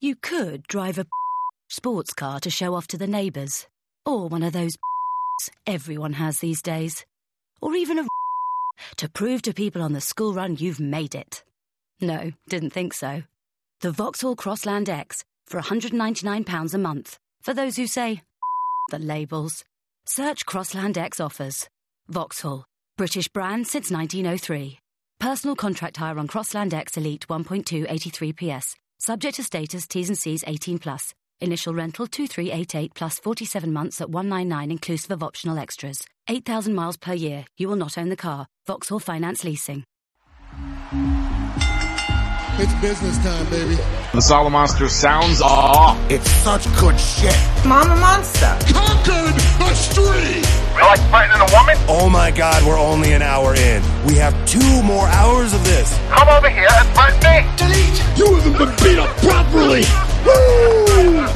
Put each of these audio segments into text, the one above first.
You could drive a sports car to show off to the neighbours. Or one of those everyone has these days. Or even a to prove to people on the school run you've made it. No, didn't think so. The Vauxhall Crossland X for £199 a month. For those who say, the labels. Search Crossland X offers. Vauxhall. British brand since 1903. Personal contract hire on Crossland X Elite 1.2 83 PS. Subject to status, T's and C's 18+. Initial rental 2388 plus 47 months at 199 inclusive of optional extras. 8,000 miles per year. You will not own the car. Vauxhall Finance Leasing. It's business time, baby. The Solomonster sounds off. It's such good shit. Mama Monster. Conquered a street. You like fighting a woman? Oh my God, we're only an hour in. We have 2 more hours of this. Come over here and fight me. Delete. You haven't been beat up properly. Woo!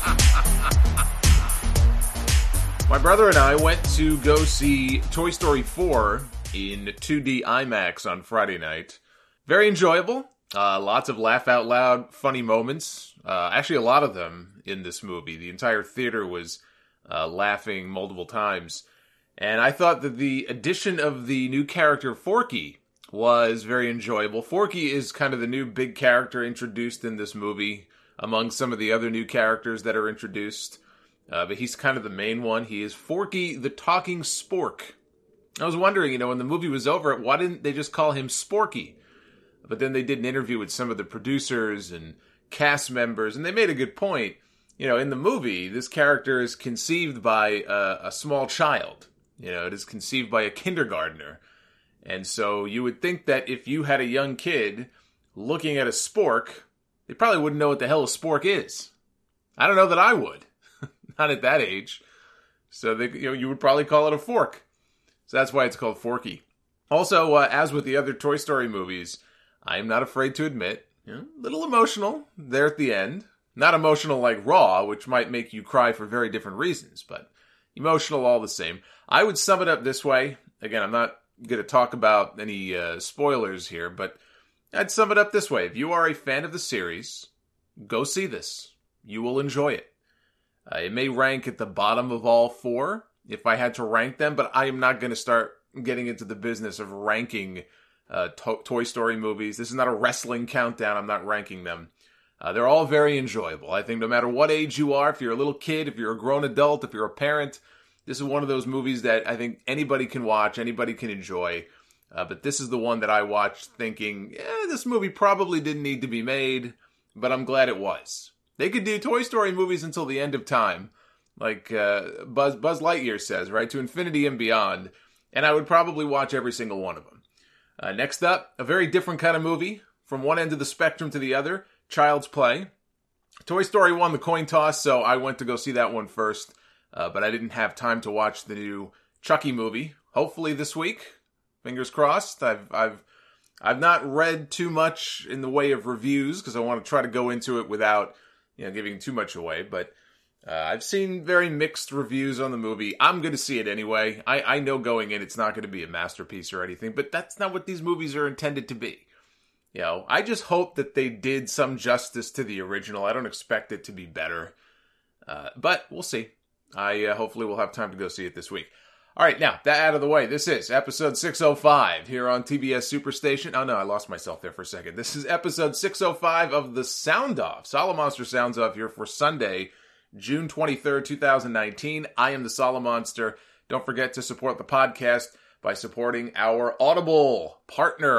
My brother and I went to go see Toy Story 4 in 2D IMAX on Friday night. Very enjoyable. Lots of laugh out loud, funny moments. Actually, a lot of them in this movie. The entire theater was laughing multiple times. And I thought that the addition of the new character Forky was very enjoyable. Forky is kind of the new big character introduced in this movie among some of the other new characters that are introduced. But he's kind of the main one. He is Forky the Talking Spork. I was wondering, when the movie was over, why didn't they just call him Sporky? But then they did an interview with some of the producers and cast members, and they made a good point. In the movie, this character is conceived by a small child. It is conceived by a kindergartner. And so you would think that if you had a young kid looking at a spork, they probably wouldn't know what the hell a spork is. I don't know that I would. Not at that age. So you would probably call it a fork. So that's why it's called Forky. Also, as with the other Toy Story movies, I am not afraid to admit, a little emotional there at the end. Not emotional like Raw, which might make you cry for very different reasons, but emotional all the same. I would sum it up this way. Again, I'm not going to talk about any spoilers here, but I'd sum it up this way. If you are a fan of the series, go see this. You will enjoy it. It may rank at the bottom of all 4 if I had to rank them, but I am not going to start getting into the business of ranking Toy Story movies. This is not a wrestling countdown. I'm not ranking them. They're all very enjoyable. I think no matter what age you are, if you're a little kid, if you're a grown adult, if you're a parent, this is one of those movies that I think anybody can watch, anybody can enjoy. But this is the one that I watched thinking, this movie probably didn't need to be made, but I'm glad it was. They could do Toy Story movies until the end of time, like Buzz Lightyear says, right? To infinity and beyond. And I would probably watch every single one of them. Next up, a very different kind of movie. From one end of the spectrum to the other, Child's Play. Toy Story won the coin toss, so I went to go see that one first. But I didn't have time to watch the new Chucky movie. Hopefully this week. Fingers crossed. I've not read too much in the way of reviews, because I want to try to go into it without giving too much away, but I've seen very mixed reviews on the movie. I'm going to see it anyway. I know going in it's not going to be a masterpiece or anything, but that's not what these movies are intended to be. I just hope that they did some justice to the original. I don't expect it to be better, but we'll see. I hopefully will have time to go see it this week. All right, now, that out of the way, this is episode 605 here on TBS Superstation. Oh, no, I lost myself there for a second. This is episode 605 of the Sound Off. Solomonster Sounds Off here for Sunday, June 23rd, 2019. I am the Solomonster. Don't forget to support the podcast by supporting our Audible partner,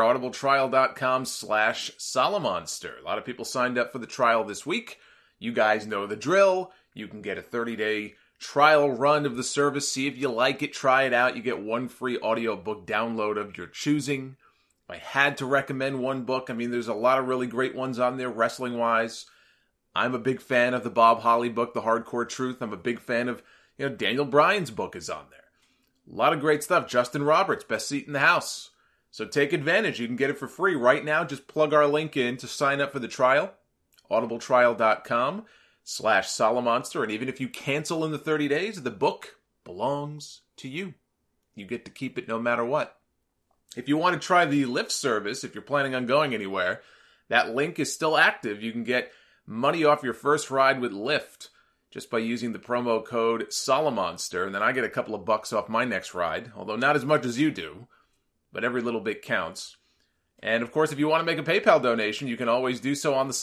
audibletrial.com/Solomonster. A lot of people signed up for the trial this week. You guys know the drill. You can get a 30-day trial run of the service. See if you like it. Try it out. You get one free audiobook download of your choosing. If I had to recommend one book, there's a lot of really great ones on there wrestling-wise. I'm a big fan of the Bob Holly book, The Hardcore Truth. I'm a big fan of, Daniel Bryan's book is on there. A lot of great stuff. Justin Roberts, Best Seat in the House. So take advantage. You can get it for free right now. Just plug our link in to sign up for the trial. audibletrial.com/Solomonster. And even if you cancel in the 30 days, the book belongs to you. You get to keep it no matter what. If you want to try the Lyft service, if you're planning on going anywhere, that link is still active. You can get money off your first ride with Lyft just by using the promo code Solomonster, and then I get a couple of bucks off my next ride, although not as much as you do, but every little bit counts. And of course, if you want to make a PayPal donation, you can always do so on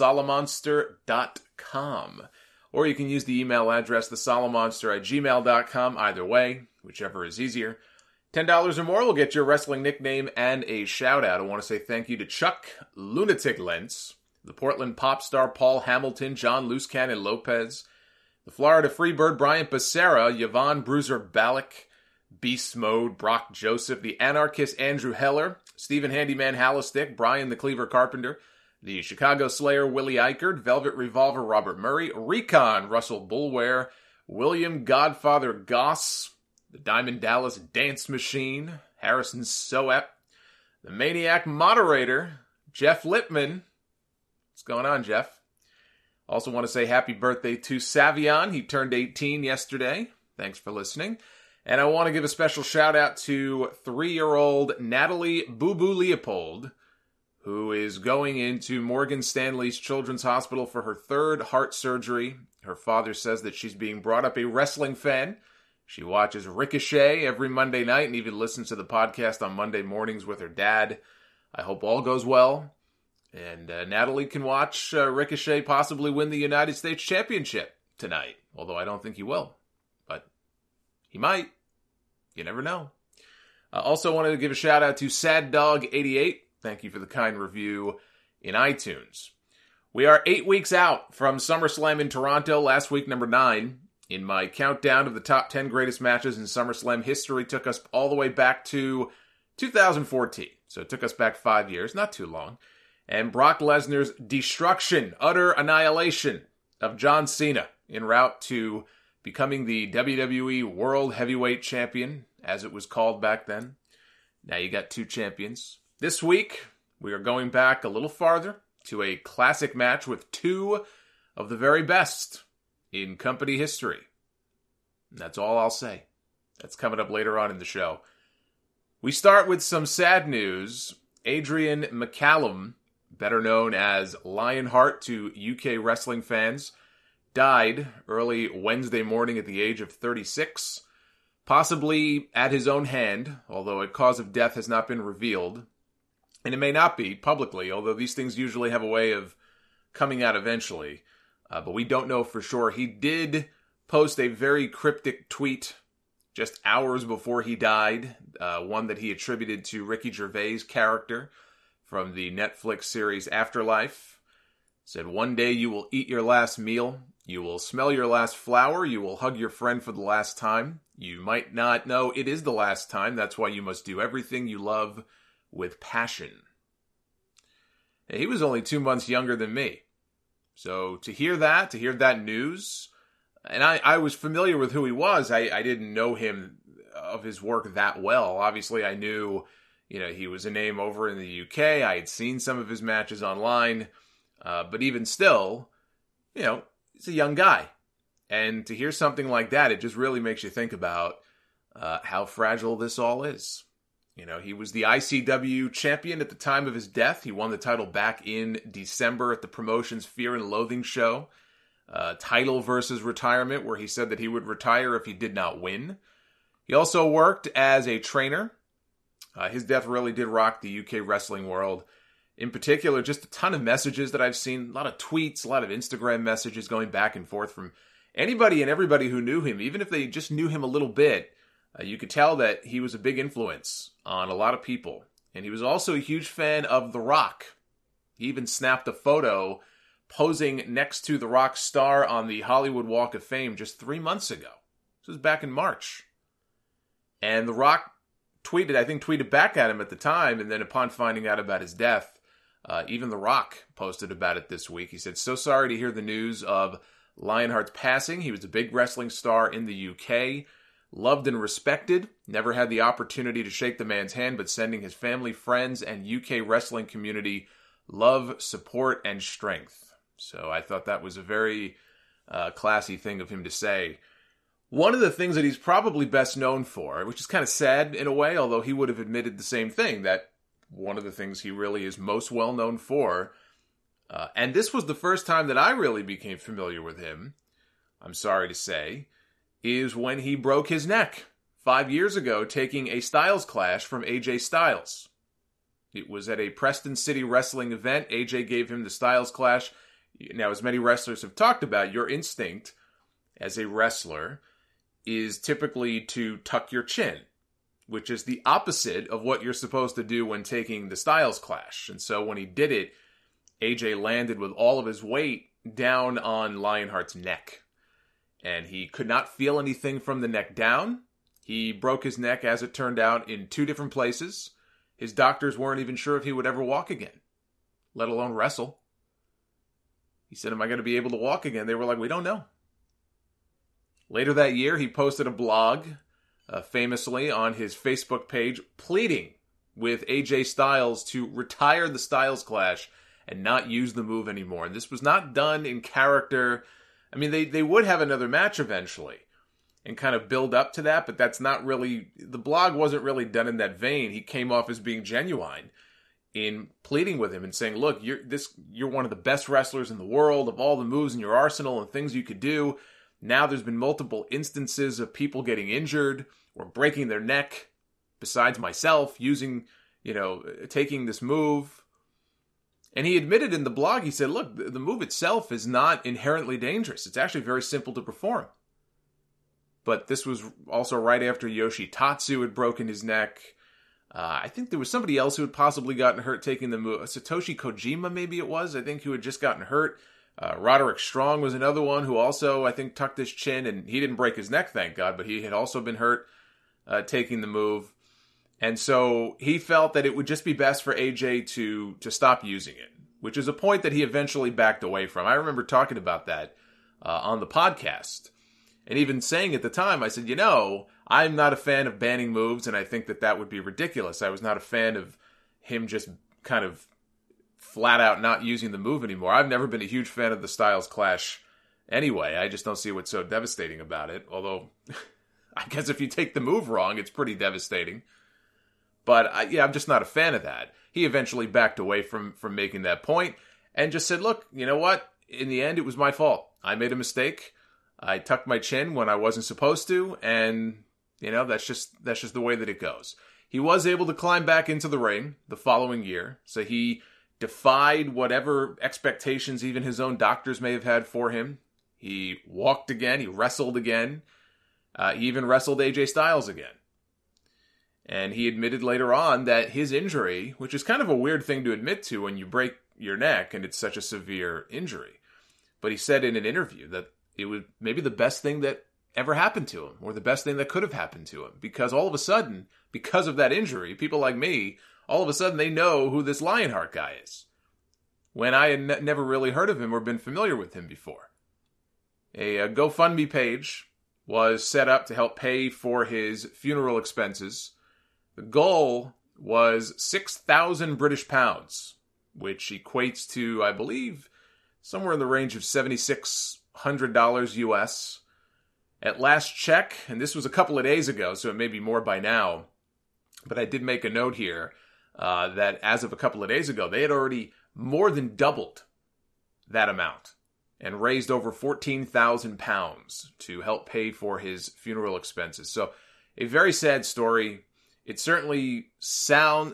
thesolomonster.com. Or you can use the email address thesolomonster@gmail.com, either way, whichever is easier. $10 or more will get your wrestling nickname and a shout-out. I want to say thank you to Chuck Lunatic Lentz, the Portland pop star Paul Hamilton, John Loose Cannon Lopez, the Florida Freebird Brian Becerra, Yvonne Bruiser Ballack, Beast Mode, Brock Joseph, the Anarchist Andrew Heller, Stephen Handyman Hallistick, Brian the Cleaver Carpenter, the Chicago Slayer Willie Eichert, Velvet Revolver Robert Murray, Recon Russell Bulware, William Godfather Goss, the Diamond Dallas Dance Machine, Harrison Soep, the Maniac Moderator, Jeff Lippman. What's going on, Jeff? Also want to say happy birthday to Savion. He turned 18 yesterday. Thanks for listening. And I want to give a special shout out to 3-year-old Natalie Boo Boo Leopold, who is going into Morgan Stanley's Children's Hospital for her 3rd heart surgery. Her father says that she's being brought up a wrestling fan. She watches Ricochet every Monday night and even listens to the podcast on Monday mornings with her dad. I hope all goes well. And Natalie can watch Ricochet possibly win the United States Championship tonight. Although I don't think he will. But he might. You never know. I also wanted to give a shout out to Sad Dog 88. Thank you for the kind review in iTunes. We are 8 weeks out from SummerSlam in Toronto. Last week, number 9. In my countdown of the top 10 greatest matches in SummerSlam history took us all the way back to 2014. So it took us back 5 years, not too long. And Brock Lesnar's destruction, utter annihilation of John Cena en route to becoming the WWE World Heavyweight Champion, as it was called back then. Now you got 2 champions. This week, we are going back a little farther to a classic match with 2 of the very best in company history. And that's all I'll say. That's coming up later on in the show. We start with some sad news. Adrian McCallum, better known as Lionheart to UK wrestling fans, died early Wednesday morning at the age of 36, possibly at his own hand, although a cause of death has not been revealed. And it may not be publicly, although these things usually have a way of coming out eventually. But we don't know for sure. He did post a very cryptic tweet just hours before he died, one that he attributed to Ricky Gervais' character from the Netflix series Afterlife. Said, "One day you will eat your last meal. You will smell your last flower. You will hug your friend for the last time. You might not know it is the last time. That's why you must do everything you love with passion." He was only 2 months younger than me. So to hear that news, and I was familiar with who he was. I didn't know him of his work that well. Obviously, I knew, he was a name over in the UK. I had seen some of his matches online. But even still, he's a young guy. And to hear something like that, it just really makes you think about how fragile this all is. He was the ICW champion at the time of his death. He won the title back in December at the promotion's Fear and Loathing show. Title versus retirement, where he said that he would retire if he did not win. He also worked as a trainer. His death really did rock the UK wrestling world. In particular, just a ton of messages that I've seen, a lot of tweets, a lot of Instagram messages going back and forth from anybody and everybody who knew him, even if they just knew him a little bit. You could tell that he was a big influence on a lot of people. And he was also a huge fan of The Rock. He even snapped a photo posing next to The Rock's star on the Hollywood Walk of Fame just 3 months ago. This was back in March. And The Rock tweeted back at him at the time, and then upon finding out about his death, even The Rock posted about it this week. He said, "So sorry to hear the news of Lionheart's passing. He was a big wrestling star in the UK. Loved and respected, never had the opportunity to shake the man's hand, but sending his family, friends, and UK wrestling community love, support, and strength." So I thought that was a very classy thing of him to say. One of the things that he's probably best known for, which is kind of sad in a way, although he would have admitted the same thing, that one of the things he really is most well known for And this was the first time that I really became familiar with him, I'm sorry to say, is when he broke his neck 5 years ago taking a Styles Clash from AJ Styles. It was at a Preston City wrestling event. AJ gave him the Styles Clash. Now, as many wrestlers have talked about, your instinct as a wrestler is typically to tuck your chin, which is the opposite of what you're supposed to do when taking the Styles Clash. And so when he did it, AJ landed with all of his weight down on Lionheart's neck. And he could not feel anything from the neck down. He broke his neck, as it turned out, in 2 different places. His doctors weren't even sure if he would ever walk again, let alone wrestle. He said, am I going to be able to walk again? They were like, we don't know. Later that year, he posted a blog, famously on his Facebook page, pleading with AJ Styles to retire the Styles Clash and not use the move anymore. And this was not done in character. I mean, they would have another match eventually and kind of build up to that, but that's not really, the blog wasn't really done in that vein. He came off as being genuine in pleading with him and saying, look, you're one of the best wrestlers in the world, of all the moves in your arsenal and things you could do. Now there's been multiple instances of people getting injured or breaking their neck, besides myself, taking this move. And he admitted in the blog, he said, look, the move itself is not inherently dangerous. It's actually very simple to perform. But this was also right after Yoshitatsu had broken his neck. I think there was somebody else who had possibly gotten hurt taking the move. Satoshi Kojima, maybe it was, I think, who had just gotten hurt. Roderick Strong was another one who also, I think, tucked his chin, and he didn't break his neck, thank God, but he had also been hurt taking the move. And so he felt that it would just be best for AJ to stop using it, which is a point that he eventually backed away from. I remember talking about that on the podcast. And even saying at the time, I said, I'm not a fan of banning moves, and I think that would be ridiculous. I was not a fan of him just kind of flat out not using the move anymore. I've never been a huge fan of the Styles Clash anyway. I just don't see what's so devastating about it. Although, I guess if you take the move wrong, it's pretty devastating. But I'm just not a fan of that. He eventually backed away from making that point and just said, look, you know what? In the end, it was my fault. I made a mistake. I tucked my chin when I wasn't supposed to, and that's just the way that it goes. He was able to climb back into the ring the following year, so he defied whatever expectations even his own doctors may have had for him. He walked again, he wrestled again, he even wrestled AJ Styles again. And he admitted later on that his injury, which is kind of a weird thing to admit to when you break your neck and it's such a severe injury, but he said in an interview that it was maybe the best thing that ever happened to him, or the best thing that could have happened to him, because all of a sudden, because of that injury, people like me, all of a sudden they know who this Lionheart guy is, when I had never really heard of him or been familiar with him before. A GoFundMe page was set up to help pay for his funeral expenses. The goal was 6,000 British pounds, which equates to, I believe, somewhere in the range of $7,600 US. At last check, and this was a couple of days ago, so it may be more by now, but I did make a note here that as of a couple of days ago, they had already more than doubled that amount and raised over 14,000 pounds to help pay for his funeral expenses. So a very sad story. It certainly sounds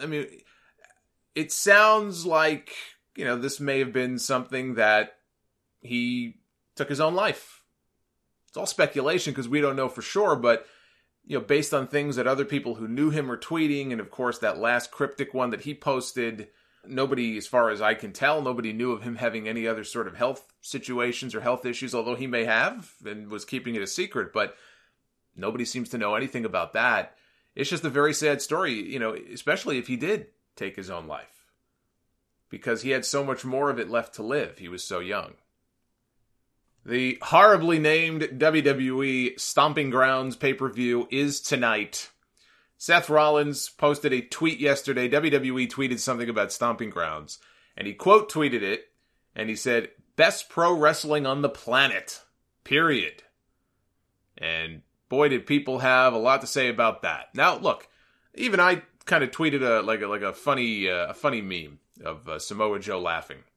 like, this may have been something that he took his own life. It's all speculation because we don't know for sure, but based on things that other people who knew him were tweeting, and of course that last cryptic one that he posted, nobody, as far as I can tell, nobody knew of him having any other sort of health situations or health issues, although he may have and was keeping it a secret, but nobody seems to know anything about that. It's just a very sad story, especially if he did take his own life, because he had so much more of it left to live. He was so young. The horribly named WWE Stomping Grounds pay-per-view is tonight. Seth Rollins posted a tweet yesterday. WWE tweeted something about Stomping Grounds, and he quote tweeted it, and he said, "Best pro wrestling on the planet, period." And boy, did people have a lot to say about that. Now, look, even I kind of tweeted a funny meme of Samoa Joe laughing.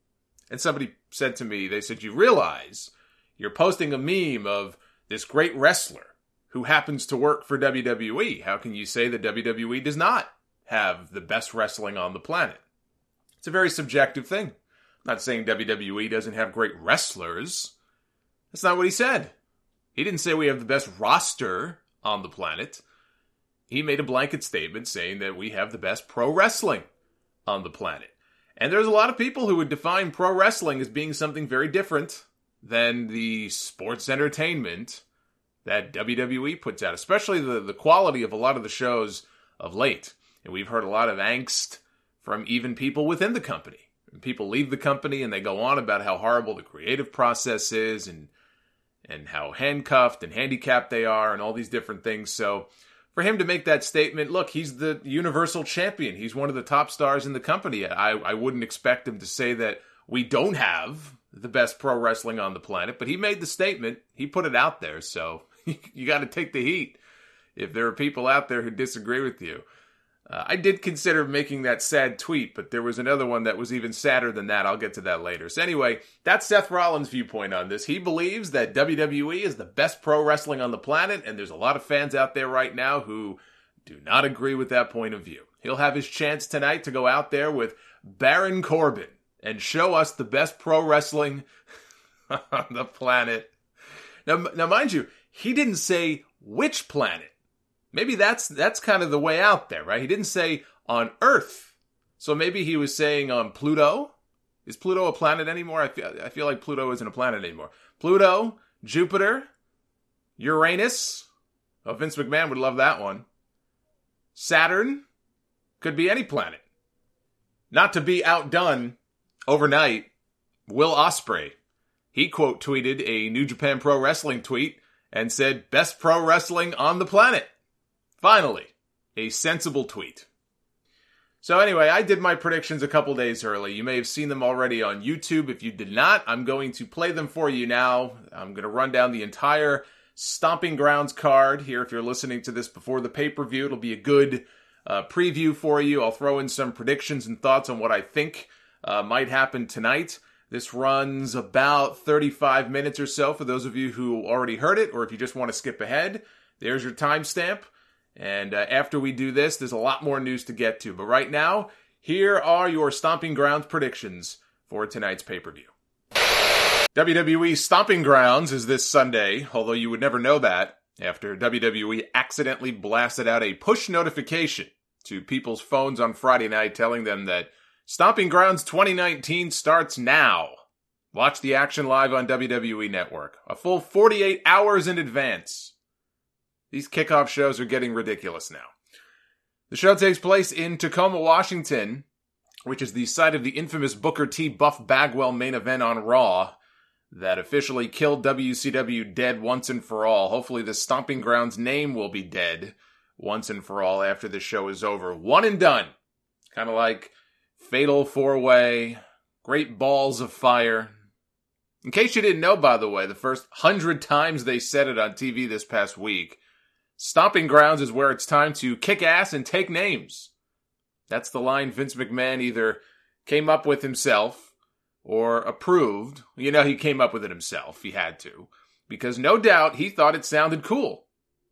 And somebody said to me, they said, you realize you're posting a meme of this great wrestler who happens to work for WWE. How can you say that WWE does not have the best wrestling on the planet? It's a very subjective thing. I'm not saying WWE doesn't have great wrestlers. That's not what he said. He didn't say we have the best roster on the planet. He made a blanket statement saying that we have the best pro wrestling on the planet. And there's a lot of people who would define pro wrestling as being something very different than the sports entertainment that WWE puts out, especially the quality of a lot of the shows of late. And we've heard a lot of angst from even people within the company. People leave the company and they go on about how horrible the creative process is and how handcuffed and handicapped they are and all these different things. So for him to make that statement, look, he's the Universal Champion. He's one of the top stars in the company. I wouldn't expect him to say that we don't have the best pro wrestling on the planet, but he made the statement. He put it out there, so you got to take the heat if there are people out there who disagree with you. I did consider making that sad tweet, but there was another one that was even sadder than that. I'll get to that later. So anyway, that's Seth Rollins' viewpoint on this. He believes that WWE is the best pro wrestling on the planet, and there's a lot of fans out there right now who do not agree with that point of view. He'll have his chance tonight to go out there with Baron Corbin and show us the best pro wrestling on the planet. Now, mind you, he didn't say which planet. Maybe that's kind of the way out there, right? He didn't say on Earth. So maybe he was saying on Pluto. Is Pluto a planet anymore? I feel like Pluto isn't a planet anymore. Pluto, Jupiter, Uranus. Oh, Vince McMahon would love that one. Saturn. Could be any planet. Not to be outdone, overnight, Will Ospreay. He quote tweeted a New Japan Pro Wrestling tweet and said, best pro wrestling on the planet. Finally, a sensible tweet. So anyway, I did my predictions a couple days early. You may have seen them already on YouTube. If you did not, I'm going to play them for you now. I'm going to run down the entire Stomping Grounds card here. If you're listening to this before the pay-per-view, it'll be a good preview for you. I'll throw in some predictions and thoughts on what I think might happen tonight. This runs about 35 minutes or so for those of you who already heard it, or if you just want to skip ahead, there's your timestamp. And after we do this, there's a lot more news to get to. But right now, here are your Stomping Grounds predictions for tonight's pay-per-view. WWE Stomping Grounds is this Sunday, although you would never know that after WWE accidentally blasted out a push notification to people's phones on Friday night telling them that Stomping Grounds 2019 starts now. Watch the action live on WWE Network, a full 48 hours in advance. These kickoff shows are getting ridiculous now. The show takes place in Tacoma, Washington, which is the site of the infamous Booker T. Buff Bagwell main event on Raw that officially killed WCW dead once and for all. Hopefully the Stomping Grounds name will be dead once and for all after the show is over. One and done. Kind of like Fatal 4-Way, Great Balls of Fire. In case you didn't know, by the way, the first 100 times they said it on TV this past week, Stomping Grounds is where it's time to kick ass and take names. That's the line Vince McMahon either came up with himself or approved. You know, he came up with it himself. He had to. Because no doubt he thought it sounded cool.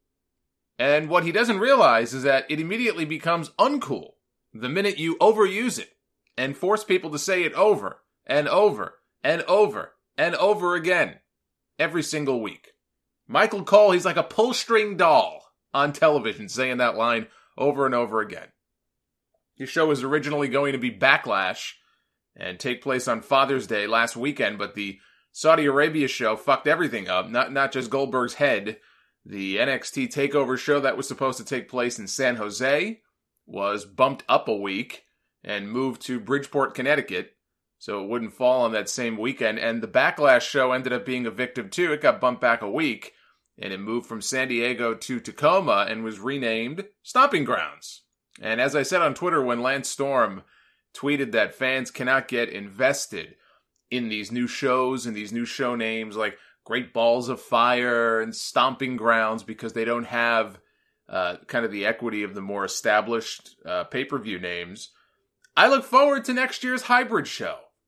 And what he doesn't realize is that it immediately becomes uncool the minute you overuse it and force people to say it over and over and over and over again every single week. Michael Cole, he's like a pull-string doll on television saying that line over and over again. His show was originally going to be Backlash and take place on Father's Day last weekend, but the Saudi Arabia show fucked everything up, not just Goldberg's head. The NXT TakeOver show that was supposed to take place in San Jose was bumped up a week and moved to Bridgeport, Connecticut, so it wouldn't fall on that same weekend. And the Backlash show ended up being a victim too. It got bumped back a week, and it moved from San Diego to Tacoma and was renamed Stomping Grounds. And as I said on Twitter when Lance Storm tweeted that fans cannot get invested in these new shows and these new show names like Great Balls of Fire and Stomping Grounds because they don't have kind of the equity of the more established pay-per-view names, I look forward to next year's hybrid show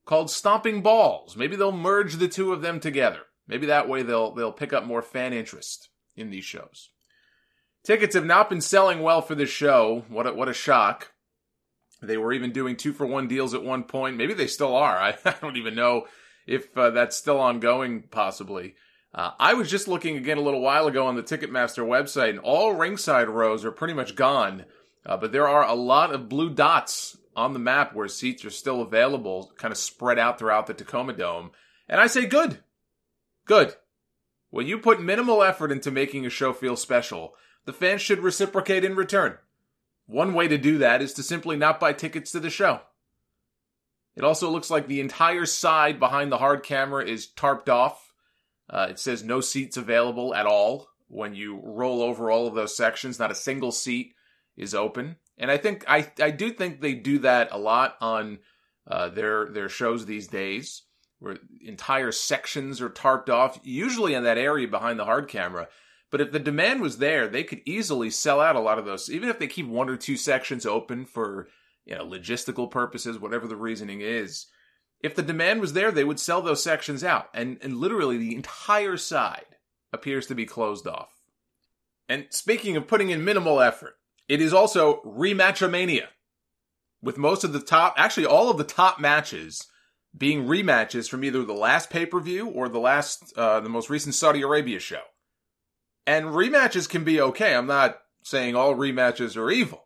called Stomping Balls. Maybe they'll merge the two of them together. Maybe that way they'll pick up more fan interest in these shows. Tickets have not been selling well for this show. What a shock. They were even doing 2-for-1 deals at one point. Maybe they still are. I don't even know if that's still ongoing, possibly. I was just looking again a little while ago on the Ticketmaster website, and all ringside rows are pretty much gone. But there are a lot of blue dots on the map where seats are still available, kind of spread out throughout the Tacoma Dome. And I say good. Good. When you put minimal effort into making a show feel special, the fans should reciprocate in return. One way to do that is to simply not buy tickets to the show. It also looks like the entire side behind the hard camera is tarped off. It says no seats available at all. When you roll over all of those sections, not a single seat is open. And I do think they do that a lot on their shows these days, where entire sections are tarped off, usually in that area behind the hard camera. But if the demand was there, they could easily sell out a lot of those. Even if they keep one or two sections open for, logistical purposes, whatever the reasoning is. If the demand was there, they would sell those sections out. And literally the entire side appears to be closed off. And speaking of putting in minimal effort, it is also Rematchamania. With most of all of the top matches being rematches from either the last pay-per-view or the most recent Saudi Arabia show. And rematches can be okay. I'm not saying all rematches are evil.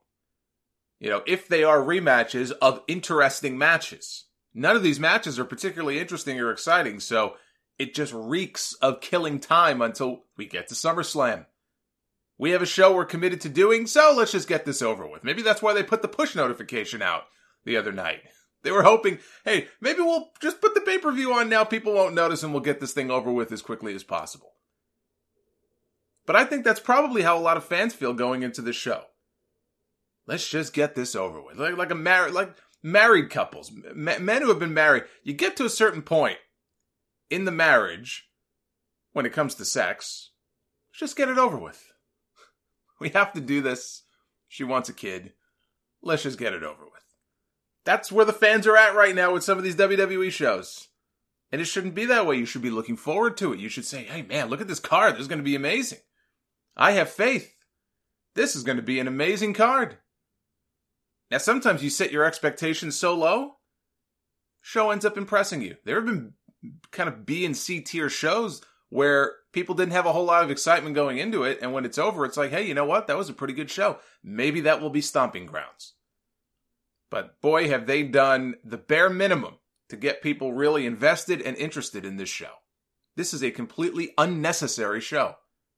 If they are rematches of interesting matches. None of these matches are particularly interesting or exciting, so it just reeks of killing time until we get to SummerSlam. We have a show we're committed to doing, so let's just get this over with. Maybe that's why they put the push notification out the other night. They were hoping, hey, maybe we'll just put the pay-per-view on now, people won't notice, and we'll get this thing over with as quickly as possible. But I think that's probably how a lot of fans feel going into this show. Let's just get this over with. Like married couples, men who have been married. You get to a certain point in the marriage, when it comes to sex, just get it over with. We have to do this. She wants a kid. Let's just get it over with. That's where the fans are at right now with some of these WWE shows. And it shouldn't be that way. You should be looking forward to it. You should say, hey man, look at this card. This is going to be amazing. I have faith. This is going to be an amazing card. Now, sometimes you set your expectations so low, show ends up impressing you. There have been kind of B and C tier shows where people didn't have a whole lot of excitement going into it, and when it's over, it's like, hey, you know what? That was a pretty good show. Maybe that will be Stomping Grounds. But boy, have they done the bare minimum to get people really invested and interested in this show. This is a completely unnecessary show.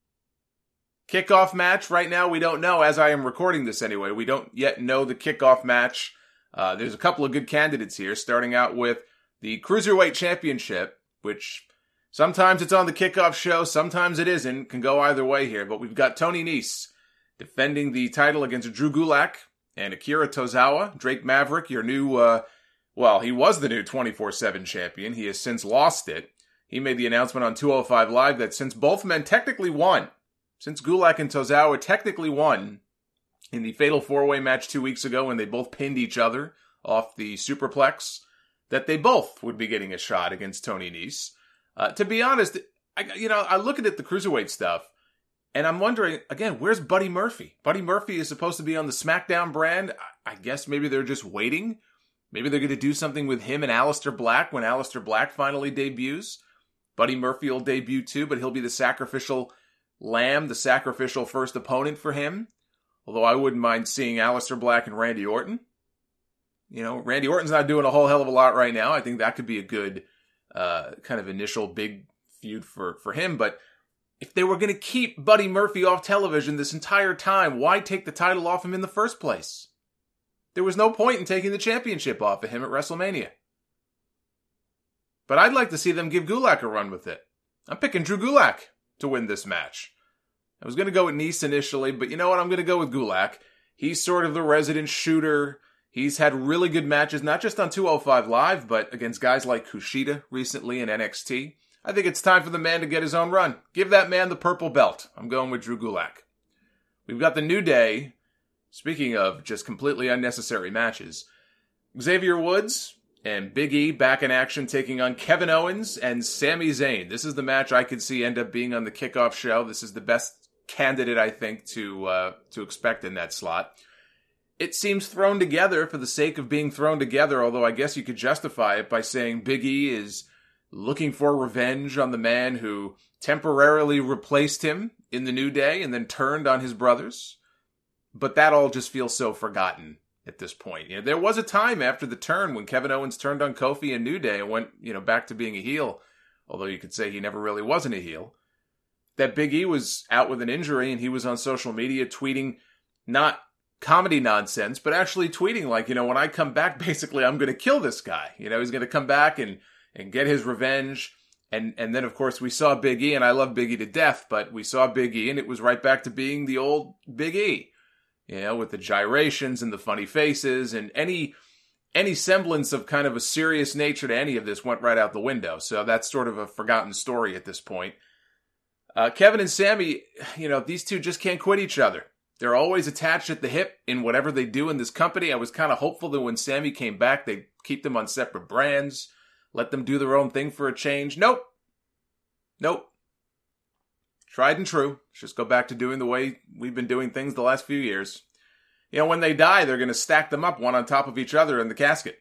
Kickoff match, right now we don't know, as I am recording this anyway. We don't yet know the kickoff match. There's a couple of good candidates here, starting out with the Cruiserweight Championship, which sometimes it's on the kickoff show, sometimes it isn't. Can go either way here, but we've got Tony Nese defending the title against Drew Gulak and Akira Tozawa. Drake Maverick, your new, he was the new 24/7 champion. He has since lost it. He made the announcement on 205 Live that since both men technically won, since Gulak and Tozawa technically won in the Fatal 4-Way match 2 weeks ago when they both pinned each other off the Superplex, that they both would be getting a shot against Tony Nese. To be honest, I look at the Cruiserweight stuff, and I'm wondering, again, where's Buddy Murphy? Buddy Murphy is supposed to be on the SmackDown brand. I guess maybe they're just waiting. Maybe they're going to do something with him and Aleister Black when Aleister Black finally debuts. Buddy Murphy will debut too, but he'll be the sacrificial lamb, the sacrificial first opponent for him. Although I wouldn't mind seeing Aleister Black and Randy Orton. Randy Orton's not doing a whole hell of a lot right now. I think that could be a good kind of initial big feud for him. But if they were going to keep Buddy Murphy off television this entire time, why take the title off him in the first place? There was no point in taking the championship off of him at WrestleMania. But I'd like to see them give Gulak a run with it. I'm picking Drew Gulak to win this match. I was going to go with Nese initially, but you know what? I'm going to go with Gulak. He's sort of the resident shooter. He's had really good matches, not just on 205 Live, but against guys like Kushida recently in NXT. I think it's time for the man to get his own run. Give that man the purple belt. I'm going with Drew Gulak. We've got the New Day. Speaking of just completely unnecessary matches, Xavier Woods And Big E back in action taking on Kevin Owens and Sami Zayn. This is the match I could see end up being on the kickoff show. This is the best candidate, I think, to expect in that slot. It seems thrown together for the sake of being thrown together, although I guess you could justify it by saying Big E is looking for revenge on the man who temporarily replaced him in the New Day and then turned on his brothers. But that all just feels so forgotten at this point. You know, there was a time after the turn when Kevin Owens turned on Kofi and New Day and went, back to being a heel, although you could say he never really wasn't a heel, that Big E was out with an injury and he was on social media tweeting not comedy nonsense, but actually tweeting like, when I come back, basically I'm going to kill this guy. He's going to come back and get his revenge. And then, of course, we saw Big E, and I love Big E to death, but we saw Big E and it was right back to being the old Big E. With the gyrations and the funny faces and any semblance of kind of a serious nature to any of this went right out the window. So that's sort of a forgotten story at this point. Kevin and Sami, these two just can't quit each other. They're always attached at the hip in whatever they do in this company. I was kind of hopeful that when Sami came back, they'd keep them on separate brands, let them do their own thing for a change. Nope. Tried and true. Just go back to doing the way we've been doing things the last few years. When they die, they're going to stack them up one on top of each other in the casket.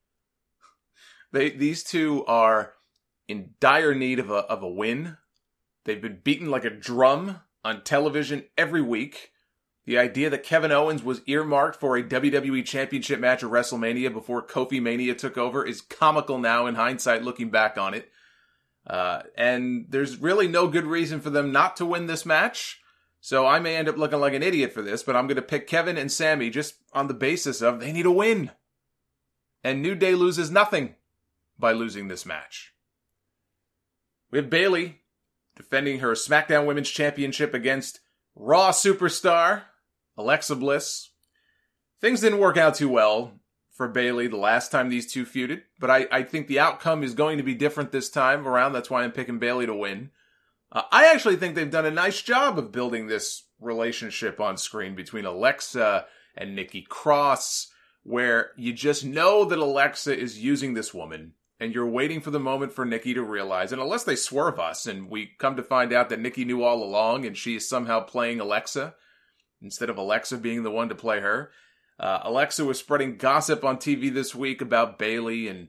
These two are in dire need of a win. They've been beaten like a drum on television every week. The idea that Kevin Owens was earmarked for a WWE Championship match at WrestleMania before Kofi Mania took over is comical now in hindsight looking back on it. And there's really no good reason for them not to win this match. So I may end up looking like an idiot for this, but I'm going to pick Kevin and Sami just on the basis of they need a win. And New Day loses nothing by losing this match. We have Bayley defending her SmackDown Women's Championship against Raw superstar Alexa Bliss. Things didn't work out too well for Bayley the last time these two feuded, but I think the outcome is going to be different this time around. That's why I'm picking Bayley to win. I actually think they've done a nice job of building this relationship on screen between Alexa and Nikki Cross, where you just know that Alexa is using this woman, and you're waiting for the moment for Nikki to realize, and unless they swerve us, and we come to find out that Nikki knew all along, and she is somehow playing Alexa, instead of Alexa being the one to play her. Alexa was spreading gossip on TV this week about Bayley, and,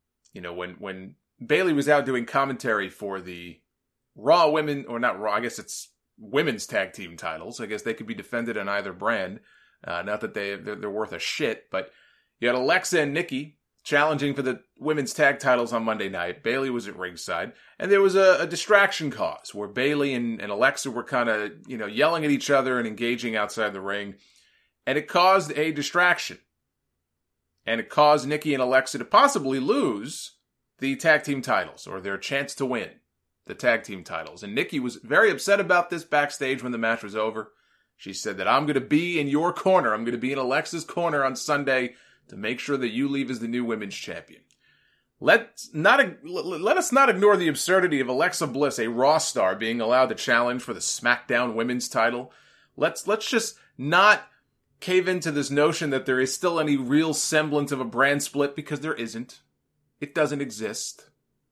when Bayley was out doing commentary for the Raw women, or not Raw, I guess it's women's tag team titles. I guess they could be defended on either brand. Not that they're worth a shit, but you had Alexa and Nikki challenging for the women's tag titles on Monday night. Bayley was at ringside, and there was a distraction cause where Bayley and Alexa were kind of, yelling at each other and engaging outside the ring, and it caused a distraction. And it caused Nikki and Alexa to possibly lose the tag team titles, or their chance to win the tag team titles. And Nikki was very upset about this backstage when the match was over. She said that I'm going to be in your corner. I'm going to be in Alexa's corner on Sunday to make sure that you leave as the new women's champion. Let us not ignore the absurdity of Alexa Bliss, a Raw star, being allowed to challenge for the SmackDown women's title. Let's just not cave into this notion that there is still any real semblance of a brand split, because there isn't. It doesn't exist.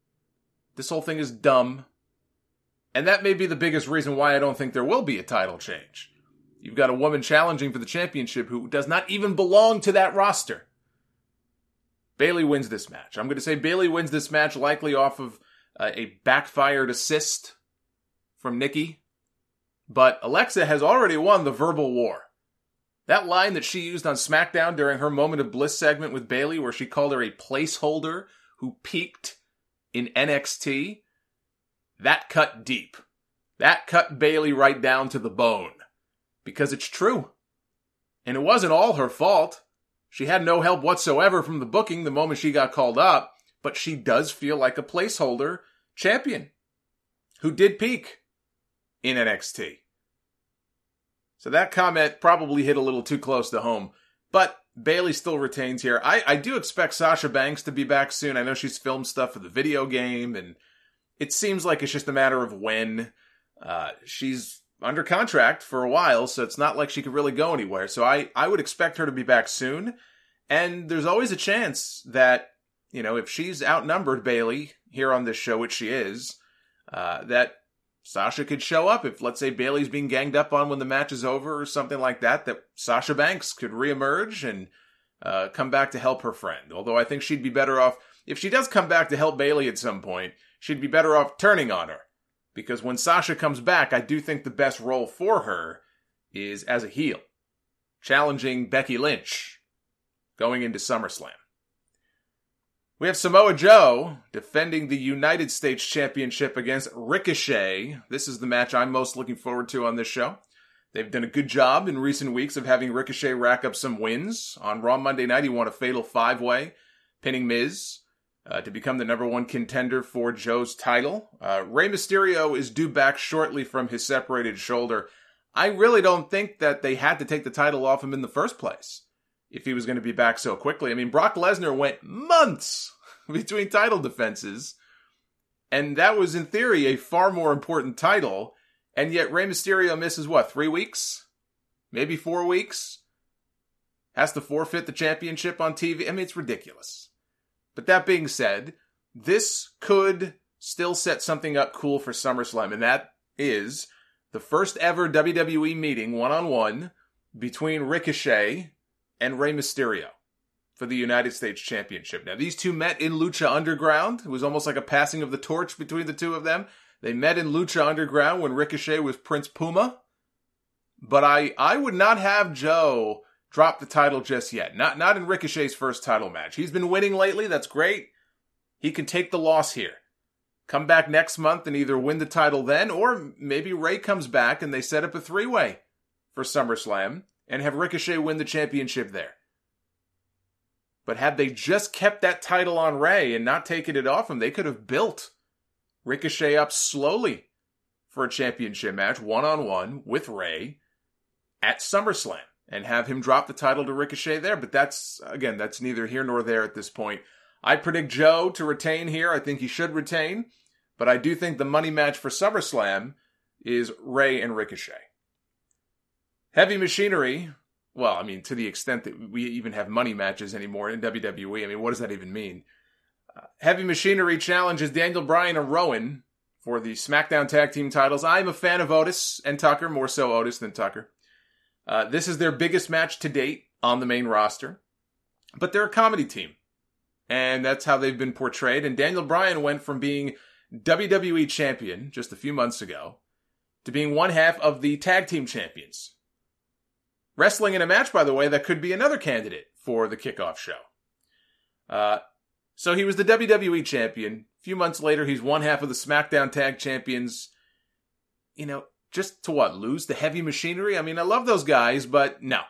This whole thing is dumb. And that may be the biggest reason why I don't think there will be a title change. You've got a woman challenging for the championship who does not even belong to that roster. Bayley wins this match. I'm going to say Bayley wins this match likely off of a backfired assist from Nikki. But Alexa has already won the verbal war. That line that she used on SmackDown during her Moment of Bliss segment with Bayley, where she called her a placeholder who peaked in NXT, that cut deep. That cut Bayley right down to the bone. Because it's true. And it wasn't all her fault. She had no help whatsoever from the booking the moment she got called up, but she does feel like a placeholder champion who did peak in NXT. So that comment probably hit a little too close to home, but Bayley still retains here. I do expect Sasha Banks to be back soon. I know she's filmed stuff for the video game, and it seems like it's just a matter of when. She's under contract for a while, so it's not like she could really go anywhere. So I would expect her to be back soon. And there's always a chance that if she's outnumbered Bayley here on this show, which she is, that Sasha could show up. If, let's say, Bayley's being ganged up on when the match is over or something like that, that Sasha Banks could reemerge and come back to help her friend. Although I think she'd be better off, if she does come back to help Bayley at some point, she'd be better off turning on her. Because when Sasha comes back, I do think the best role for her is as a heel, challenging Becky Lynch going into SummerSlam. We have Samoa Joe defending the United States Championship against Ricochet. This is the match I'm most looking forward to on this show. They've done a good job in recent weeks of having Ricochet rack up some wins. On Raw Monday night, he won a fatal 5-way, pinning Miz to become the number one contender for Joe's title. Rey Mysterio is due back shortly from his separated shoulder. I really don't think that they had to take the title off him in the first place if he was going to be back so quickly. I mean, Brock Lesnar went months between title defenses, and that was, in theory, a far more important title, and yet Rey Mysterio misses, 3 weeks? Maybe 4 weeks? Has to forfeit the championship on TV? I mean, it's ridiculous. But that being said, this could still set something up cool for SummerSlam, and that is the first ever WWE meeting one-on-one between Ricochet and Rey Mysterio for the United States Championship. Now, these two met in Lucha Underground. It was almost like a passing of the torch between the two of them. They met in Lucha Underground when Ricochet was Prince Puma. But I would not have Joe drop the title just yet. Not in Ricochet's first title match. He's been winning lately. That's great. He can take the loss here. Come back next month and either win the title then, or maybe Rey comes back and they set up a 3-way for SummerSlam and have Ricochet win the championship there. But had they just kept that title on Rey and not taken it off him, they could have built Ricochet up slowly for a championship match, one-on-one with Rey at SummerSlam, and have him drop the title to Ricochet there. But that's neither here nor there at this point. I predict Joe to retain here. I think he should retain. But I do think the money match for SummerSlam is Rey and Ricochet. Heavy Machinery, well, I mean, to the extent that we even have money matches anymore in WWE, I mean, what does that even mean? Heavy Machinery challenges Daniel Bryan and Rowan for the SmackDown Tag Team titles. I'm a fan of Otis and Tucker, more so Otis than Tucker. This is their biggest match to date on the main roster. But they're a comedy team. And that's how they've been portrayed. And Daniel Bryan went from being WWE champion just a few months ago to being one half of the tag team champions. Wrestling in a match, by the way, that could be another candidate for the kickoff show. So he was the WWE champion. A few months later, he's one half of the SmackDown Tag Champions. Just to lose the Heavy Machinery? I mean, I love those guys, but no.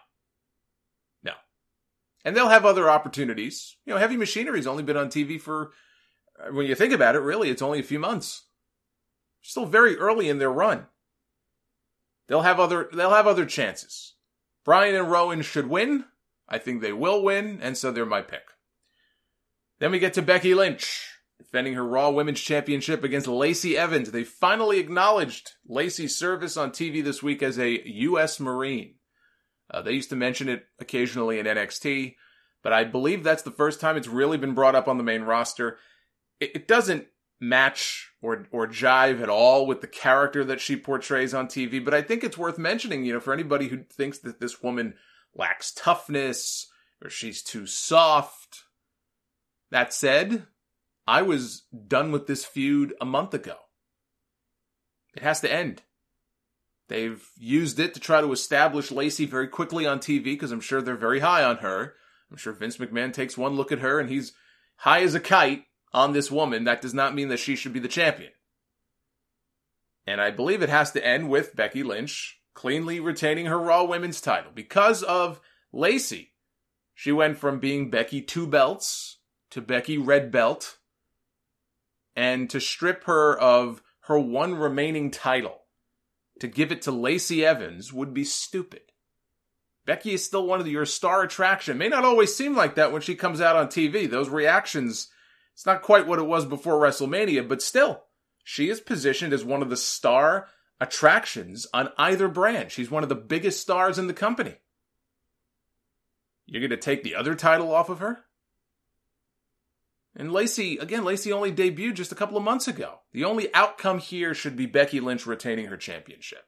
And they'll have other opportunities. Heavy Machinery's only been on TV for, when you think about it, really, it's only a few months. Still very early in their run. They'll have other chances. Bryan and Rowan should win. I think they will win, and so they're my pick. Then we get to Becky Lynch, defending her Raw Women's Championship against Lacey Evans. They finally acknowledged Lacey's service on TV this week as a U.S. Marine. They used to mention it occasionally in NXT, but I believe that's the first time it's really been brought up on the main roster. It doesn't match or jive at all with the character that she portrays on TV, but I think it's worth mentioning, for anybody who thinks that this woman lacks toughness or she's too soft. That said, I was done with this feud a month ago. It has to end. They've used it to try to establish Lacey very quickly on TV because I'm sure they're very high on her. I'm sure Vince McMahon takes one look at her and he's high as a kite on this woman. That does not mean that she should be the champion. And I believe it has to end with Becky Lynch cleanly retaining her Raw Women's title. Because of Lacey, she went from being Becky 2 belts to Becky Red Belt. And to strip her of her one remaining title, to give it to Lacey Evans, would be stupid. Becky is still one of your star attraction. May not always seem like that when she comes out on TV. Those reactions, it's not quite what it was before WrestleMania, but still, she is positioned as one of the star attractions on either brand. She's one of the biggest stars in the company. You're going to take the other title off of her? And Lacey only debuted just a couple of months ago. The only outcome here should be Becky Lynch retaining her championship.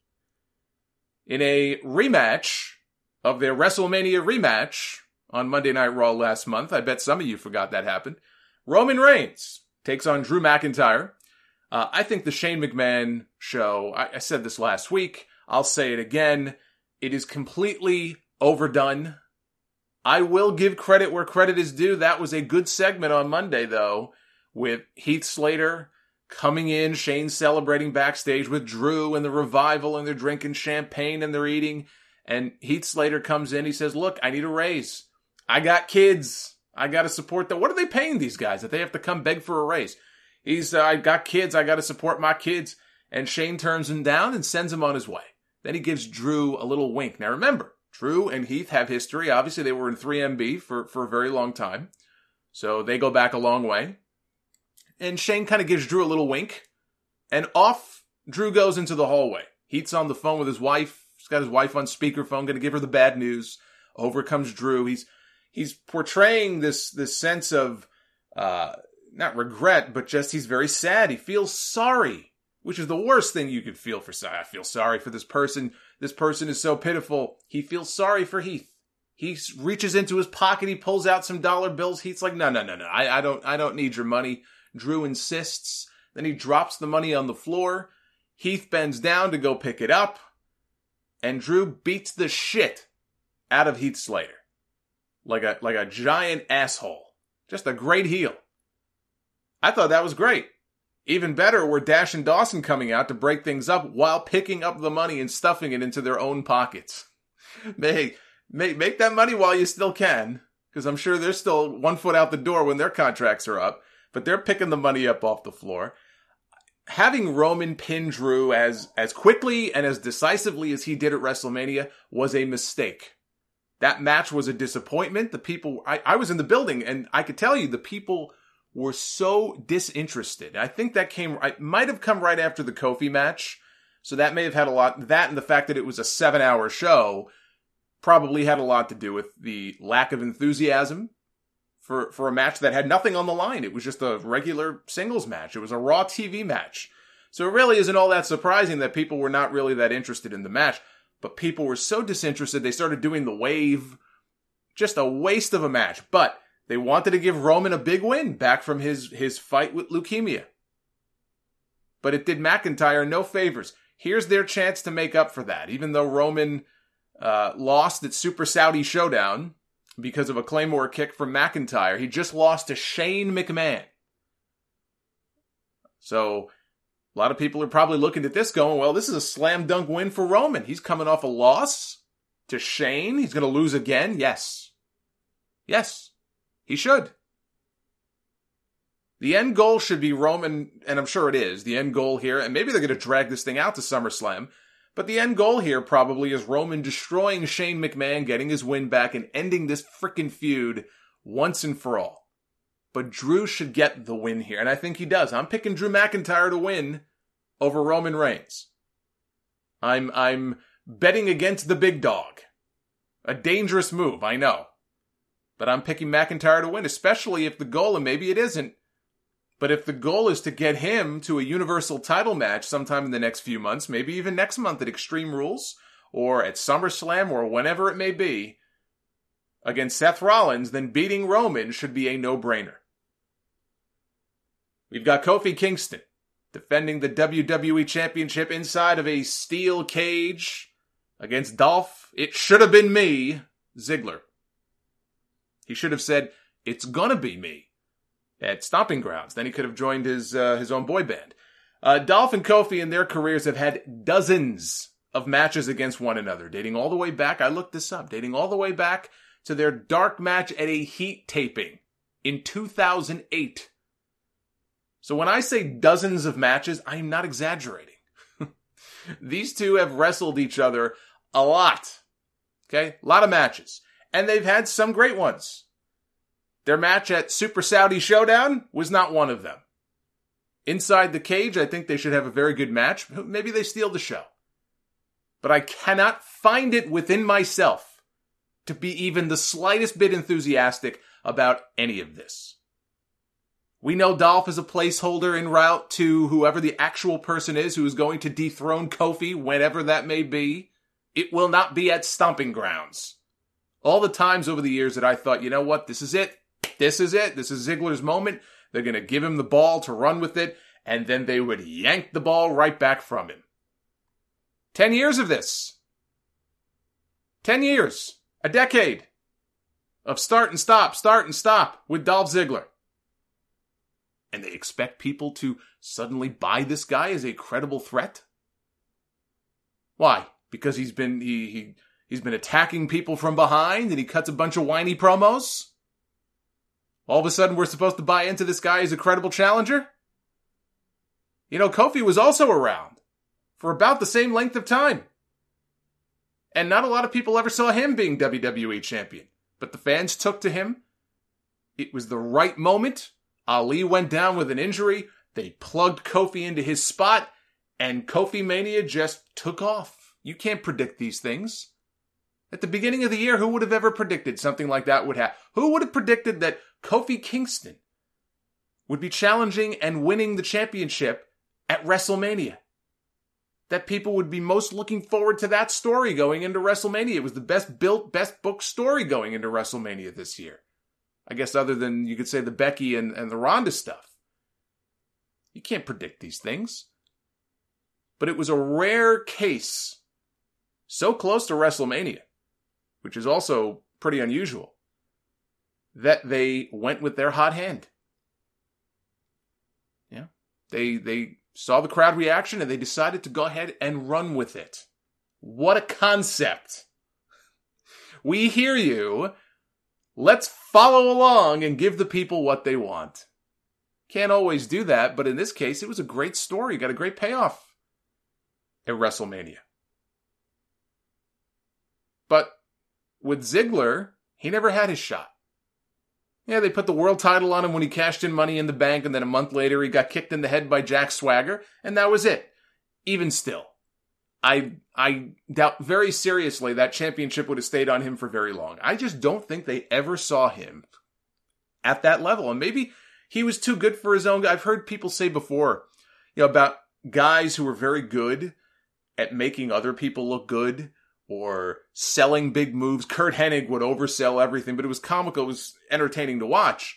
In a rematch of their WrestleMania rematch on Monday Night Raw last month, I bet some of you forgot that happened, Roman Reigns takes on Drew McIntyre. I think the Shane McMahon show, I said this last week, I'll say it again, it is completely overdone. I will give credit where credit is due. That was a good segment on Monday, though, with Heath Slater coming in, Shane celebrating backstage with Drew and the Revival, and they're drinking champagne and they're eating. And Heath Slater comes in, he says, look, I need a raise. I got kids. I got to support them. What are they paying these guys that they have to come beg for a raise? I got kids. I got to support my kids. And Shane turns him down and sends him on his way. Then he gives Drew a little wink. Now remember, Drew and Heath have history. Obviously, they were in 3MB for a very long time. So they go back a long way. And Shane kind of gives Drew a little wink. And off Drew goes into the hallway. Heath's on the phone with his wife. He's got his wife on speakerphone, going to give her the bad news. Over comes Drew. He's portraying this sense of, not regret, but just he's very sad. He feels sorry, which is the worst thing you could feel for. I feel sorry for this person. This person is so pitiful. He feels sorry for Heath. He reaches into his pocket. He pulls out some dollar bills. Heath's like, no. I don't need your money. Drew insists. Then he drops the money on the floor. Heath bends down to go pick it up. And Drew beats the shit out of Heath Slater. Like a giant asshole. Just a great heel. I thought that was great. Even better were Dash and Dawson coming out to break things up while picking up the money and stuffing it into their own pockets. Make that money while you still can, because I'm sure they're still 1 foot out the door when their contracts are up, but they're picking the money up off the floor. Having Roman pin Drew as quickly and as decisively as he did at WrestleMania was a mistake. That match was a disappointment. The people, I was in the building, and I could tell you the people were so disinterested. I think that might have come right after the Kofi match. So that may have had a lot, that and the fact that it was a 7-hour show probably had a lot to do with the lack of enthusiasm for a match that had nothing on the line. It was just a regular singles match. It was a Raw TV match. So it really isn't all that surprising that people were not really that interested in the match. But people were so disinterested, they started doing the wave. Just a waste of a match. But they wanted to give Roman a big win back from his fight with leukemia. But it did McIntyre no favors. Here's their chance to make up for that. Even though Roman lost at Super Saudi Showdown because of a Claymore kick from McIntyre, he just lost to Shane McMahon. So a lot of people are probably looking at this going, well, this is a slam dunk win for Roman. He's coming off a loss to Shane. He's going to lose again. Yes, he should. The end goal should be Roman, and I'm sure it is, the end goal here, and maybe they're going to drag this thing out to SummerSlam, but the end goal here probably is Roman destroying Shane McMahon, getting his win back, and ending this frickin' feud once and for all. But Drew should get the win here, and I think he does. I'm picking Drew McIntyre to win over Roman Reigns. I'm betting against the big dog. A dangerous move, I know. But I'm picking McIntyre to win, especially if the goal, and maybe it isn't, but if the goal is to get him to a Universal title match sometime in the next few months, maybe even next month at Extreme Rules, or at SummerSlam, or whenever it may be, against Seth Rollins, then beating Roman should be a no-brainer. We've got Kofi Kingston defending the WWE Championship inside of a steel cage against Dolph, it should have been me, Ziggler. He should have said, it's gonna be me, at Stomping Grounds. Then he could have joined his own boy band. Dolph and Kofi in their careers have had dozens of matches against one another, dating all the way back, I looked this up, dating all the way back to their dark match at a Heat taping in 2008. So when I say dozens of matches, I'm not exaggerating. These two have wrestled each other a lot. Okay? A lot of matches. And they've had some great ones. Their match at Super Saudi Showdown was not one of them. Inside the cage, I think they should have a very good match. Maybe they steal the show. But I cannot find it within myself to be even the slightest bit enthusiastic about any of this. We know Dolph is a placeholder en route to whoever the actual person is who is going to dethrone Kofi, whenever that may be. It will not be at Stomping Grounds. All the times over the years that I thought, you know what, this is it. This is it. This is Ziggler's moment. They're going to give him the ball to run with it, and then they would yank the ball right back from him. 10 years of this. 10 years. A decade of start and stop with Dolph Ziggler. And they expect people to suddenly buy this guy as a credible threat? Why? Because he's been attacking people from behind and he cuts a bunch of whiny promos? All of a sudden we're supposed to buy into this guy as a credible challenger? You know, Kofi was also around for about the same length of time. And not a lot of people ever saw him being WWE champion. But the fans took to him. It was the right moment. Ali went down with an injury. They plugged Kofi into his spot. And Kofi Mania just took off. You can't predict these things. At the beginning of the year, who would have ever predicted something like that would happen? Who would have predicted that Kofi Kingston would be challenging and winning the championship at WrestleMania? That people would be most looking forward to that story going into WrestleMania. It was the best built, best booked story going into WrestleMania this year. I guess other than, you could say, the Becky and the Ronda stuff. You can't predict these things. But it was a rare case, so close to WrestleMania, which is also pretty unusual, that they went with their hot hand. Yeah. They saw the crowd reaction and they decided to go ahead and run with it. What a concept. We hear you. Let's follow along and give the people what they want. Can't always do that, but in this case, it was a great story. Got a great payoff at WrestleMania. But with Ziggler, he never had his shot. Yeah, they put the world title on him when he cashed in Money in the Bank, and then a month later he got kicked in the head by Jack Swagger, and that was it. Even still, I doubt very seriously that championship would have stayed on him for very long. I just don't think they ever saw him at that level. And maybe he was too good for his own. I've heard people say before, about guys who were very good at making other people look good or selling big moves. Kurt Hennig would oversell everything, but it was comical. It was entertaining to watch.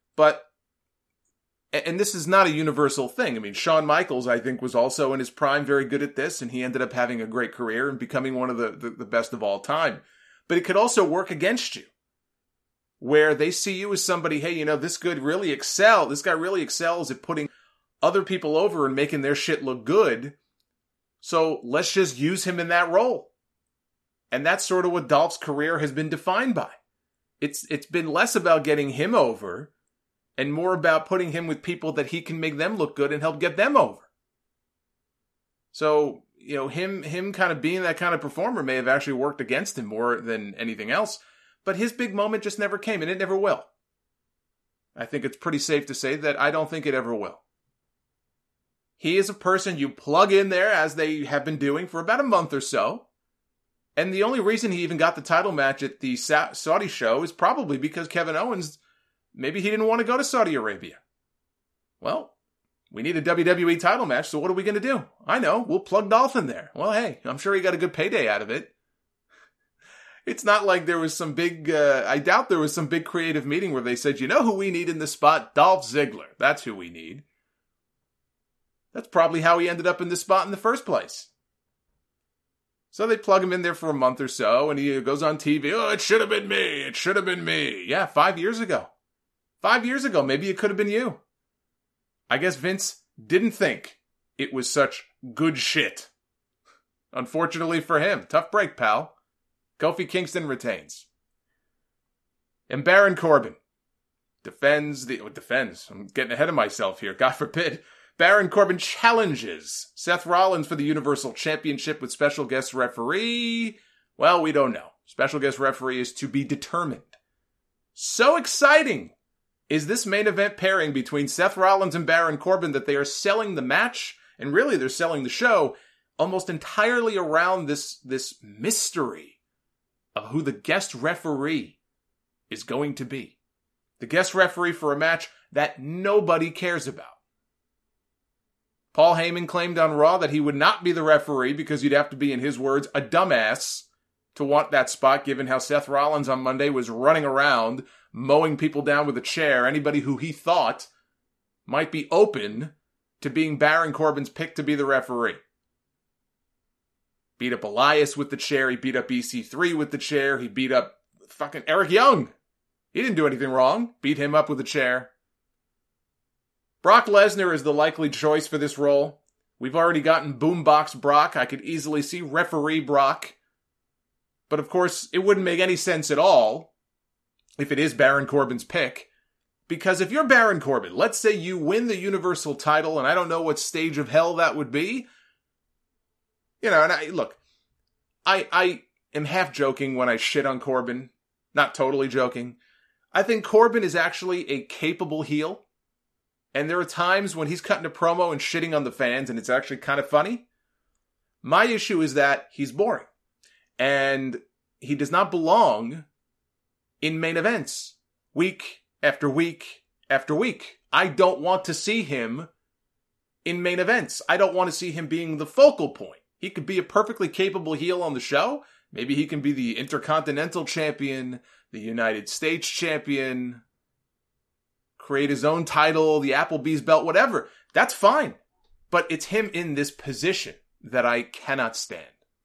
And this is not a universal thing. I mean, Shawn Michaels, I think, was also in his prime very good at this, and he ended up having a great career and becoming one of the best of all time. But it could also work against you, where they see you as somebody, hey, this guy really excels at putting other people over and making their shit look good. So let's just use him in that role. And that's sort of what Dolph's career has been defined by. It's been less about getting him over and more about putting him with people that he can make them look good and help get them over. So, him kind of being that kind of performer may have actually worked against him more than anything else, but his big moment just never came, and it never will. I think it's pretty safe to say that I don't think it ever will. He is a person you plug in there, as they have been doing for about a month or so, and the only reason he even got the title match at the Saudi show is probably because Kevin Owens, maybe he didn't want to go to Saudi Arabia. Well, we need a WWE title match, so what are we going to do? I know, we'll plug Dolph in there. Well, hey, I'm sure he got a good payday out of it. It's not like there was some big, I doubt there was some big creative meeting where they said, you know who we need in this spot? Dolph Ziggler. That's who we need. That's probably how he ended up in this spot in the first place. So they plug him in there for a month or so, and he goes on TV, oh, it should have been me. It should have been me. Yeah, 5 years ago. 5 years ago, maybe it could have been you. I guess Vince didn't think it was such good shit. Unfortunately for him. Tough break, pal. Kofi Kingston retains. And Baron Corbin defends. I'm getting ahead of myself here. God forbid. Baron Corbin challenges Seth Rollins for the Universal Championship with special guest referee. Well, we don't know. Special guest referee is to be determined. So exciting is this main event pairing between Seth Rollins and Baron Corbin that they are selling the match, and really they're selling the show, almost entirely around this mystery of who the guest referee is going to be. The guest referee for a match that nobody cares about. Paul Heyman claimed on Raw that he would not be the referee because you'd have to be, in his words, a dumbass to want that spot, given how Seth Rollins on Monday was running around, mowing people down with a chair, anybody who he thought might be open to being Baron Corbin's pick to be the referee. Beat up Elias with the chair, he beat up EC3 with the chair, he beat up fucking Eric Young. He didn't do anything wrong, beat him up with a chair. Brock Lesnar is the likely choice for this role. We've already gotten Boombox Brock. I could easily see Referee Brock. But of course, it wouldn't make any sense at all if it is Baron Corbin's pick. Because if you're Baron Corbin, let's say you win the Universal title, and I don't know what stage of hell that would be. You know, and I am half joking when I shit on Corbin. Not totally joking. I think Corbin is actually a capable heel. And there are times when he's cutting a promo and shitting on the fans, and it's actually kind of funny. My issue is that he's boring. And he does not belong in main events week after week after week. I don't want to see him in main events. I don't want to see him being the focal point. He could be a perfectly capable heel on the show. Maybe he can be the Intercontinental Champion, the United States Champion, create his own title, the Applebee's belt, whatever. That's fine. But it's him in this position that I cannot stand.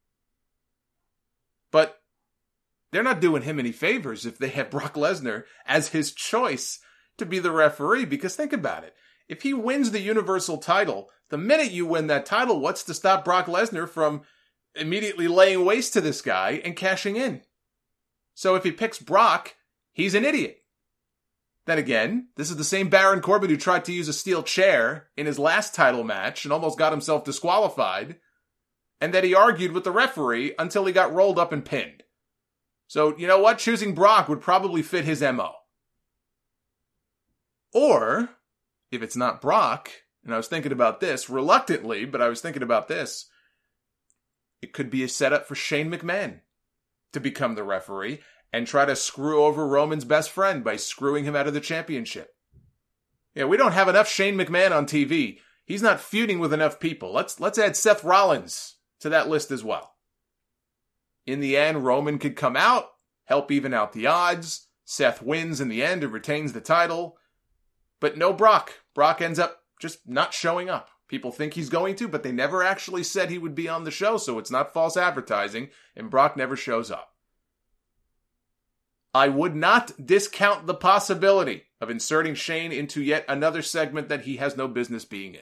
But they're not doing him any favors if they have Brock Lesnar as his choice to be the referee, because think about it. If he wins the Universal title, the minute you win that title, what's to stop Brock Lesnar from immediately laying waste to this guy and cashing in? So if he picks Brock, he's an idiot. Then again, this is the same Baron Corbin who tried to use a steel chair in his last title match and almost got himself disqualified, and that he argued with the referee until he got rolled up and pinned. So, you know what? Choosing Brock would probably fit his MO. Or, if it's not Brock, and I was thinking about this, reluctantly, but I was thinking about this, it could be a setup for Shane McMahon to become the referee and try to screw over Roman's best friend by screwing him out of the championship. Yeah, we don't have enough Shane McMahon on TV. He's not feuding with enough people. Let's add Seth Rollins to that list as well. In the end, Roman could come out, help even out the odds. Seth wins in the end and retains the title. But no Brock. Brock ends up just not showing up. People think he's going to, but they never actually said he would be on the show, so it's not false advertising, and Brock never shows up. I would not discount the possibility of inserting Shane into yet another segment that he has no business being in.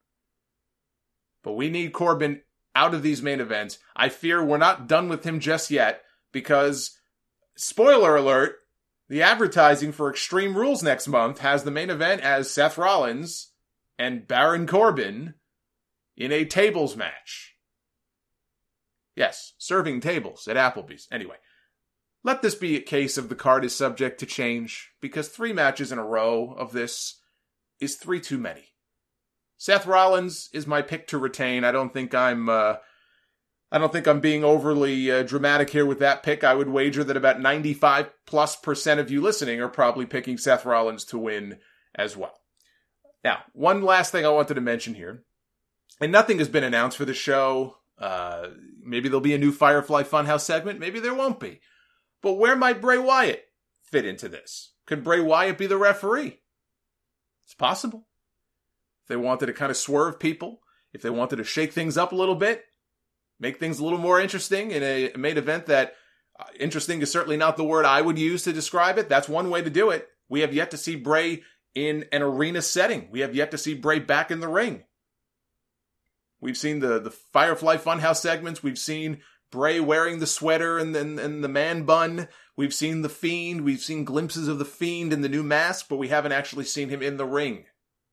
But we need Corbin out of these main events. I fear we're not done with him just yet because, spoiler alert, the advertising for Extreme Rules next month has the main event as Seth Rollins and Baron Corbin in a tables match. Yes, serving tables at Applebee's. Anyway. Let this be a case of the card is subject to change, because 3 matches in a row of this is 3 too many. Seth Rollins is my pick to retain. I don't think I'm being overly dramatic here with that pick. I would wager that about 95+% of you listening are probably picking Seth Rollins to win as well. Now, one last thing I wanted to mention here, and nothing has been announced for the show. Maybe there'll be a new Firefly Funhouse segment. Maybe there won't be. But where might Bray Wyatt fit into this? Could Bray Wyatt be the referee? It's possible. If they wanted to kind of swerve people, if they wanted to shake things up a little bit, make things a little more interesting in a main event that, interesting is certainly not the word I would use to describe it. That's one way to do it. We have yet to see Bray in an arena setting. We have yet to see Bray back in the ring. We've seen the Firefly Funhouse segments. We've seen Bray wearing the sweater and the man bun. We've seen The Fiend. We've seen glimpses of The Fiend in the new mask, but we haven't actually seen him in the ring.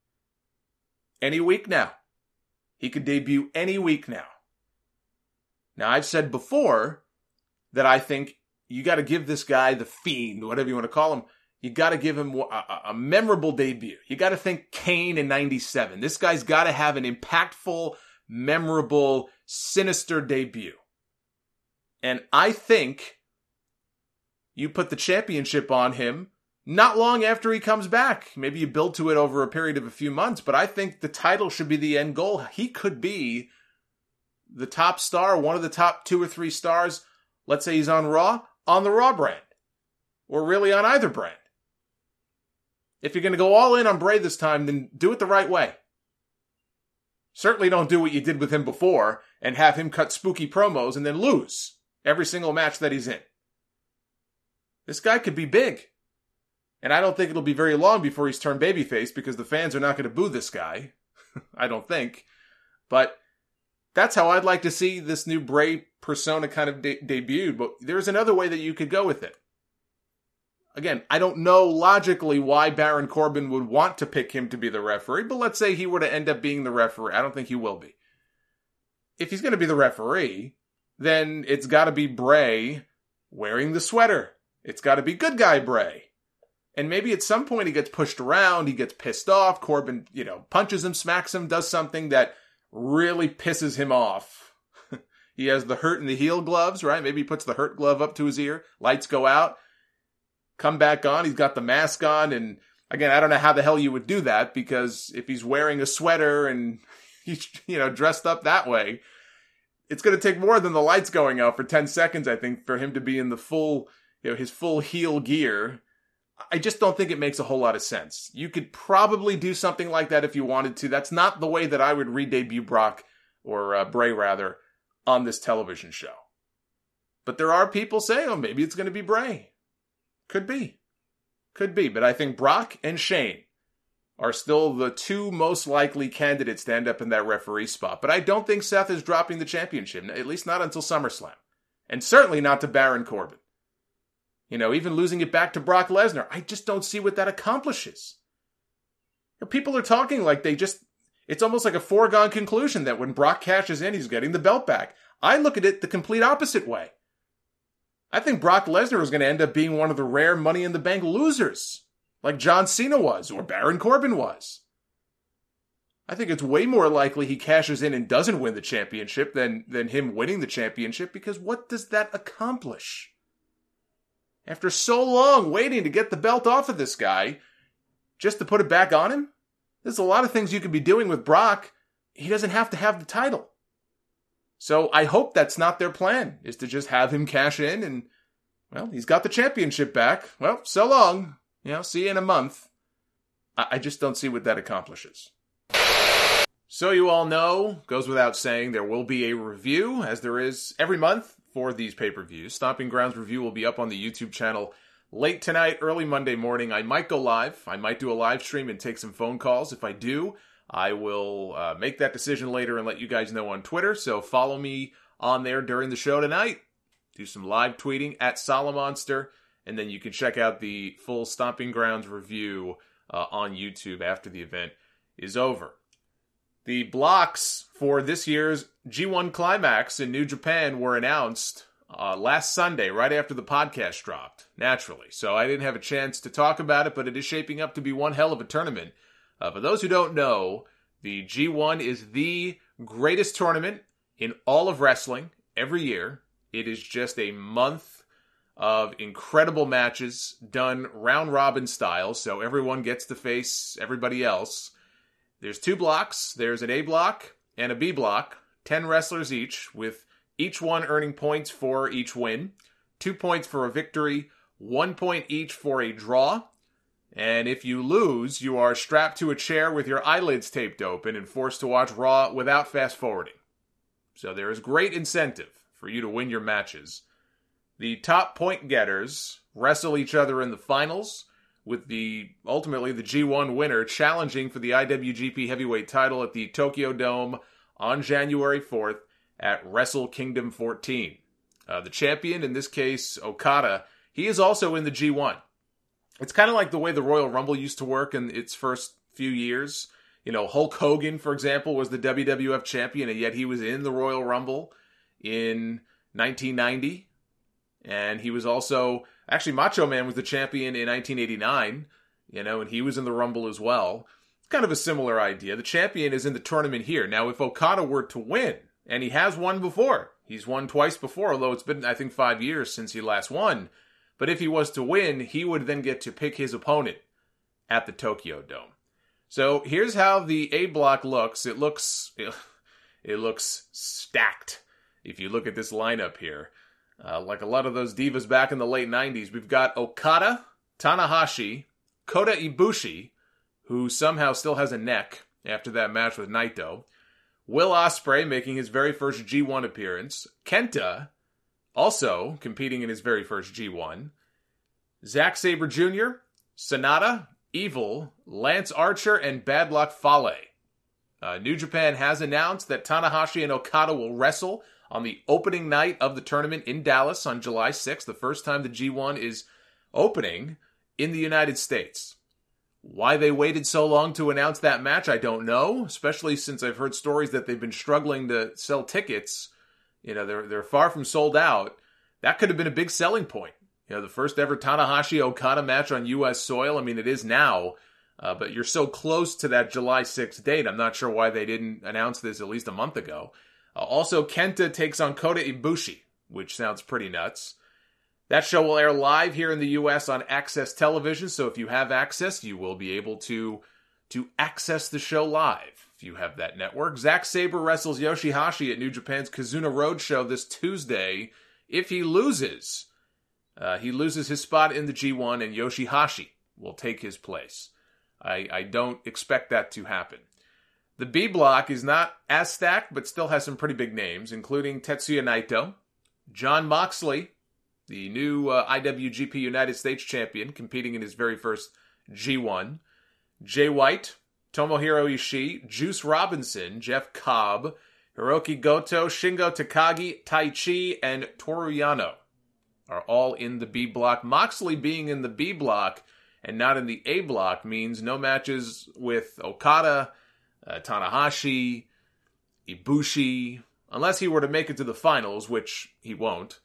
Any week now. He could debut any week now. Now, I've said before that I think you got to give this guy, The Fiend, whatever you want to call him, you got to give him a memorable debut. You got to think Kane in 97. This guy's got to have an impactful, memorable, sinister debut. And I think you put the championship on him not long after he comes back. Maybe you build to it over a period of a few months, but I think the title should be the end goal. He could be the top star, one of the top 2 or 3 stars. Let's say he's on Raw, on the Raw brand, or really on either brand. If you're going to go all in on Bray this time, then do it the right way. Certainly don't do what you did with him before and have him cut spooky promos and then lose every single match that he's in. This guy could be big. And I don't think it'll be very long before he's turned babyface because the fans are not going to boo this guy. I don't think. But that's how I'd like to see this new Bray persona kind of debuted. But there's another way that you could go with it. Again, I don't know logically why Baron Corbin would want to pick him to be the referee, but let's say he were to end up being the referee. I don't think he will be. If he's going to be the referee, then it's got to be Bray wearing the sweater. It's got to be good guy Bray. And maybe at some point he gets pushed around, he gets pissed off, Corbin, punches him, smacks him, does something that really pisses him off. He has the hurt and the heel gloves, right? Maybe he puts the hurt glove up to his ear, lights go out. Come back on, he's got the mask on, and again, I don't know how the hell you would do that, because if he's wearing a sweater and he's, dressed up that way, it's going to take more than the lights going out for 10 seconds, I think, for him to be in the full, his full heel gear. I just don't think it makes a whole lot of sense. You could probably do something like that if you wanted to. That's not the way that I would re-debut Brock, or Bray rather, on this television show. But there are people saying, maybe it's going to be Bray. Could be. But I think Brock and Shane are still the 2 most likely candidates to end up in that referee spot. But I don't think Seth is dropping the championship, at least not until SummerSlam. And certainly not to Baron Corbin. Even losing it back to Brock Lesnar, I just don't see what that accomplishes. People are talking like it's almost like a foregone conclusion that when Brock cashes in, he's getting the belt back. I look at it the complete opposite way. I think Brock Lesnar is going to end up being one of the rare Money in the Bank losers, like John Cena was, or Baron Corbin was. I think it's way more likely he cashes in and doesn't win the championship than him winning the championship, because what does that accomplish? After so long waiting to get the belt off of this guy, just to put it back on him? There's a lot of things you could be doing with Brock. He doesn't have to have the title. So I hope that's not their plan, is to just have him cash in and, he's got the championship back. Well, so long. See you in a month. I just don't see what that accomplishes. So you all know, goes without saying, there will be a review, as there is every month for these pay-per-views. Stomping Grounds review will be up on the YouTube channel late tonight, early Monday morning. I might go live. I might do a live stream and take some phone calls. If I do, I will make that decision later and let you guys know on Twitter. So follow me on there during the show tonight. Do some live tweeting at Solomonster. And then you can check out the full Stomping Grounds review on YouTube after the event is over. The blocks for this year's G1 Climax in New Japan were announced last Sunday, right after the podcast dropped, naturally. So I didn't have a chance to talk about it, but it is shaping up to be one hell of a tournament. For those who don't know, the G1 is the greatest tournament in all of wrestling every year. It is just a month of incredible matches done round-robin style, so everyone gets to face everybody else. There's 2 blocks. There's an A block and a B block, 10 wrestlers each, with each one earning points for each win, 2 points for a victory, 1 point each for a draw. And if you lose, you are strapped to a chair with your eyelids taped open and forced to watch Raw without fast-forwarding. So there is great incentive for you to win your matches. The top point getters wrestle each other in the finals, with ultimately the G1 winner challenging for the IWGP Heavyweight title at the Tokyo Dome on January 4th at Wrestle Kingdom 14. The champion, in this case Okada, he is also in the G1. It's kind of like the way the Royal Rumble used to work in its first few years. Hulk Hogan, for example, was the WWF champion, and yet he was in the Royal Rumble in 1990. And he was also, actually Macho Man was the champion in 1989, and he was in the Rumble as well. It's kind of a similar idea. The champion is in the tournament here. Now, if Okada were to win, and he has won before, he's won twice before, although it's been, I think, 5 years since he last won. But if he was to win, he would then get to pick his opponent at the Tokyo Dome. So here's how the A block looks. It looks stacked. If you look at this lineup here, like a lot of those divas back in the late 90s, we've got Okada, Tanahashi, Kota Ibushi, who somehow still has a neck after that match with Naito, Will Ospreay making his very first G1 appearance, Kenta also competing in his very first G1, Zack Sabre Jr., Sonata, Evil, Lance Archer, and Bad Luck Fale. New Japan has announced that Tanahashi and Okada will wrestle on the opening night of the tournament in Dallas on July 6th, the first time the G1 is opening in the United States. Why they waited so long to announce that match, I don't know, especially since I've heard stories that they've been struggling to sell tickets. You know, they're far from sold out. That could have been a big selling point. You know, the first ever Tanahashi-Okada match on U.S. soil. I mean, it is now, but you're so close to that July 6th date. I'm not sure why they didn't announce this at least a month ago. Also, Kenta takes on Kota Ibushi, which sounds pretty nuts. That show will air live here in the U.S. on Access Television, so if you have access, you will be able to access the show live if you have that network. Zack Sabre wrestles Yoshihashi at New Japan's Kizuna Roadshow this Tuesday. If he loses his spot in the G1, and Yoshihashi will take his place. I don't expect that to happen. The B block is not as stacked, but still has some pretty big names, including Tetsuya Naito, Jon Moxley, the new IWGP United States champion, competing in his very first G1, Jay White, Tomohiro Ishii, Juice Robinson, Jeff Cobb, Hiroki Goto, Shingo Takagi, Tai Chi, and Toru Yano are all in the B block. Moxley being in the B block and not in the A block means no matches with Okada, Tanahashi, Ibushi, unless he were to make it to the finals, which he won't.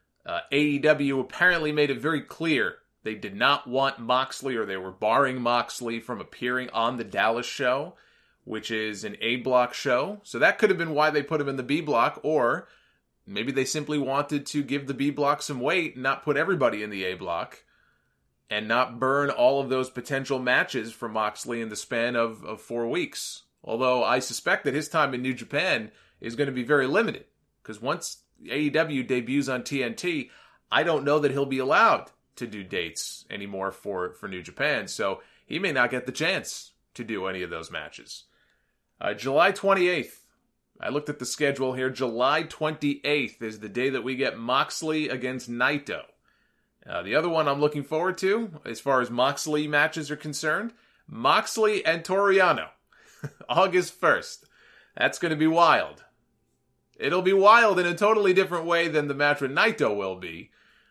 AEW apparently made it very clear they did not want Moxley, or they were barring Moxley from appearing on the Dallas show, which is an A block show. So that could have been why they put him in the B block, or maybe they simply wanted to give the B block some weight and not put everybody in the A block and not burn all of those potential matches for Moxley in the span of 4 weeks. Although I suspect that his time in New Japan is going to be very limited, because once AEW debuts on TNT, I don't know that he'll be allowed to do dates anymore for New Japan, so he may not get the chance to do any of those matches. July 28th, I looked at the schedule here. July 28th is the day that we get Moxley against Naito. The other one I'm looking forward to, as far as Moxley matches are concerned, Moxley and Toru Yano, August 1st. That's going to be wild. It'll be wild in a totally different way than the match with Naito will be.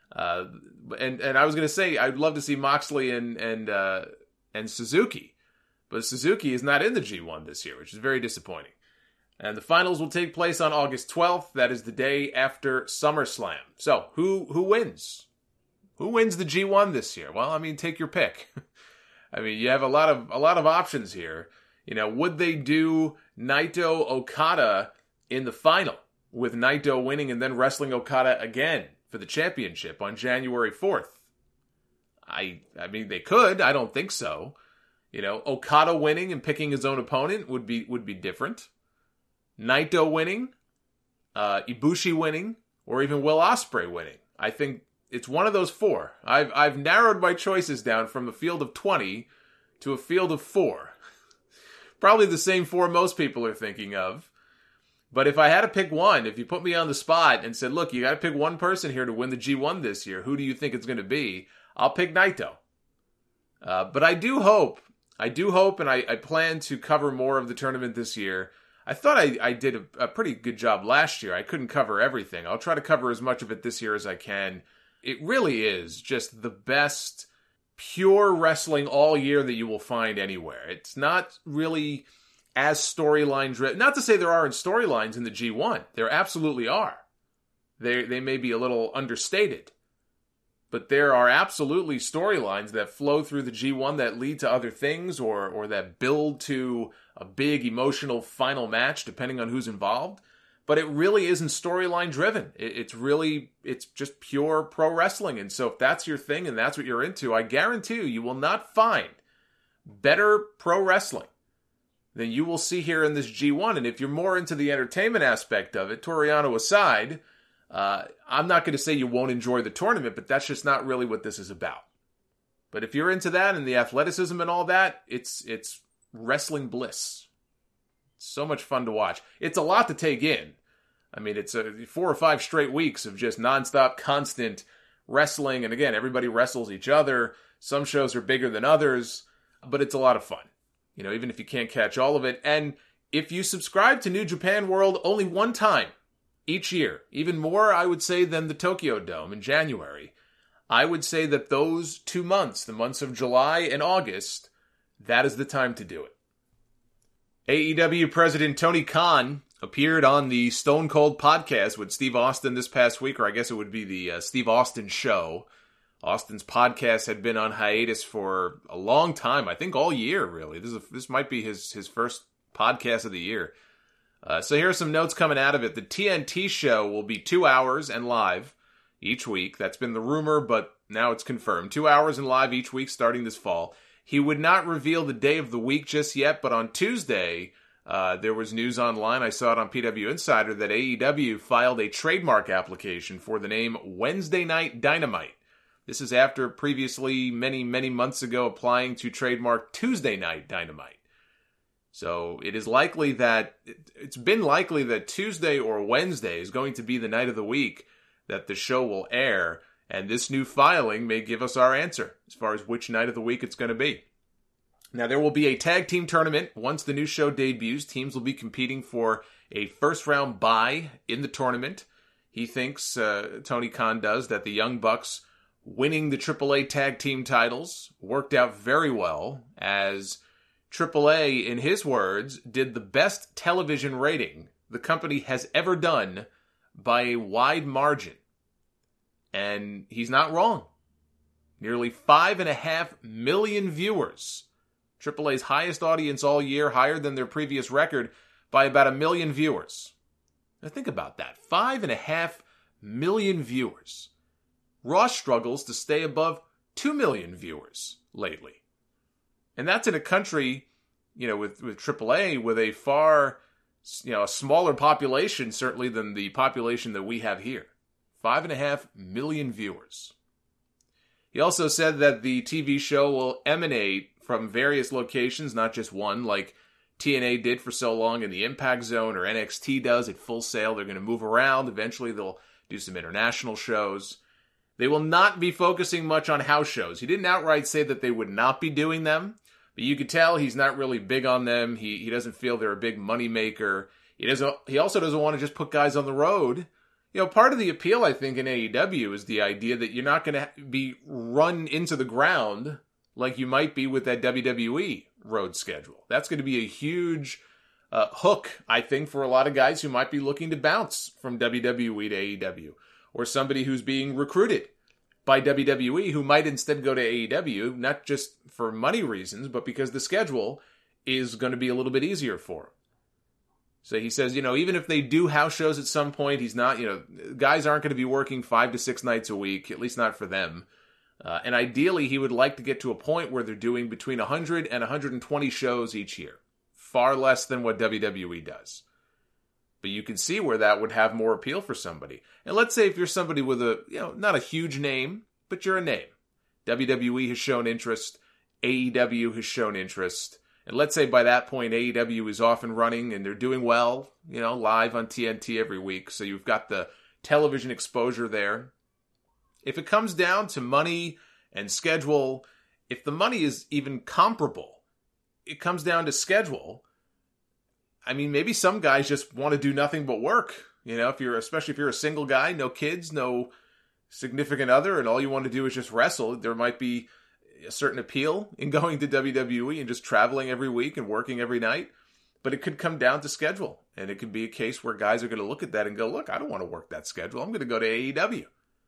And I was going to say, I'd love to see Moxley and Suzuki. But Suzuki is not in the G1 this year, which is very disappointing. And the finals will take place on August 12th. That is the day after SummerSlam. So, who wins? Who wins the G1 this year? Well, I mean, take your pick. I mean, you have a lot of options here. You know, would they do Naito Okada in the final, with Naito winning and then wrestling Okada again for the championship on January 4th? I mean, they could. I don't think so. You know, Okada winning and picking his own opponent would be different. Naito winning, Ibushi winning, or even Will Ospreay winning. I think it's one of those four. I've narrowed my choices down from a field of 20 to a field of 4. Probably the same 4 most people are thinking of. But if I had to pick one, if you put me on the spot and said, look, you got to pick one person here to win the G1 this year, who do you think it's going to be? I'll pick Naito. But I do hope, and I plan to cover more of the tournament this year. I thought I did a pretty good job last year. I couldn't cover everything. I'll try to cover as much of it this year as I can. It really is just the best pure wrestling all year that you will find anywhere. It's not really as storyline driven. Not to say there aren't storylines in the G1. There absolutely are. They may be a little understated. But there are absolutely storylines that flow through the G1 that lead to other things, or that build to a big emotional final match, depending on who's involved. but it really isn't storyline driven. It's just pure pro wrestling. And so if that's your thing and that's what you're into, I guarantee you will not find better pro wrestling than you will see here in this G1. And if you're more into the entertainment aspect of it, Toriano aside, I'm not going to say you won't enjoy the tournament, but that's just not really what this is about. But if you're into that and the athleticism and all that, it's wrestling bliss. It's so much fun to watch. It's a lot to take in. I mean, it's 4 or 5 straight weeks of just nonstop, constant wrestling. And again, everybody wrestles each other. Some shows are bigger than others, but it's a lot of fun. You know, even if you can't catch all of it. And if you subscribe to New Japan World only one time each year, even more, I would say, than the Tokyo Dome in January, I would say that those 2 months, the months of July and August, that is the time to do it. AEW President Tony Khan appeared on the Stone Cold podcast with Steve Austin this past week, or I guess it would be the Steve Austin Show. Austin's podcast had been on hiatus for a long time, I think all year, really. This might be his first podcast of the year. So here are some notes coming out of it. The TNT show will be 2 hours and live each week. That's been the rumor, but now it's confirmed. 2 hours and live each week starting this fall. He would not reveal the day of the week just yet, but on Tuesday, there was news online, I saw it on PW Insider, that AEW filed a trademark application for the name Wednesday Night Dynamite. This is after previously, many, many months ago, applying to trademark Tuesday Night Dynamite. So it is likely that, it's been likely that Tuesday or Wednesday is going to be the night of the week that the show will air, and this new filing may give us our answer as far as which night of the week it's going to be. Now, there will be a tag team tournament. Once the new show debuts, teams will be competing for a first-round bye in the tournament. He thinks, Tony Khan does, that the Young Bucks winning the AAA tag team titles worked out very well, as AAA, in his words, did the best television rating the company has ever done by a wide margin. And he's not wrong. Nearly 5.5 million viewers. AAA's highest audience all year, higher than their previous record by about 1 million viewers. Now think about that. 5.5 million viewers. Raw struggles to stay above 2 million viewers lately. And that's in a country, you know, with AAA, with a far, a smaller population, certainly, than the population that we have here. 5.5 million viewers. He also said that the TV show will emanate from various locations, not just one, like TNA did for so long in the Impact Zone, or NXT does at Full Sail. They're going to move around. Eventually, they'll do some international shows. They will not be focusing much on house shows. He didn't outright say that they would not be doing them, but you could tell he's not really big on them. He doesn't feel they're a big moneymaker. He also doesn't want to just put guys on the road. You know, part of the appeal, I think, in AEW is the idea that you're not going to be run into the ground like you might be with that WWE road schedule. That's going to be a huge hook, I think, for a lot of guys who might be looking to bounce from WWE to AEW, or somebody who's being recruited by WWE who might instead go to AEW, not just for money reasons, but because the schedule is going to be a little bit easier for them. So he says, even if they do house shows at some point, he's not, guys aren't going to be working 5 to 6 nights a week, at least not for them. And ideally, he would like to get to a point where they're doing between 100 and 120 shows each year. Far less than what WWE does. But you can see where that would have more appeal for somebody. And let's say if you're somebody with not a huge name, but you're a name. WWE has shown interest. AEW has shown interest. And let's say by that point, AEW is off and running and they're doing well, live on TNT every week. So you've got the television exposure there. If it comes down to money and schedule, if the money is even comparable, it comes down to schedule. I mean, maybe some guys just want to do nothing but work. Especially if you're a single guy, no kids, no significant other, and all you want to do is just wrestle, there might be a certain appeal in going to WWE and just traveling every week and working every night. But it could come down to schedule. And it could be a case where guys are going to look at that and go, look, I don't want to work that schedule. I'm going to go to AEW.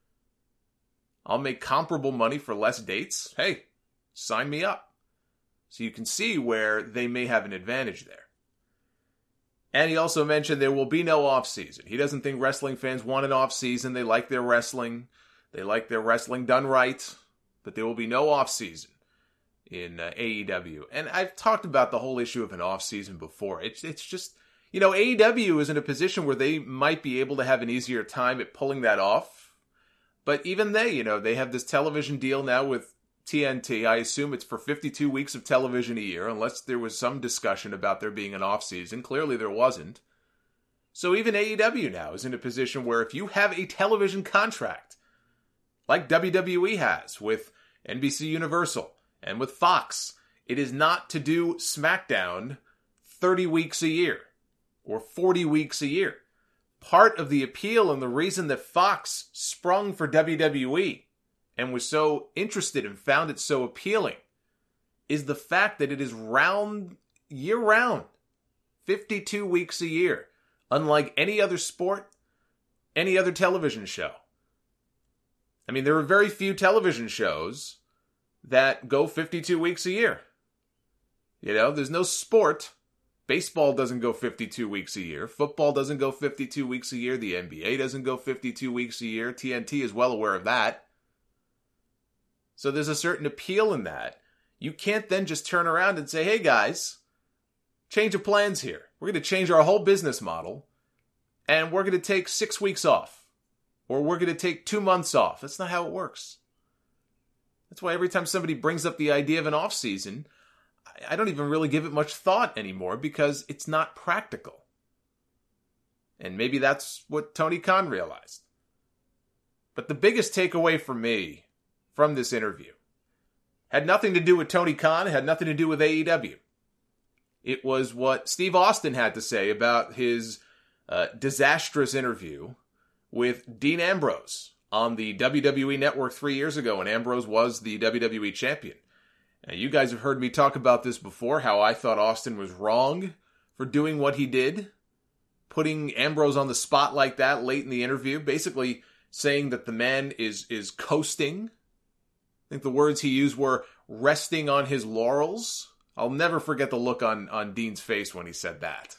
I'll make comparable money for less dates. Hey, sign me up. So you can see where they may have an advantage there. And he also mentioned there will be no off-season. He doesn't think wrestling fans want an off-season. They like their wrestling. They like their wrestling done right. But there will be no off-season in AEW. And I've talked about the whole issue of an off-season before. It's just, AEW is in a position where they might be able to have an easier time at pulling that off. But even they have this television deal now with TNT. I assume it's for 52 weeks of television a year, unless there was some discussion about there being an off-season. Clearly there wasn't. So even AEW now is in a position where if you have a television contract, like WWE has with NBC Universal and with Fox, it is not to do SmackDown 30 weeks a year or 40 weeks a year. Part of the appeal and the reason that Fox sprung for WWE and was so interested and found it so appealing is the fact that it is year-round, 52 weeks a year, unlike any other sport, any other television show. I mean, there are very few television shows that go 52 weeks a year. There's no sport. Baseball doesn't go 52 weeks a year. Football doesn't go 52 weeks a year. The NBA doesn't go 52 weeks a year. TNT is well aware of that. So there's a certain appeal in that. You can't then just turn around and say, hey guys, change of plans here. We're going to change our whole business model and we're going to take 6 weeks off. Or we're going to take 2 months off. That's not how it works. That's why every time somebody brings up the idea of an off season, I don't even really give it much thought anymore because it's not practical. And maybe that's what Tony Khan realized. But the biggest takeaway for me from this interview had nothing to do with Tony Khan, it had nothing to do with AEW. It was what Steve Austin had to say about his disastrous interview with Dean Ambrose on the WWE Network 3 years ago when Ambrose was the WWE champion. Now, you guys have heard me talk about this before, how I thought Austin was wrong for doing what he did, putting Ambrose on the spot like that late in the interview, basically saying that the man is coasting. I think the words he used were resting on his laurels. I'll never forget the look on Dean's face when he said that.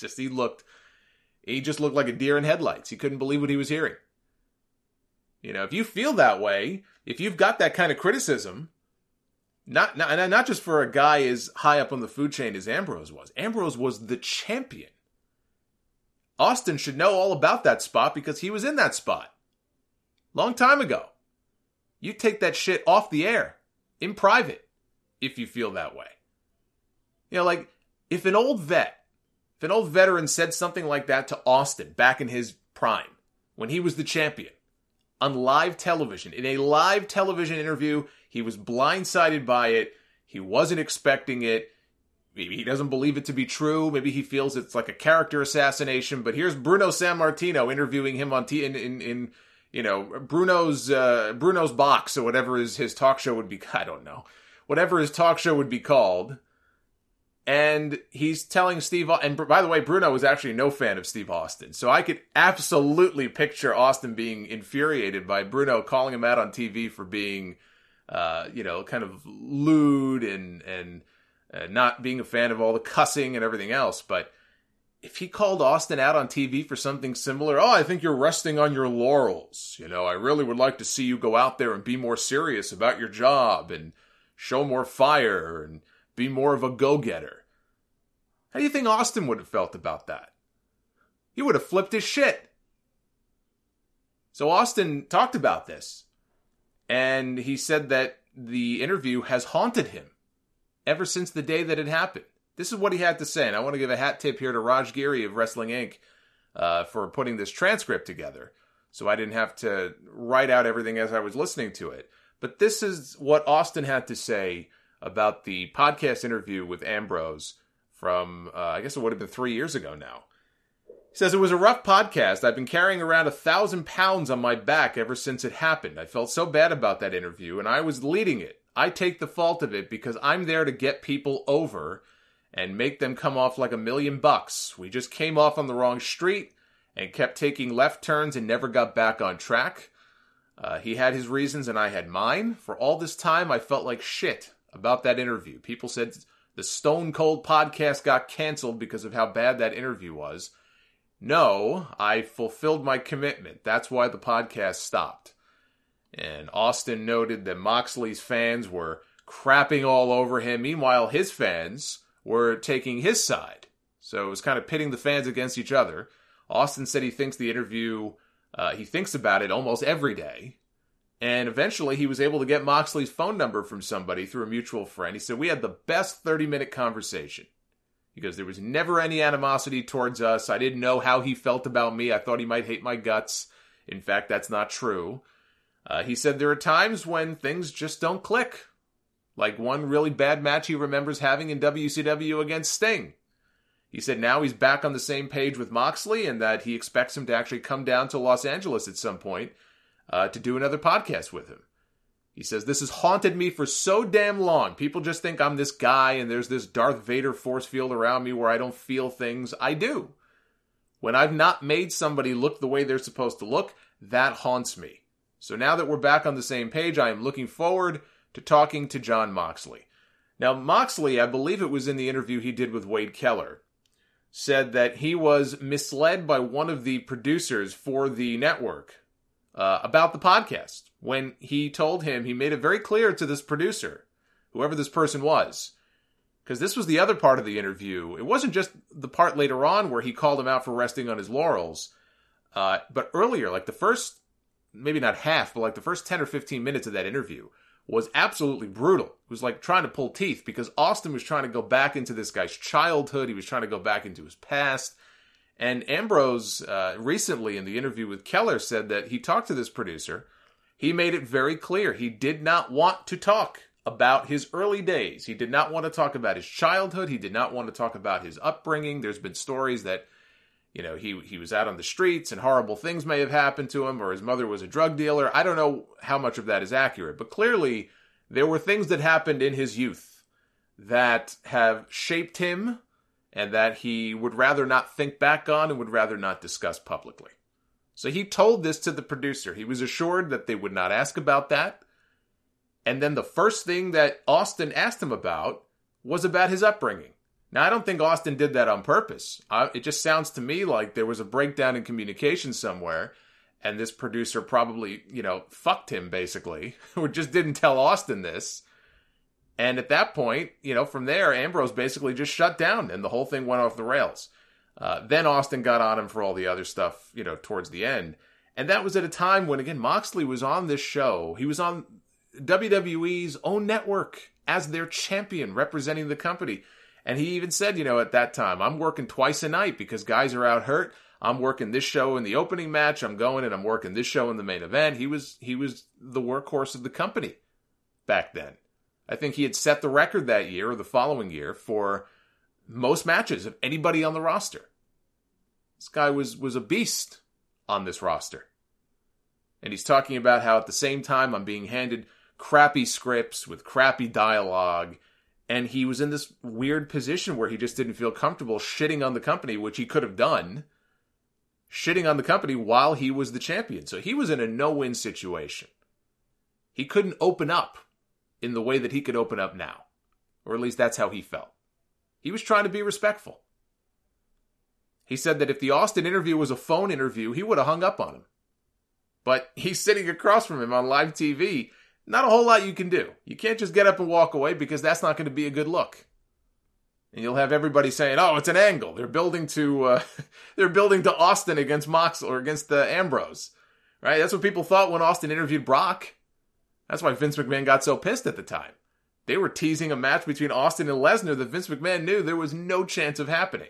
He just looked like a deer in headlights. He couldn't believe what he was hearing. If you feel that way, if you've got that kind of criticism, not just for a guy as high up on the food chain as Ambrose was. Ambrose was the champion. Austin should know all about that spot because he was in that spot. Long time ago. You take that shit off the air, in private, if you feel that way. If an old veteran said something like that to Austin back in his prime, when he was the champion, on live television, in a live television interview, he was blindsided by it, he wasn't expecting it, maybe he doesn't believe it to be true, maybe he feels it's like a character assassination, but here's Bruno Sammartino interviewing him on Bruno's Box, or whatever his talk show would be. I don't know. Whatever his talk show would be called. And he's telling Steve, and by the way, Bruno was actually no fan of Steve Austin. So I could absolutely picture Austin being infuriated by Bruno calling him out on TV for being, kind of lewd and not being a fan of all the cussing and everything else. But if he called Austin out on TV for something similar, I think you're resting on your laurels. I really would like to see you go out there and be more serious about your job and show more fire and be more of a go-getter. How do you think Austin would have felt about that? He would have flipped his shit. So Austin talked about this, and he said that the interview has haunted him ever since the day that it happened. This is what he had to say, and I want to give a hat tip here to Raj Giri of Wrestling Inc. For putting this transcript together, so I didn't have to write out everything as I was listening to it. But this is what Austin had to say about the podcast interview with Ambrose from, I guess it would have been 3 years ago now. He says, it was a rough podcast. I've been carrying around 1,000 pounds on my back ever since it happened. I felt so bad about that interview, and I was leading it. I take the fault of it because I'm there to get people over and make them come off like $1 million. We just came off on the wrong street and kept taking left turns and never got back on track. He had his reasons and I had mine. For all this time, I felt like shit about that interview. People said The Stone Cold podcast got canceled because of how bad that interview was. No, I fulfilled my commitment. That's why the podcast stopped. And Austin noted that Moxley's fans were crapping all over him. Meanwhile, his fans were taking his side. So it was kind of pitting the fans against each other. Austin said he thinks the interview, he thinks about it almost every day. And eventually he was able to get Moxley's phone number from somebody through a mutual friend. He said, we had the best 30-minute conversation. Because there was never any animosity towards us. I didn't know how he felt about me. I thought he might hate my guts. In fact, that's not true. He said there are times when things just don't click. Like one really bad match he remembers having in WCW against Sting. He said now he's back on the same page with Moxley and that he expects him to actually come down to Los Angeles at some point to do another podcast with him. He says, this has haunted me for so damn long. People just think I'm this guy and there's this Darth Vader force field around me where I don't feel things. I do. When I've not made somebody look the way they're supposed to look, that haunts me. So now that we're back on the same page, I am looking forward to talking to Jon Moxley. Now, Moxley, I believe it was in the interview he did with Wade Keller, said that he was misled by one of the producers for the network about the podcast. When he told him, he made it very clear to this producer, whoever this person was, because this was the other part of the interview. It wasn't just the part later on where he called him out for resting on his laurels, but earlier, like the first, maybe not half, but like the first 10 or 15 minutes of that interview was absolutely brutal. It was like trying to pull teeth because Austin was trying to go back into this guy's childhood. He was trying to go back into his past. And Ambrose recently in the interview with Keller said that he talked to this producer. He made it very clear he did not want to talk about his early days. He did not want to talk about his childhood. He did not want to talk about his upbringing. There's been stories that, you know, he was out on the streets and horrible things may have happened to him, or his mother was a drug dealer. I don't know how much of that is accurate, but clearly there were things that happened in his youth that have shaped him and that he would rather not think back on and would rather not discuss publicly. So he told this to the producer. He was assured that they would not ask about that. And then the first thing that Austin asked him about was about his upbringing. Now, I don't think Austin did that on purpose. It just sounds to me like there was a breakdown in communication somewhere, and this producer probably, fucked him, basically, or just didn't tell Austin this. And at that point, from there, Ambrose basically just shut down, and the whole thing went off the rails. Then Austin got on him for all the other stuff, towards the end. And that was at a time when, again, Moxley was on this show. He was on WWE's own network as their champion, representing the company. And he even said, at that time, I'm working twice a night because guys are out hurt. I'm working this show in the opening match. I'm going and I'm working this show in the main event. He was the workhorse of the company back then. I think he had set the record that year or the following year for most matches of anybody on the roster. This guy was a beast on this roster. And he's talking about how at the same time I'm being handed crappy scripts with crappy dialogue. And he was in this weird position where he just didn't feel comfortable shitting on the company, which he could have done. Shitting on the company while he was the champion. So he was in a no-win situation. He couldn't open up in the way that he could open up now. Or at least that's how he felt. He was trying to be respectful. He said that if the Austin interview was a phone interview, he would have hung up on him. But he's sitting across from him on live TV. Not a whole lot you can do. You can't just get up and walk away because that's not going to be a good look. And you'll have everybody saying, "Oh, it's an angle. They're building to Austin against Mox or against Ambrose." Right? That's what people thought when Austin interviewed Brock. That's why Vince McMahon got so pissed at the time. They were teasing a match between Austin and Lesnar that Vince McMahon knew there was no chance of happening.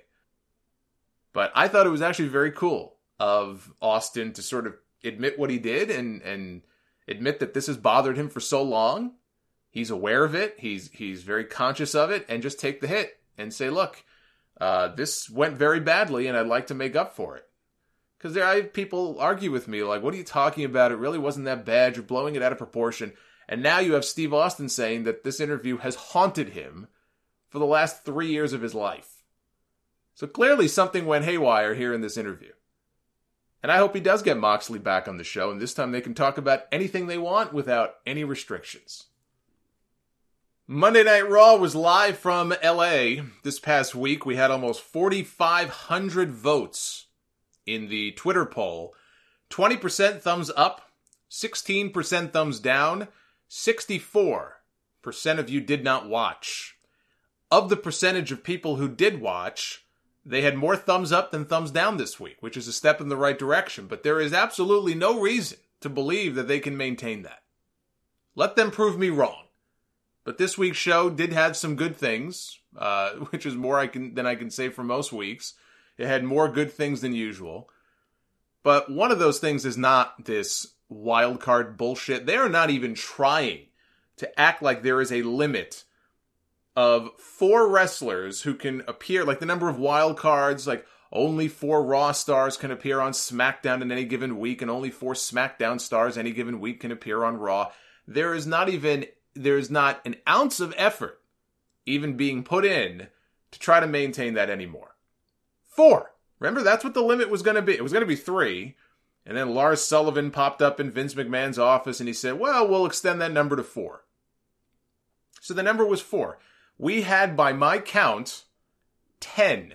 But I thought it was actually very cool of Austin to sort of admit what he did and admit that this has bothered him for so long. He's aware of it. He's very conscious of it, and just take the hit and say, look, this went very badly and I'd like to make up for it. Because people argue with me like, what are you talking about? It really wasn't that bad. You're blowing it out of proportion. And now you have Steve Austin saying that this interview has haunted him for the last 3 years of his life. So clearly something went haywire here in this interview. And I hope he does get Moxley back on the show, and this time they can talk about anything they want without any restrictions. Monday Night Raw was live from LA this past week. We had almost 4,500 votes in the Twitter poll. 20% thumbs up, 16% thumbs down, 64% of you did not watch. Of the percentage of people who did watch, they had more thumbs up than thumbs down this week, which is a step in the right direction. But there is absolutely no reason to believe that they can maintain that. Let them prove me wrong. But this week's show did have some good things, which is more than I can say for most weeks. It had more good things than usual. But one of those things is not this wild card bullshit. They are not even trying to act like there is a limit of 4 wrestlers who can appear, like the number of wild cards, like only 4 Raw stars can appear on SmackDown in any given week, and only 4 SmackDown stars any given week can appear on Raw. There is not an ounce of effort even being put in to try to maintain that anymore. 4. Remember, that's what the limit was going to be. It was going to be 3. And then Lars Sullivan popped up in Vince McMahon's office and he said, well, we'll extend that number to 4. So the number was 4. We had, by my count, 10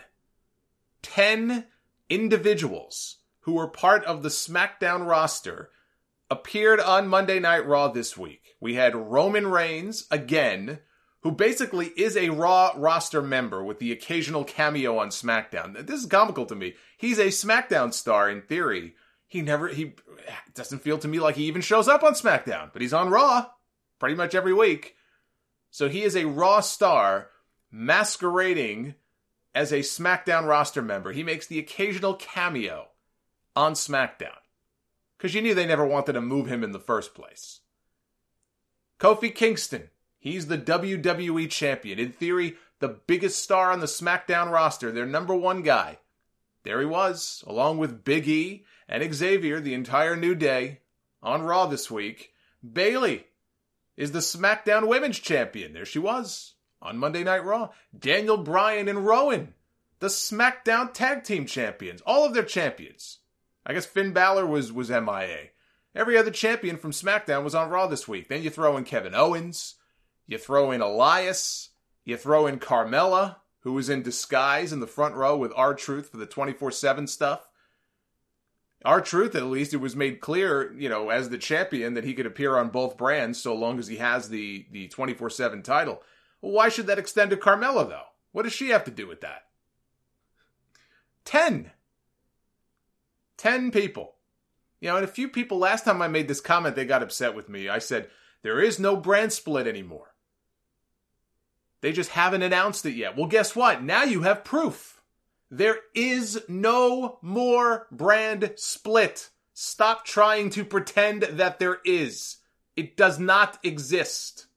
individuals who were part of the SmackDown roster appeared on Monday Night Raw this week. We had Roman Reigns, again, who basically is a Raw roster member with the occasional cameo on SmackDown. This is comical to me. He's a SmackDown star in theory. He doesn't feel to me like he even shows up on SmackDown, but he's on Raw pretty much every week. So he is a Raw star masquerading as a SmackDown roster member. He makes the occasional cameo on SmackDown, because you knew they never wanted to move him in the first place. Kofi Kingston, he's the WWE champion. In theory, the biggest star on the SmackDown roster, their number 1 guy. There he was, along with Big E and Xavier, the entire New Day, on Raw this week. Bayley is the SmackDown Women's Champion. There she was, on Monday Night Raw. Daniel Bryan and Rowan, the SmackDown Tag Team Champions. All of their champions. I guess Finn Balor was MIA. Every other champion from SmackDown was on Raw this week. Then you throw in Kevin Owens. You throw in Elias. You throw in Carmella, who was in disguise in the front row with R-Truth for the 24/7 stuff. R-Truth, at least, it was made clear, as the champion, that he could appear on both brands so long as he has the 24/7 title. Well, why should that extend to Carmella, though? What does she have to do with that? 10 people. And a few people, last time I made this comment, they got upset with me. I said, there is no brand split anymore. They just haven't announced it yet. Well, guess what? Now you have proof. There is no more brand split. Stop trying to pretend that there is. It does not exist.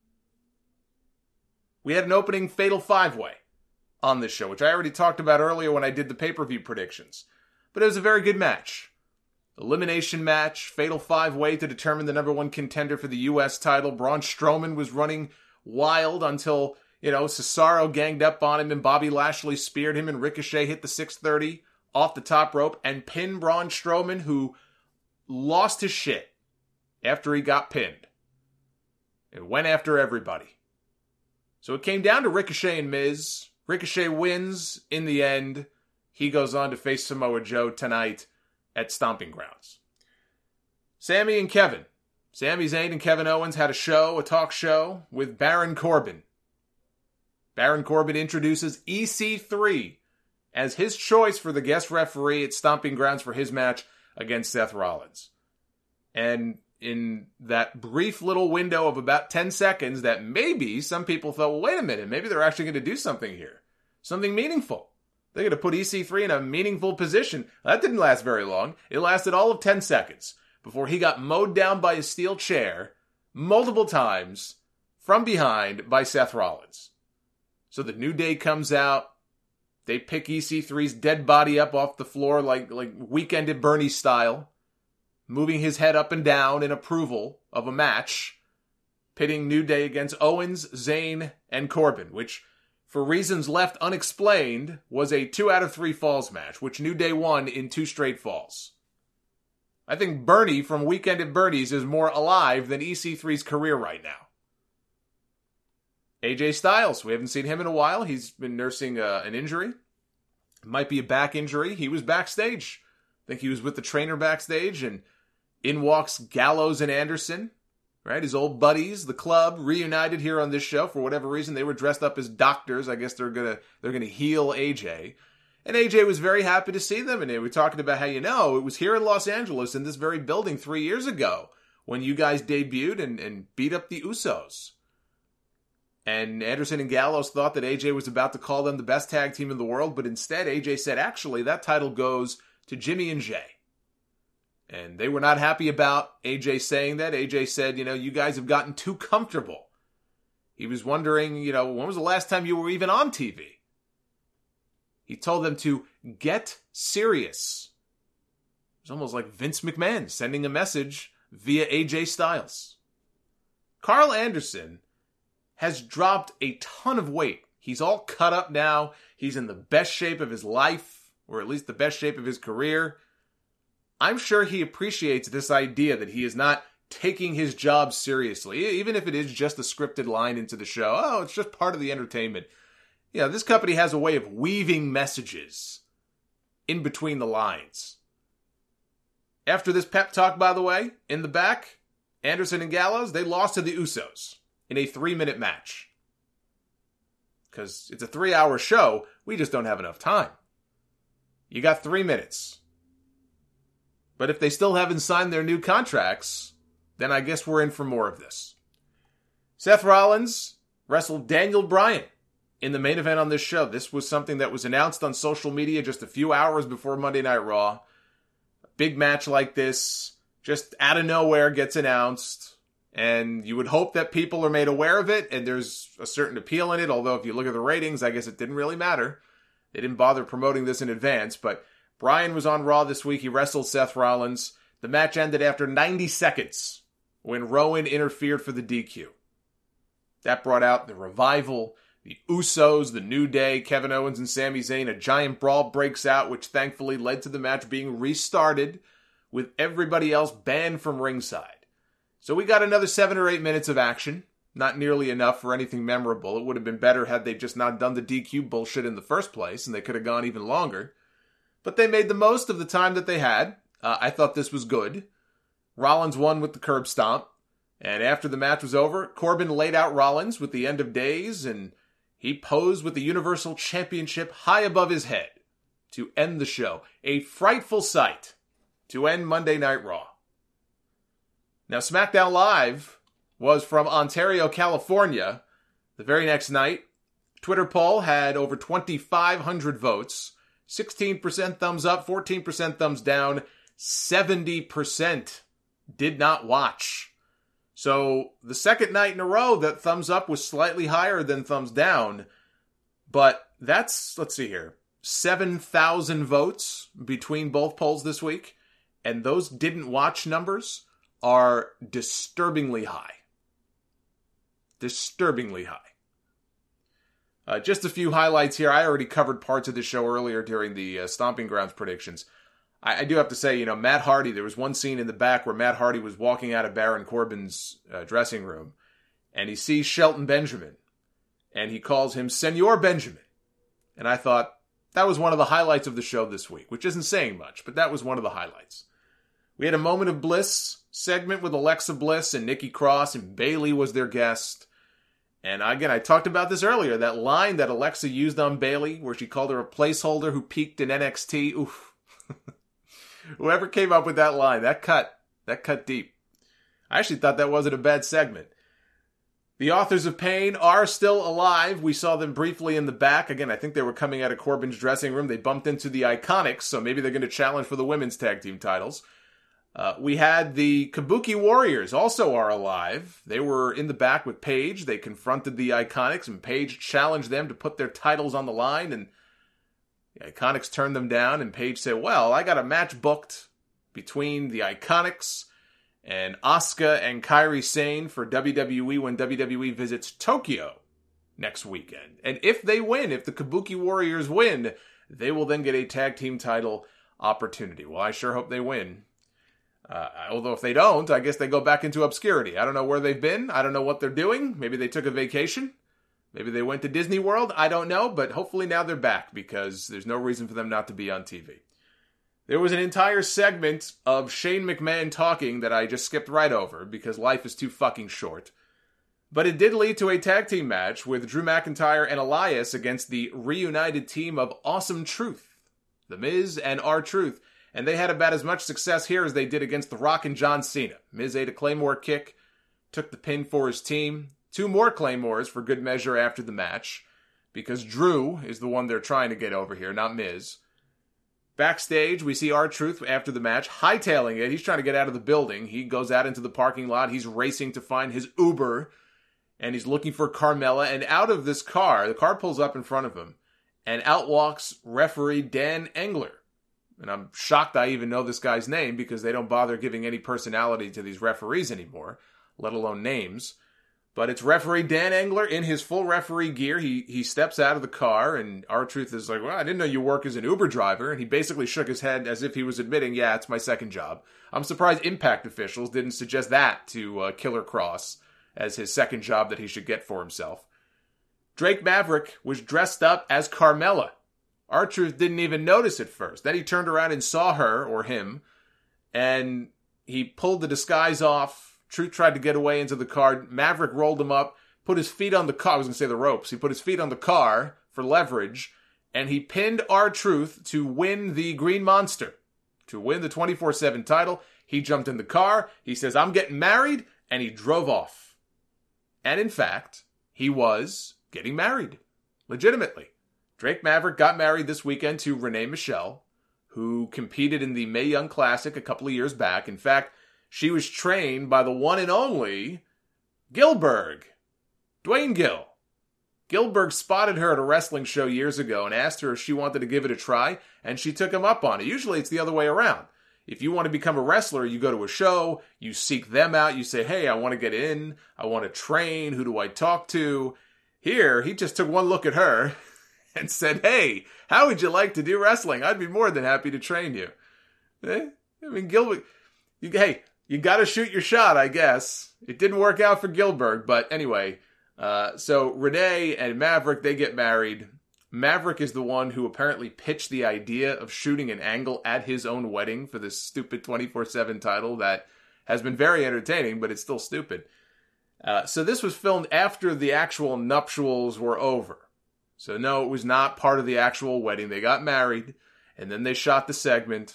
We had an opening Fatal 5-Way on this show, which I already talked about earlier when I did the pay-per-view predictions. But it was a very good match. Elimination match, Fatal 5-Way to determine the number 1 contender for the U.S. title. Braun Strowman was running wild until, Cesaro ganged up on him and Bobby Lashley speared him and Ricochet hit the 630 off the top rope and pinned Braun Strowman, who lost his shit after he got pinned. It went after everybody. So it came down to Ricochet and Miz. Ricochet wins in the end. He goes on to face Samoa Joe tonight at Stomping Grounds. Sami and Kevin. Sami Zayn and Kevin Owens had a talk show with Baron Corbin. Baron Corbin introduces EC3 as his choice for the guest referee at Stomping Grounds for his match against Seth Rollins. And in that brief little window of about 10 seconds, that maybe some people thought, well, wait a minute, maybe they're actually going to do something here. Something meaningful. They're going to put EC3 in a meaningful position. That didn't last very long. It lasted all of 10 seconds before he got mowed down by a steel chair multiple times from behind by Seth Rollins. So the New Day comes out. They pick EC3's dead body up off the floor like Weekend at Bernie style, moving his head up and down in approval of a match, pitting New Day against Owens, Zayn, and Corbin, which, for reasons left unexplained, was a 2 out of 3 falls match, which New Day won in 2 straight falls. I think Bernie from Weekend at Bernie's is more alive than EC3's career right now. AJ Styles, we haven't seen him in a while. He's been nursing an injury. Might be a back injury. He was backstage. I think he was with the trainer backstage, and in walks Gallows and Anderson, right? His old buddies, the club, reunited here on this show. For whatever reason, they were dressed up as doctors. I guess they're gonna heal AJ. And AJ was very happy to see them, and they were talking about how, it was here in Los Angeles in this very building 3 years ago when you guys debuted and beat up the Usos. And Anderson and Gallows thought that AJ was about to call them the best tag team in the world, but instead AJ said, actually, that title goes to Jimmy and Jay. And they were not happy about AJ saying that. AJ said, you guys have gotten too comfortable. He was wondering, when was the last time you were even on TV? He told them to get serious. It's almost like Vince McMahon sending a message via AJ Styles. Carl Anderson has dropped a ton of weight. He's all cut up now. He's in the best shape of his life, or at least the best shape of his career. I'm sure he appreciates this idea that he is not taking his job seriously, even if it is just a scripted line into the show. Oh, it's just part of the entertainment. This company has a way of weaving messages in between the lines. After this pep talk, by the way, in the back, Anderson and Gallows, they lost to the Usos in a 3-minute match. Because it's a 3-hour show, we just don't have enough time. You got 3 minutes. But if they still haven't signed their new contracts, then I guess we're in for more of this. Seth Rollins wrestled Daniel Bryan in the main event on this show. This was something that was announced on social media just a few hours before Monday Night Raw. A big match like this, just out of nowhere, gets announced. And you would hope that people are made aware of it, and there's a certain appeal in it, although if you look at the ratings, I guess it didn't really matter. They didn't bother promoting this in advance, but Bryan was on Raw this week. He wrestled Seth Rollins. The match ended after 90 seconds when Rowan interfered for the DQ. That brought out the Revival, the Usos, the New Day, Kevin Owens and Sami Zayn. A giant brawl breaks out, which thankfully led to the match being restarted with everybody else banned from ringside. So we got another 7 or 8 minutes of action. Not nearly enough for anything memorable. It would have been better had they just not done the DQ bullshit in the first place, and they could have gone even longer. But they made the most of the time that they had. I thought this was good. Rollins won with the curb stomp. And after the match was over, Corbin laid out Rollins with the end of days, and he posed with the Universal Championship high above his head to end the show. A frightful sight to end Monday Night Raw. Now, SmackDown Live was from Ontario, California. The very next night, Twitter poll had over 2,500 votes. 16% thumbs up, 14% thumbs down, 70% did not watch. So the second night in a row that thumbs up was slightly higher than thumbs down. But that's, let's see here, 7,000 votes between both polls this week. And those didn't watch numbers are disturbingly high. Disturbingly high. Just a few highlights here. I already covered parts of the show earlier during the Stomping Grounds predictions. I do have to say, Matt Hardy, there was one scene in the back where Matt Hardy was walking out of Baron Corbin's dressing room, and he sees Shelton Benjamin, and he calls him Senor Benjamin. And I thought that was one of the highlights of the show this week, which isn't saying much, but that was one of the highlights. We had a Moment of Bliss segment with Alexa Bliss and Nikki Cross, and Bayley was their guest. And again, I talked about this earlier, that line that Alexa used on Bayley, where she called her a placeholder who peaked in NXT. Oof. Whoever came up with that line, that cut deep. I actually thought that wasn't a bad segment. The Authors of Pain are still alive. We saw them briefly in the back. Again, I think they were coming out of Corbin's dressing room. They bumped into the Iconics, so maybe they're going to challenge for the women's tag team titles. We had the Kabuki Warriors also are alive. They were in the back with Paige. They confronted the Iconics, and Paige challenged them to put their titles on the line, and the Iconics turned them down, and Paige said, well, I got a match booked between the Iconics and Asuka and Kairi Sane for WWE when WWE visits Tokyo next weekend. And if they win, if the Kabuki Warriors win, they will then get a tag team title opportunity. Well, I sure hope they win. Although if they don't, I guess they go back into obscurity. I don't know where they've been. I don't know what they're doing. Maybe they took a vacation. Maybe they went to Disney World. I don't know, but hopefully now they're back because there's no reason for them not to be on TV. There was an entire segment of Shane McMahon talking that I just skipped right over because life is too fucking short. But it did lead to a tag team match with Drew McIntyre and Elias against the reunited team of Awesome Truth, The Miz and R-Truth. And they had about as much success here as they did against The Rock and John Cena. Miz ate a Claymore kick, took the pin for his team. 2 more Claymores for good measure after the match, because Drew is the one they're trying to get over here, not Miz. Backstage, we see R-Truth after the match, hightailing it. He's trying to get out of the building. He goes out into the parking lot. He's racing to find his Uber, and he's looking for Carmella. And out of this car, the car pulls up in front of him, and out walks referee Dan Engler. And I'm shocked I even know this guy's name because they don't bother giving any personality to these referees anymore, let alone names. But it's referee Dan Engler in his full referee gear. He steps out of the car, and R-Truth is like, well, I didn't know you work as an Uber driver. And he basically shook his head as if he was admitting, yeah, it's my second job. I'm surprised Impact officials didn't suggest that to Killer Kross as his second job that he should get for himself. Drake Maverick was dressed up as Carmella. R-Truth didn't even notice at first. Then he turned around and saw her, or him, and he pulled the disguise off. Truth tried to get away into the car. Maverick rolled him up, put his feet on the car. I was going to say the ropes. He put his feet on the car for leverage, and he pinned R-Truth to win the Green Monster, to win the 24/7 title. He jumped in the car. He says, I'm getting married, and he drove off. And in fact, he was getting married. Legitimately. Drake Maverick got married this weekend to Renee Michelle, who competed in the Mae Young Classic a couple of years back. In fact, she was trained by the one and only Gillberg, Dwayne Gill. Gillberg spotted her at a wrestling show years ago and asked her if she wanted to give it a try, and she took him up on it. Usually it's the other way around. If you want to become a wrestler, you go to a show, you seek them out, you say, hey, I want to get in, I want to train, who do I talk to? Here, he just took one look at her and said, hey, how would you like to do wrestling? I'd be more than happy to train you. I mean, Gillberg, hey, you got to shoot your shot, I guess. It didn't work out for Gillberg, but anyway. So Renee and Maverick, they get married. Maverick is the one who apparently pitched the idea of shooting an angle at his own wedding for this stupid 24/7 title that has been very entertaining, but it's still stupid. So this was filmed after the actual nuptials were over. So no, it was not part of the actual wedding. They got married, and then they shot the segment.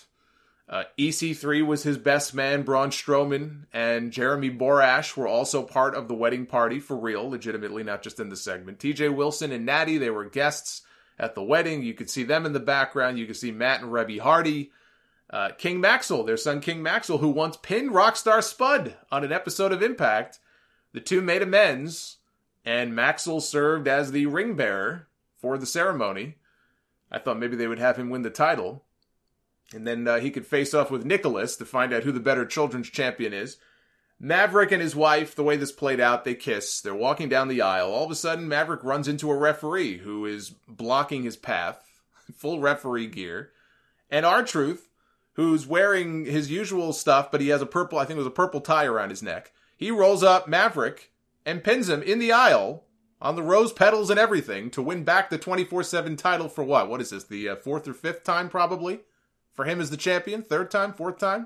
EC3 was his best man, Braun Strowman, and Jeremy Borash were also part of the wedding party for real, legitimately, not just in the segment. TJ Wilson and Natty, they were guests at the wedding. You could see them in the background. You could see Matt and Rebby Hardy. King Maxwell, their son King Maxwell, who once pinned Rockstar Spud on an episode of Impact. The two made amends, and Maxwell served as the ring bearer for the ceremony. I thought maybe they would have him win the title. And then he could face off with Nicholas to find out who the better children's champion is. Maverick and his wife, the way this played out, they kiss. They're walking down the aisle. All of a sudden, Maverick runs into a referee who is blocking his path. Full referee gear. And R-Truth, who's wearing his usual stuff, but he has a purple, I think it was a purple tie around his neck. He rolls up Maverick and pins him in the aisle on the rose petals and everything to win back the 24/7 title for what? What is this, the fourth or fifth time probably? For him as the champion? Third time? Fourth time?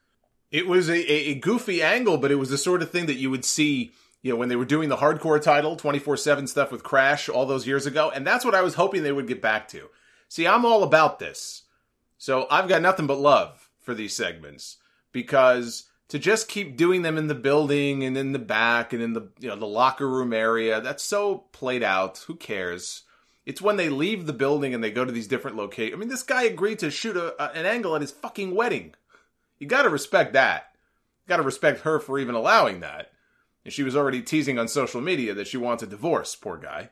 It was a goofy angle, but it was the sort of thing that you would see, you know, when they were doing the hardcore title, 24/7 stuff with Crash all those years ago. And that's what I was hoping they would get back to. See, I'm all about this. So I've got nothing but love for these segments. Because to just keep doing them in the building and in the back and in the, you know, the locker room area, that's so played out. Who cares? It's when they leave the building and they go to these different locations. I mean, this guy agreed to shoot an angle at his fucking wedding. You gotta respect that. You gotta respect her for even allowing that. And she was already teasing on social media that she wants a divorce, poor guy.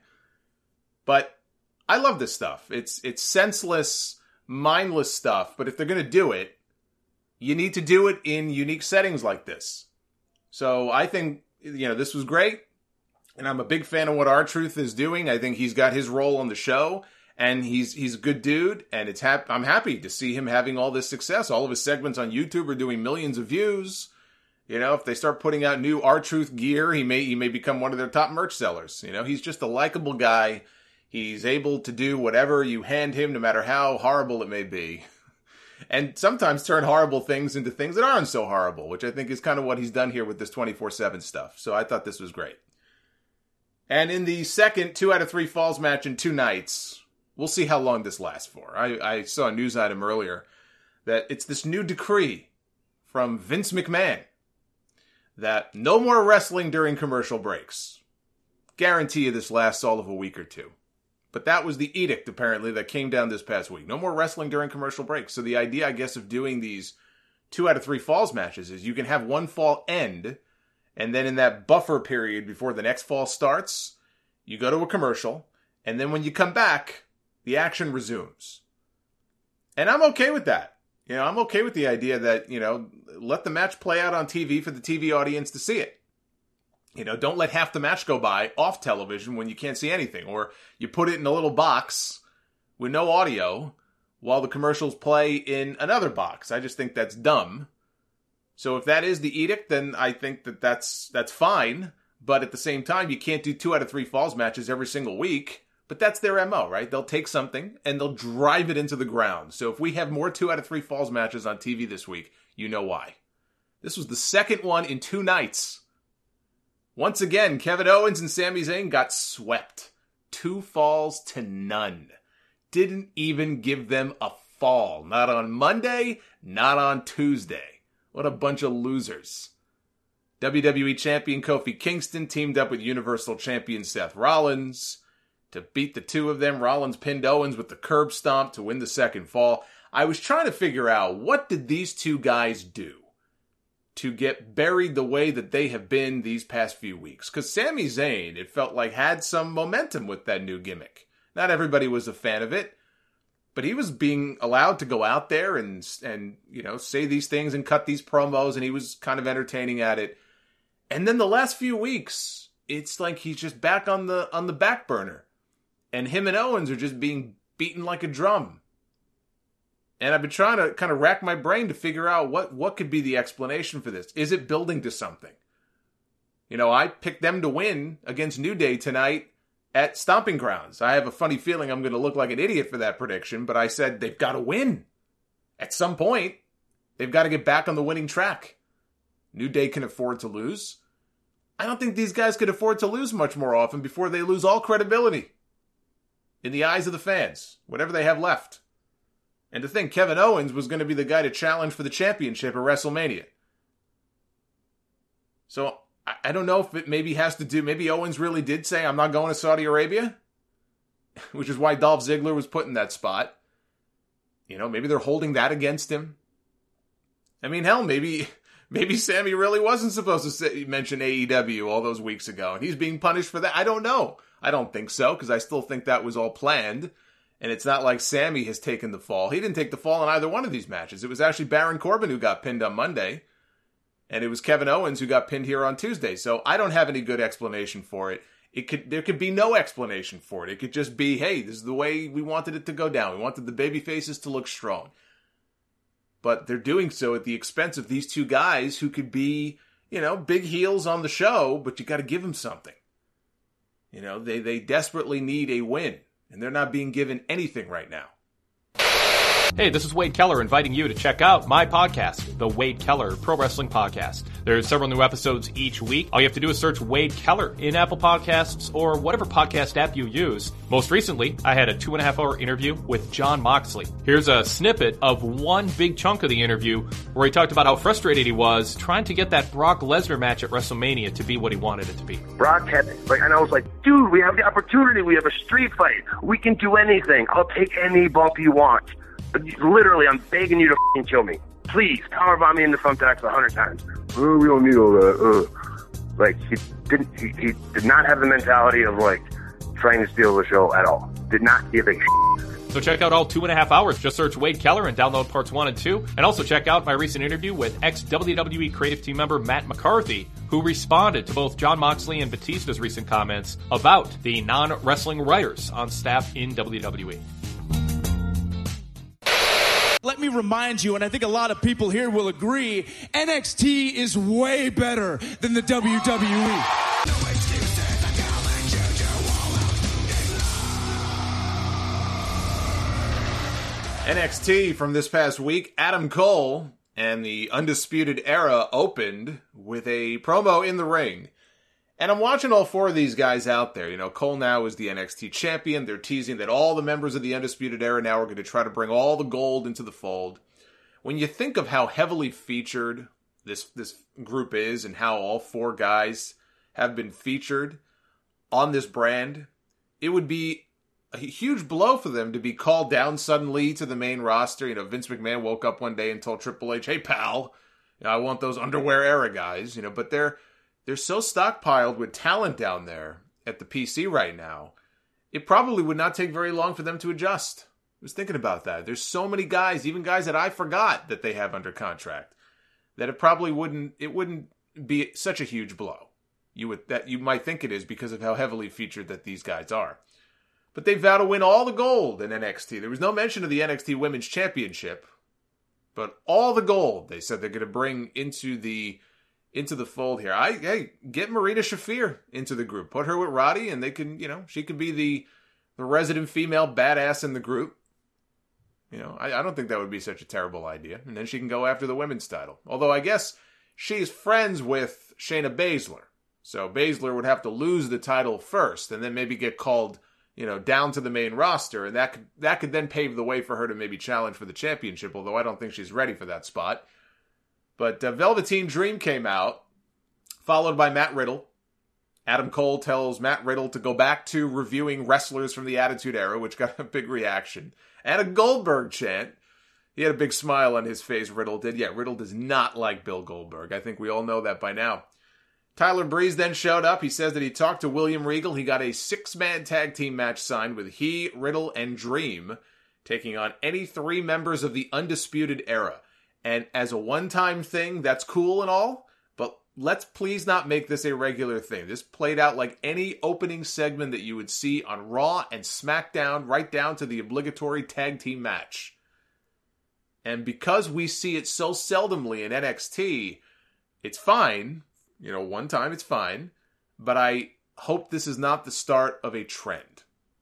But I love this stuff. It's senseless, mindless stuff. But if they're gonna do it, you need to do it in unique settings like this. So I think, you know, this was great. And I'm a big fan of what R-Truth is doing. I think he's got his role on the show, and he's a good dude. And I'm happy to see him having all this success. All of his segments on YouTube are doing millions of views, You know, if they start putting out new R-Truth gear, he may become one of their top merch sellers. You know, he's just a likable guy. He's able to do whatever you hand him, no matter how horrible it may be. And sometimes turn horrible things into things that aren't so horrible, which I think is kind of what he's done here with this 24/7 stuff. So I thought this was great. And in the second 2 out of 3 falls match in 2 nights, we'll see how long this lasts for. I saw a news item earlier that it's this new decree from Vince McMahon that no more wrestling during commercial breaks. Guarantee you this lasts all of a week or 2. But that was the edict, apparently, that came down this past week. No more wrestling during commercial breaks. So the idea, I guess, of doing these 2 out of 3 falls matches is you can have one fall end, and then in that buffer period before the next fall starts, you go to a commercial, and then when you come back, the action resumes. And I'm okay with that. You know, I'm okay with the idea that, you know, let the match play out on TV for the TV audience to see it. You know, don't let half the match go by off television when you can't see anything. Or you put it in a little box with no audio while the commercials play in another box. I just think that's dumb. So if that is the edict, then I think that's fine. But at the same time, you can't do 2 out of 3 falls matches every single week. But that's their MO, right? They'll take something and they'll drive it into the ground. So if we have more 2 out of 3 falls matches on TV this week, you know why. This was the second one in 2 nights. Once again, Kevin Owens and Sami Zayn got swept. 2 falls to none. Didn't even give them a fall. Not on Monday, not on Tuesday. What a bunch of losers. WWE Champion Kofi Kingston teamed up with Universal Champion Seth Rollins to beat the 2 of them. Rollins pinned Owens with the curb stomp to win the second fall. I was trying to figure out, what did these 2 guys do to get buried the way that they have been these past few weeks? Because Sami Zayn, it felt like, had some momentum with that new gimmick. Not everybody was a fan of it, but he was being allowed to go out there and you know, say these things and cut these promos, and he was kind of entertaining at it. And then the last few weeks, it's like he's just back on the back burner. And him and Owens are just being beaten like a drum. And I've been trying to kind of rack my brain to figure out what could be the explanation for this. Is it building to something? You know, I picked them to win against New Day tonight at Stomping Grounds. I have a funny feeling I'm going to look like an idiot for that prediction, but I said they've got to win. At some point, they've got to get back on the winning track. New Day can afford to lose. I don't think these guys could afford to lose much more often before they lose all credibility in the eyes of the fans, whatever they have left. And to think Kevin Owens was going to be the guy to challenge for the championship at WrestleMania. So I don't know if it maybe has to do, maybe Owens really did say, I'm not going to Saudi Arabia, which is why Dolph Ziggler was put in that spot. You know, maybe they're holding that against him. I mean, hell, maybe Sammy really wasn't supposed to mention AEW all those weeks ago, and he's being punished for that. I don't know. I don't think so, because I still think that was all planned. And it's not like Sammy has taken the fall. He didn't take the fall in either one of these matches. It was actually Baron Corbin who got pinned on Monday. And it was Kevin Owens who got pinned here on Tuesday. So I don't have any good explanation for it. There could be no explanation for it. It could just be, hey, this is the way we wanted it to go down. We wanted the baby faces to look strong. But they're doing so at the expense of these 2 guys who could be, you know, big heels on the show, but you got to give them something. You know, they desperately need a win. And they're not being given anything right now. Hey, this is Wade Keller inviting you to check out my podcast, The Wade Keller Pro Wrestling Podcast. There's several new episodes each week. All you have to do is search Wade Keller in Apple Podcasts or whatever podcast app you use. Most recently, I had a 2.5-hour interview with Jon Moxley. Here's a snippet of one big chunk of the interview where he talked about how frustrated he was trying to get that Brock Lesnar match at WrestleMania to be what he wanted it to be. Brock had, and I was like, dude, we have the opportunity. We have a street fight. We can do anything. I'll take any bump you want. Literally, I'm begging you to f***ing kill me. Please, powerbomb me in the thumbtacks 100 times. Oh, we don't need all that. Like, he did not have the mentality of, like, trying to steal the show at all. Did not give a shit. So check out all 2.5 hours. Just search Wade Keller and download parts 1 and 2. And also check out my recent interview with ex-WWE creative team member Matt McCarthy, who responded to both Jon Moxley and Batista's recent comments about the non-wrestling writers on staff in WWE. Let me remind you, and I think a lot of people here will agree, NXT is way better than the WWE. NXT from this past week, Adam Cole and the Undisputed Era opened with a promo in the ring. And I'm watching all four of these guys out there. You know, Cole now is the NXT champion. They're teasing that all the members of the Undisputed Era now are going to try to bring all the gold into the fold. When you think of how heavily featured this group is and how all four guys have been featured on this brand, it would be a huge blow for them to be called down suddenly to the main roster. You know, Vince McMahon woke up one day and told Triple H, "Hey, pal, you know, I want those Underwear Era guys." You know, but they're so stockpiled with talent down there at the PC right now, it probably would not take very long for them to adjust. I was thinking about that. There's so many guys, even guys that I forgot that they have under contract, that it wouldn't be such a huge blow. You might think it is because of how heavily featured that these guys are. But they vow to win all the gold in NXT. There was no mention of the NXT Women's Championship, but all the gold they said they're going to bring into the fold here. Get Marina Shafir into the group. Put her with Roddy, and they can, you know, she could be the resident female badass in the group. You know, I don't think that would be such a terrible idea. And then she can go after the women's title. Although I guess she's friends with Shayna Baszler. So Baszler would have to lose the title first, and then maybe get called, you know, down to the main roster. And that could then pave the way for her to maybe challenge for the championship, although I don't think she's ready for that spot. But Velveteen Dream came out, followed by Matt Riddle. Adam Cole tells Matt Riddle to go back to reviewing wrestlers from the Attitude Era, which got a big reaction. And a Goldberg chant. He had a big smile on his face, Riddle did. Yeah, Riddle does not like Bill Goldberg. I think we all know that by now. Tyler Breeze then showed up. He says that he talked to William Regal. He got a 6-man tag team match signed with he, Riddle, and Dream, taking on any 3 members of the Undisputed Era. And as a one-time thing, that's cool and all, but let's please not make this a regular thing. This played out like any opening segment that you would see on Raw and SmackDown, right down to the obligatory tag team match. And because we see it so seldomly in NXT, it's fine. You know, one time it's fine. But I hope this is not the start of a trend.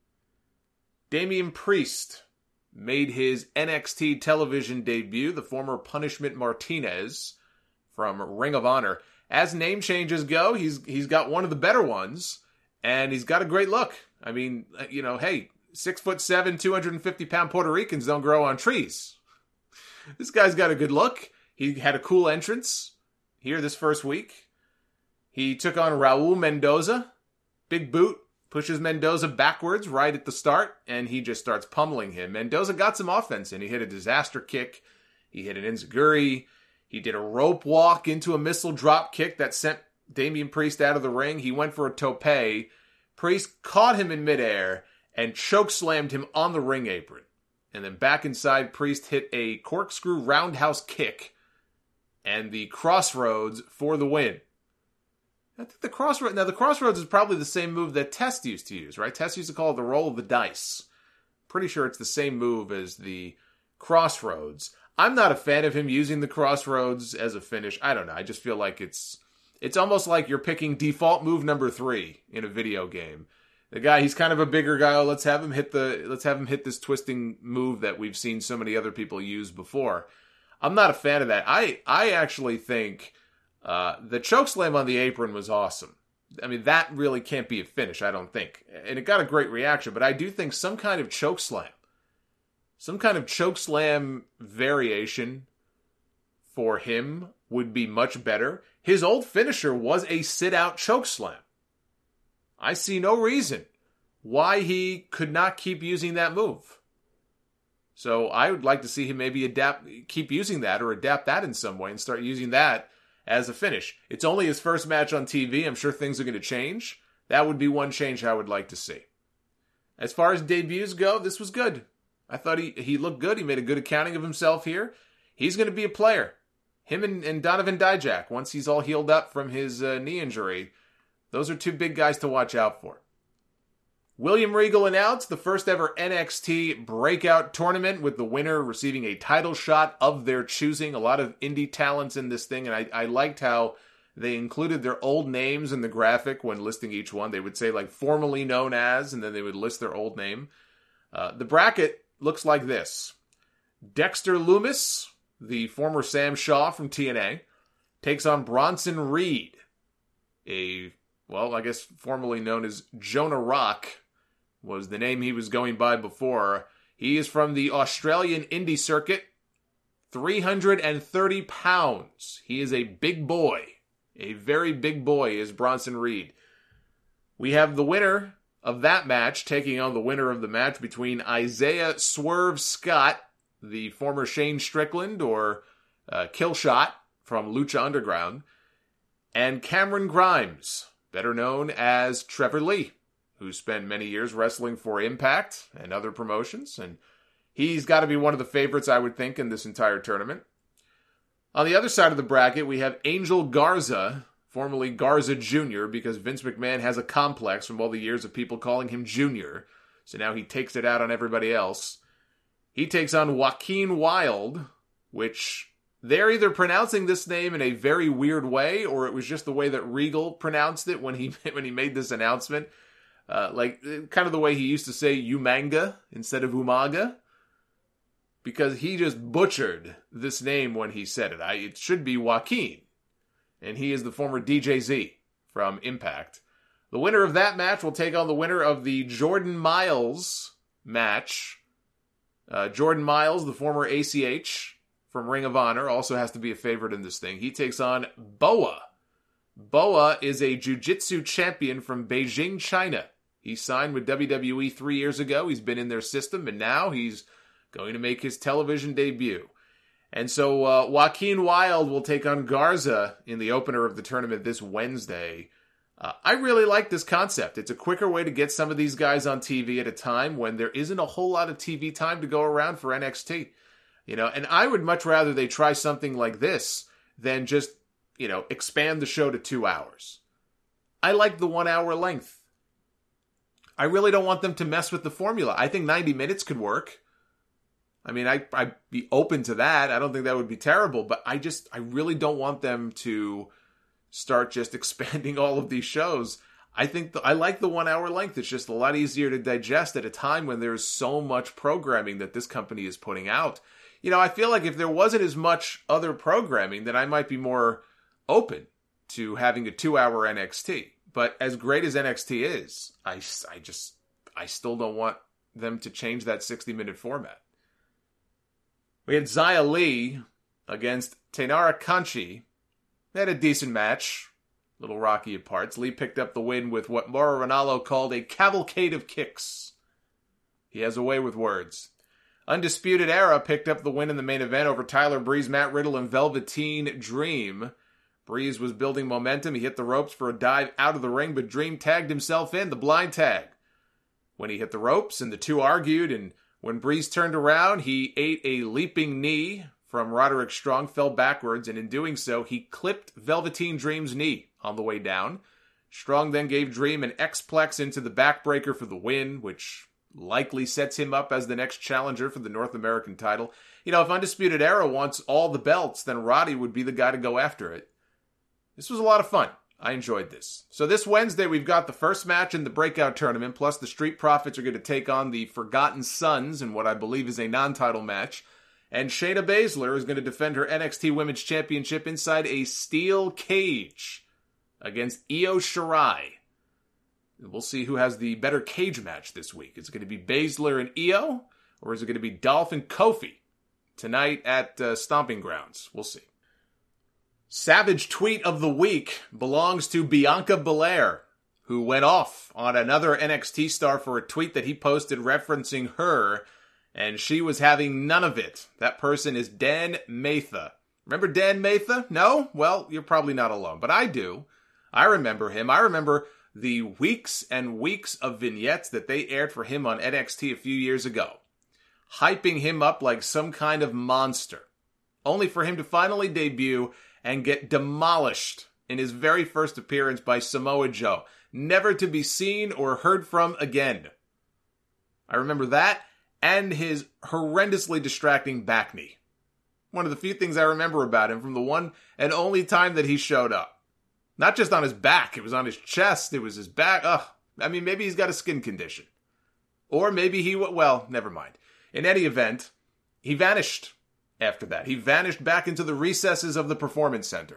Damian Priest made his NXT television debut, the former Punishment Martinez from Ring of Honor. As name changes go, he's got one of the better ones, and he's got a great look. I mean, you know, hey, 6'7", 250-pound Puerto Ricans don't grow on trees. This guy's got a good look. He had a cool entrance here this first week. He took on Raul Mendoza. Big boot. Pushes Mendoza backwards right at the start, and he just starts pummeling him. Mendoza got some offense in. He hit a disaster kick. He hit an enziguri. He did a rope walk into a missile drop kick that sent Damian Priest out of the ring. He went for a tope. Priest caught him in midair and chokeslammed him on the ring apron. And then back inside, Priest hit a corkscrew roundhouse kick and the Crossroads for the win. I think the Crossroads is probably the same move that Test used to use, right? Test used to call it the roll of the dice. Pretty sure it's the same move as the Crossroads. I'm not a fan of him using the Crossroads as a finish. I don't know. I just feel like it's almost like you're picking default move number 3 in a video game. The guy, he's kind of a bigger guy. Let's have him hit this twisting move that we've seen so many other people use before. I'm not a fan of that. I actually think the chokeslam on the apron was awesome. I mean, that really can't be a finish, I don't think. And it got a great reaction, but I do think some kind of chokeslam variation for him would be much better. His old finisher was a sit-out chokeslam. I see no reason why he could not keep using that move. So I would like to see him maybe keep using that or adapt that in some way and start using that as a finish. It's only his first match on TV. I'm sure things are going to change. That would be one change I would like to see. As far as debuts go, this was good. I thought he looked good. He made a good accounting of himself here. He's going to be a player. Him and Donovan Dijak, once he's all healed up from his knee injury, those are two big guys to watch out for. William Regal announced the first ever NXT Breakout Tournament, with the winner receiving a title shot of their choosing. A lot of indie talents in this thing, and I liked how they included their old names in the graphic when listing each one. They would say, like, formerly known as, and then they would list their old name. The bracket looks like this. Dexter Lumis, the former Sam Shaw from TNA, takes on Bronson Reed, I guess formerly known as Jonah Rock, was the name he was going by before. He is from the Australian indie circuit, 330 pounds. He is a big boy. A very big boy is Bronson Reed. We have the winner of that match taking on the winner of the match between Isaiah Swerve Scott, the former Shane Strickland or Killshot from Lucha Underground, and Cameron Grimes, better known as Trevor Lee, who spent many years wrestling for Impact and other promotions, and he's got to be one of the favorites, I would think, in this entire tournament. On the other side of the bracket, we have Angel Garza, formerly Garza Jr., because Vince McMahon has a complex from all the years of people calling him Junior, so now he takes it out on everybody else. He takes on Joaquin Wilde, which they're either pronouncing this name in a very weird way, or it was just the way that Regal pronounced it when he made this announcement. Kind of the way he used to say Umanga instead of Umaga. Because he just butchered this name when he said it. It should be Joaquin. And he is the former DJZ from Impact. The winner of that match will take on the winner of the Jordan Miles match. Jordan Miles, the former ACH from Ring of Honor, also has to be a favorite in this thing. He takes on Boa. Boa is a jiu-jitsu champion from Beijing, China. He signed with WWE 3 years ago. He's been in their system, and now he's going to make his television debut. And so Joaquin Wilde will take on Garza in the opener of the tournament this Wednesday. I really like this concept. It's a quicker way to get some of these guys on TV at a time when there isn't a whole lot of TV time to go around for NXT. And I would much rather they try something like this than just, expand the show to 2 hours. I like the 1 hour length. I really don't want them to mess with the formula. I think 90 minutes could work. I mean, I'd be open to that. I don't think that would be terrible, but I really don't want them to start just expanding all of these shows. I like the 1 hour length. It's just a lot easier to digest at a time when there's so much programming that this company is putting out. I feel like if there wasn't as much other programming, then I might be more open to having a 2 hour NXT. But as great as NXT is, I still don't want them to change that 60-minute format. We had Xia Li against Tainara Kanchi. They had a decent match. A little rocky at parts. Li picked up the win with what Mauro Ranallo called a cavalcade of kicks. He has a way with words. Undisputed Era picked up the win in the main event over Tyler Breeze, Matt Riddle, and Velveteen Dream. Breeze was building momentum. He hit the ropes for a dive out of the ring, but Dream tagged himself in, the blind tag. When he hit the ropes and the two argued, and when Breeze turned around, he ate a leaping knee from Roderick Strong, fell backwards, and in doing so, he clipped Velveteen Dream's knee on the way down. Strong then gave Dream an X-Plex into the backbreaker for the win, which likely sets him up as the next challenger for the North American title. If Undisputed Era wants all the belts, then Roddy would be the guy to go after it. This was a lot of fun. I enjoyed this. So this Wednesday, we've got the first match in the Breakout Tournament, plus the Street Profits are going to take on the Forgotten Sons in what I believe is a non-title match. And Shayna Baszler is going to defend her NXT Women's Championship inside a steel cage against Io Shirai. And we'll see who has the better cage match this week. Is it going to be Baszler and Io, or is it going to be Dolph and Kofi tonight at Stomping Grounds? We'll see. Savage tweet of the week belongs to Bianca Belair, who went off on another NXT star for a tweet that he posted referencing her, and she was having none of it. That person is Dan Matha. Remember Dan Matha? No? Well, you're probably not alone, but I do. I remember him. I remember the weeks and weeks of vignettes that they aired for him on NXT a few years ago, hyping him up like some kind of monster, only for him to finally debut and get demolished in his very first appearance by Samoa Joe, never to be seen or heard from again. I remember that and his horrendously distracting back knee. One of the few things I remember about him from the one and only time that he showed up. Not just on his back, it was on his chest, it was his back. Ugh. I mean, maybe he's got a skin condition. Or maybe well, never mind. In any event, he vanished after that. He vanished back into the recesses of the Performance Center.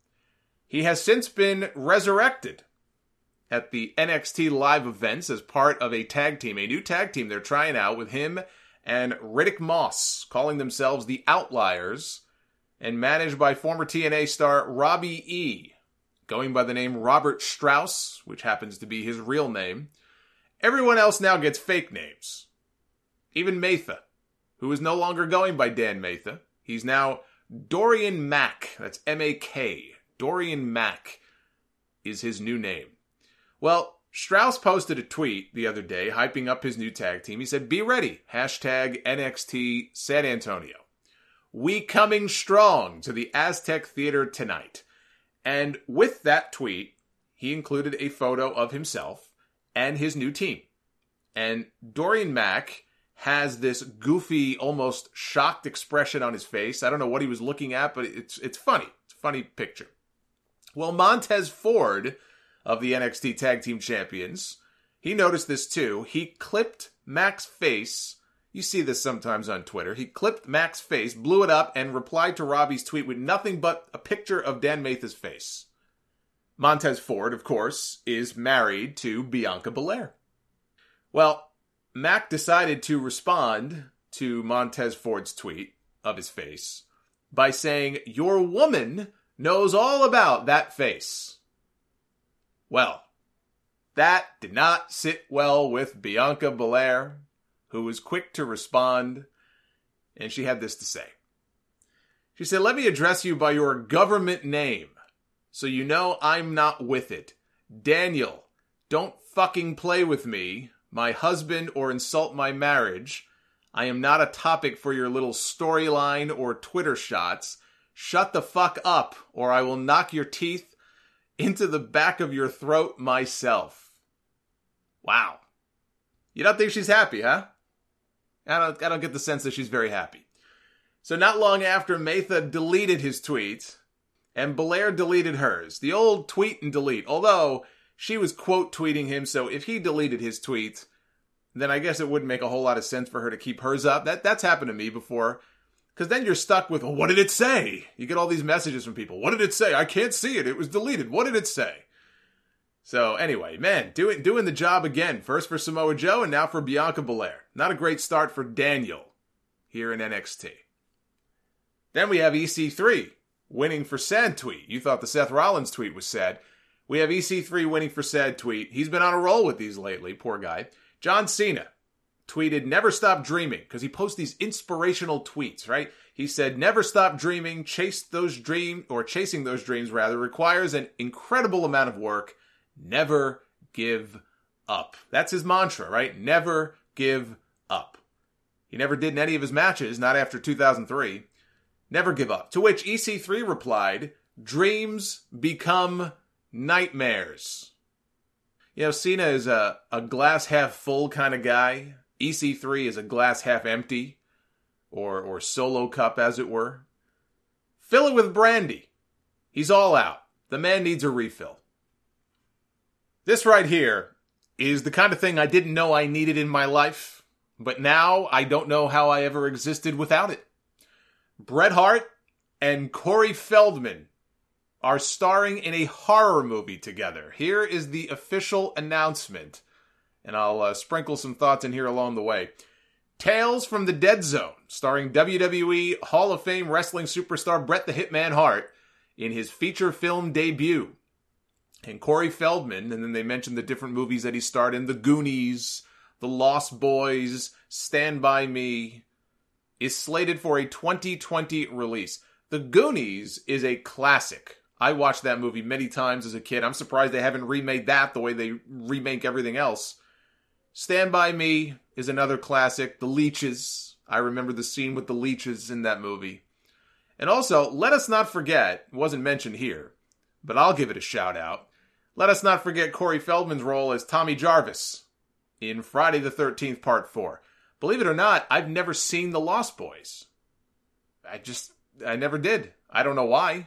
He has since been resurrected at the NXT live events as part of a tag team, a new tag team they're trying out with him and Riddick Moss, calling themselves the Outliers, and managed by former TNA star Robbie E., going by the name Robert Strauss, which happens to be his real name. Everyone else now gets fake names. Even Matha, who is no longer going by Dan Matha. He's now Dorian Mack. That's M-A-K. Dorian Mack is his new name. Well, Strauss posted a tweet the other day hyping up his new tag team. He said, "Be ready, hashtag NXT San Antonio. We coming strong to the Aztec Theater tonight." And with that tweet, he included a photo of himself and his new team. And Dorian Mack has this goofy, almost shocked expression on his face. I don't know what he was looking at, but it's funny. It's a funny picture. Well, Montez Ford of the NXT Tag Team Champions, he noticed this too. He clipped Mac's face. You see this sometimes on Twitter. He clipped Mac's face, blew it up, and replied to Robbie's tweet with nothing but a picture of Dan Matha's face. Montez Ford, of course, is married to Bianca Belair. Well, Mac decided to respond to Montez Ford's tweet of his face by saying, "Your woman knows all about that face." Well, that did not sit well with Bianca Belair, who was quick to respond, and she had this to say. She said, "Let me address you by your government name, so you know I'm not with it. Daniel, don't fucking play with me, my husband, or insult my marriage. I am not a topic for your little storyline or Twitter shots. Shut the fuck up, or I will knock your teeth into the back of your throat myself." Wow. You don't think she's happy, huh? I don't get the sense that she's very happy. So not long after, Matha deleted his tweet, and Belair deleted hers. The old tweet and delete. Although, she was quote tweeting him, so if he deleted his tweet, then I guess it wouldn't make a whole lot of sense for her to keep hers up. That's happened to me before. Because then you're stuck with, well, what did it say? You get all these messages from people. What did it say? I can't see it. It was deleted. What did it say? So anyway, man, doing the job again. First for Samoa Joe and now for Bianca Belair. Not a great start for Daniel here in NXT. Then we have EC3 winning for sad tweet. You thought the Seth Rollins tweet was sad. We have EC3 winning for sad tweet. He's been on a roll with these lately, poor guy. John Cena tweeted, "Never stop dreaming," because he posts these inspirational tweets, right? He said, "Never stop dreaming. Chasing those dreams requires an incredible amount of work. Never give up." That's his mantra, right? Never give up. He never did in any of his matches, not after 2003. Never give up. To which EC3 replied, "Dreams become nightmares." You know, Cena is a glass half full kind of guy. EC3 is a glass half empty, or solo cup, as it were. Fill it with brandy. He's all out. The man needs a refill. This right here is the kind of thing I didn't know I needed in my life, but now I don't know how I ever existed without it. Bret Hart and Corey Feldman are starring in a horror movie together. Here is the official announcement, and I'll sprinkle some thoughts in here along the way. Tales from the Dead Zone, starring WWE Hall of Fame wrestling superstar Bret the Hitman Hart in his feature film debut. And Corey Feldman, and then they mentioned the different movies that he starred in, The Goonies, The Lost Boys, Stand By Me, is slated for a 2020 release. The Goonies is a classic. I watched that movie many times as a kid. I'm surprised they haven't remade that the way they remake everything else. Stand By Me is another classic. The Leeches. I remember the scene with the Leeches in that movie. And also, let us not forget, it wasn't mentioned here, but I'll give it a shout out. Let us not forget Corey Feldman's role as Tommy Jarvis in Friday the 13th Part 4. Believe it or not, I've never seen The Lost Boys. I never did. I don't know why.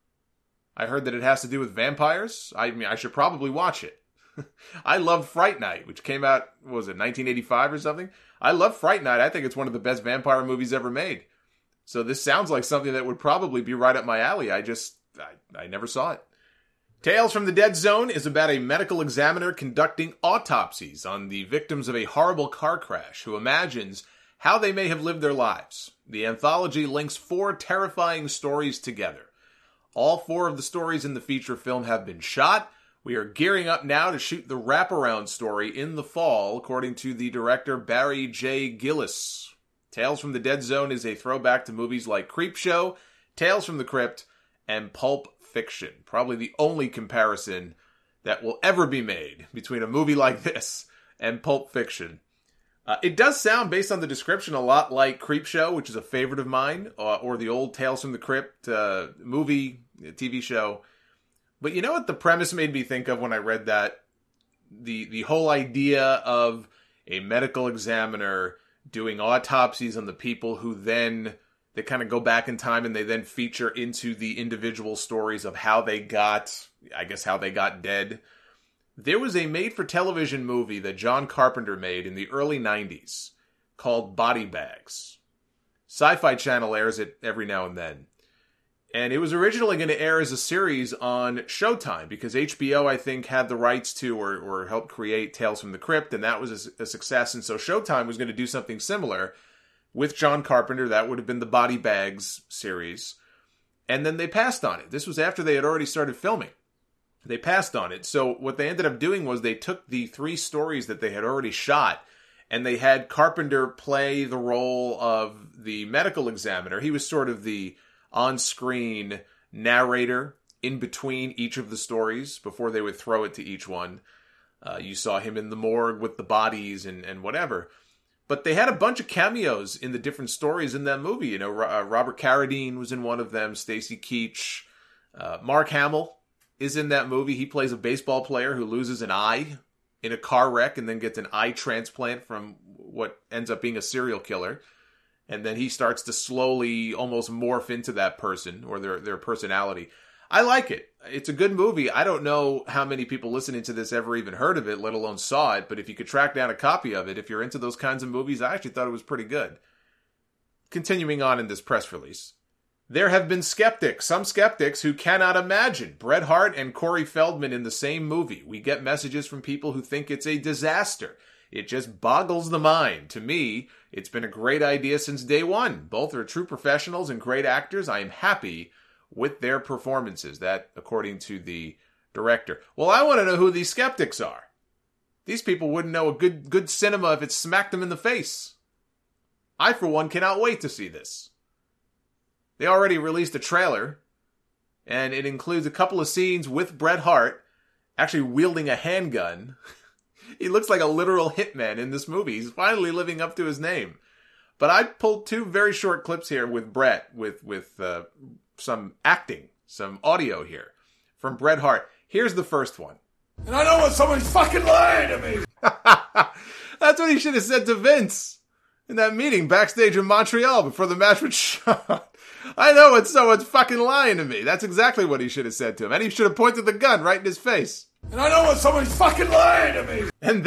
I heard that it has to do with vampires. I mean, I should probably watch it. I loved Fright Night, which came out, what was it, 1985 or something? I love Fright Night. I think it's one of the best vampire movies ever made. So this sounds like something that would probably be right up my alley. I never saw it. Tales from the Dead Zone is about a medical examiner conducting autopsies on the victims of a horrible car crash who imagines how they may have lived their lives. The anthology links 4 terrifying stories together. All 4 of the stories in the feature film have been shot. We are gearing up now to shoot the wraparound story in the fall, according to the director Barry J. Gillis. Tales from the Dead Zone is a throwback to movies like Creepshow, Tales from the Crypt, and Pulp Fiction. Probably the only comparison that will ever be made between a movie like this and Pulp Fiction. It does sound, based on the description, a lot like Creepshow, which is a favorite of mine, or the old Tales from the Crypt movie, TV show. But you know what the premise made me think of when I read that? The whole idea of a medical examiner doing autopsies on the people who then, they kind of go back in time and they then feature into the individual stories of how they got dead. There was a made-for-television movie that John Carpenter made in the early 90s called Body Bags. Sci-Fi Channel airs it every now and then. And it was originally going to air as a series on Showtime because HBO, I think, had the rights to or helped create Tales from the Crypt, and that was a success. And so Showtime was going to do something similar with John Carpenter. That would have been the Body Bags series. And then they passed on it. This was after they had already started filming. They passed on it. So what they ended up doing was they took the 3 stories that they had already shot, and they had Carpenter play the role of the medical examiner. He was sort of the on-screen narrator in between each of the stories before they would throw it to each one. You saw him in the morgue with the bodies and whatever. But they had a bunch of cameos in the different stories in that movie. You know, Robert Carradine was in one of them, Stacy Keach. Mark Hamill is in that movie. He plays a baseball player who loses an eye in a car wreck and then gets an eye transplant from what ends up being a serial killer. And then he starts to slowly almost morph into that person or their personality. I like it. It's a good movie. I don't know how many people listening to this ever even heard of it, let alone saw it. But if you could track down a copy of it, if you're into those kinds of movies, I actually thought it was pretty good. Continuing on in this press release. There have been some skeptics who cannot imagine Bret Hart and Corey Feldman in the same movie. We get messages from people who think it's a disaster. It just boggles the mind. To me, it's been a great idea since day one. Both are true professionals and great actors. I am happy with their performances. That, according to the director. Well, I want to know who these skeptics are. These people wouldn't know a good cinema if it smacked them in the face. I, for one, cannot wait to see this. They already released a trailer, and it includes a couple of scenes with Bret Hart actually wielding a handgun. He looks like a literal hitman in this movie. He's finally living up to his name. But I pulled 2 very short clips here with Bret, with some acting, some audio here from Bret Hart. Here's the first one. And I know when somebody's fucking lying to me. That's what he should have said to Vince in that meeting backstage in Montreal before the match was shot. I know when someone's fucking lying to me. That's exactly what he should have said to him. And he should have pointed the gun right in his face. And I know when somebody's fucking lying to me. And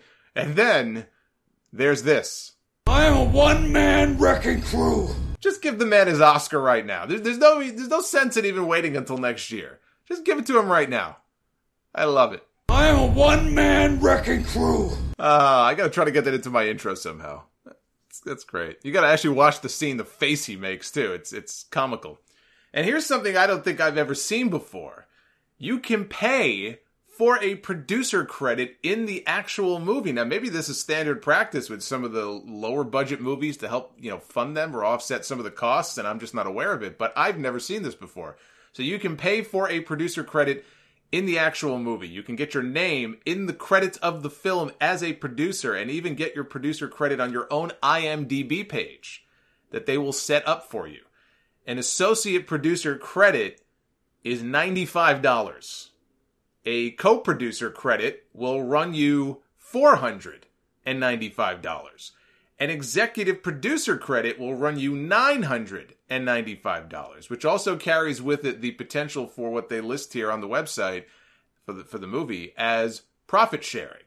then, there's this. I am a one-man wrecking crew. Just give the man his Oscar right now. There's no sense in even waiting until next year. Just give it to him right now. I love it. I am a one-man wrecking crew. I gotta try to get that into my intro somehow. That's great. You gotta actually watch the scene, the face he makes too. It's comical. And here's something I don't think I've ever seen before. You can pay for a producer credit in the actual movie. Now, maybe this is standard practice with some of the lower budget movies to help, fund them or offset some of the costs, and I'm just not aware of it. But I've never seen this before. So you can pay for a producer credit in the actual movie. You can get your name in the credits of the film as a producer and even get your producer credit on your own IMDb page that they will set up for you. An associate producer credit is $95. A co-producer credit will run you $495. An executive producer credit will run you $995, which also carries with it the potential for what they list here on the website for the movie as profit sharing.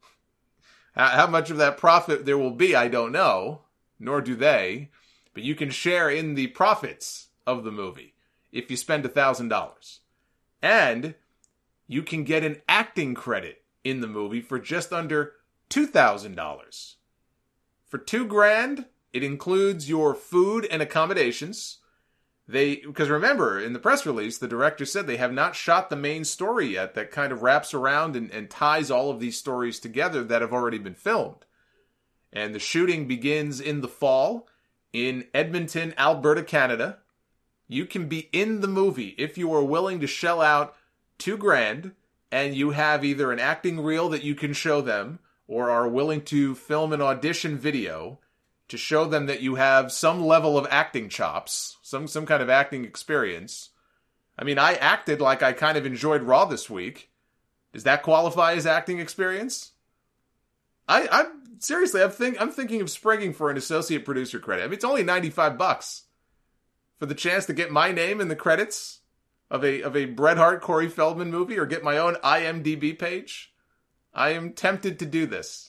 How much of that profit there will be, I don't know, nor do they, but you can share in the profits of the movie if you spend $1,000. And you can get an acting credit in the movie for just under $2,000. For $2,000, it includes your food and accommodations. Because remember, in the press release, the director said they have not shot the main story yet that kind of wraps around and ties all of these stories together that have already been filmed. And the shooting begins in the fall in Edmonton, Alberta, Canada. You can be in the movie if you are willing to shell out $2,000 and you have either an acting reel that you can show them or are willing to film an audition video to show them that you have some level of acting chops, some kind of acting experience. I mean, I acted like I kind of enjoyed Raw this week. Does that qualify as acting experience? I'm seriously, I'm thinking of springing for an associate producer credit. I mean, it's only $95 for the chance to get my name in the credits of a Bret Hart, Corey Feldman movie, or get my own IMDb page. I am tempted to do this.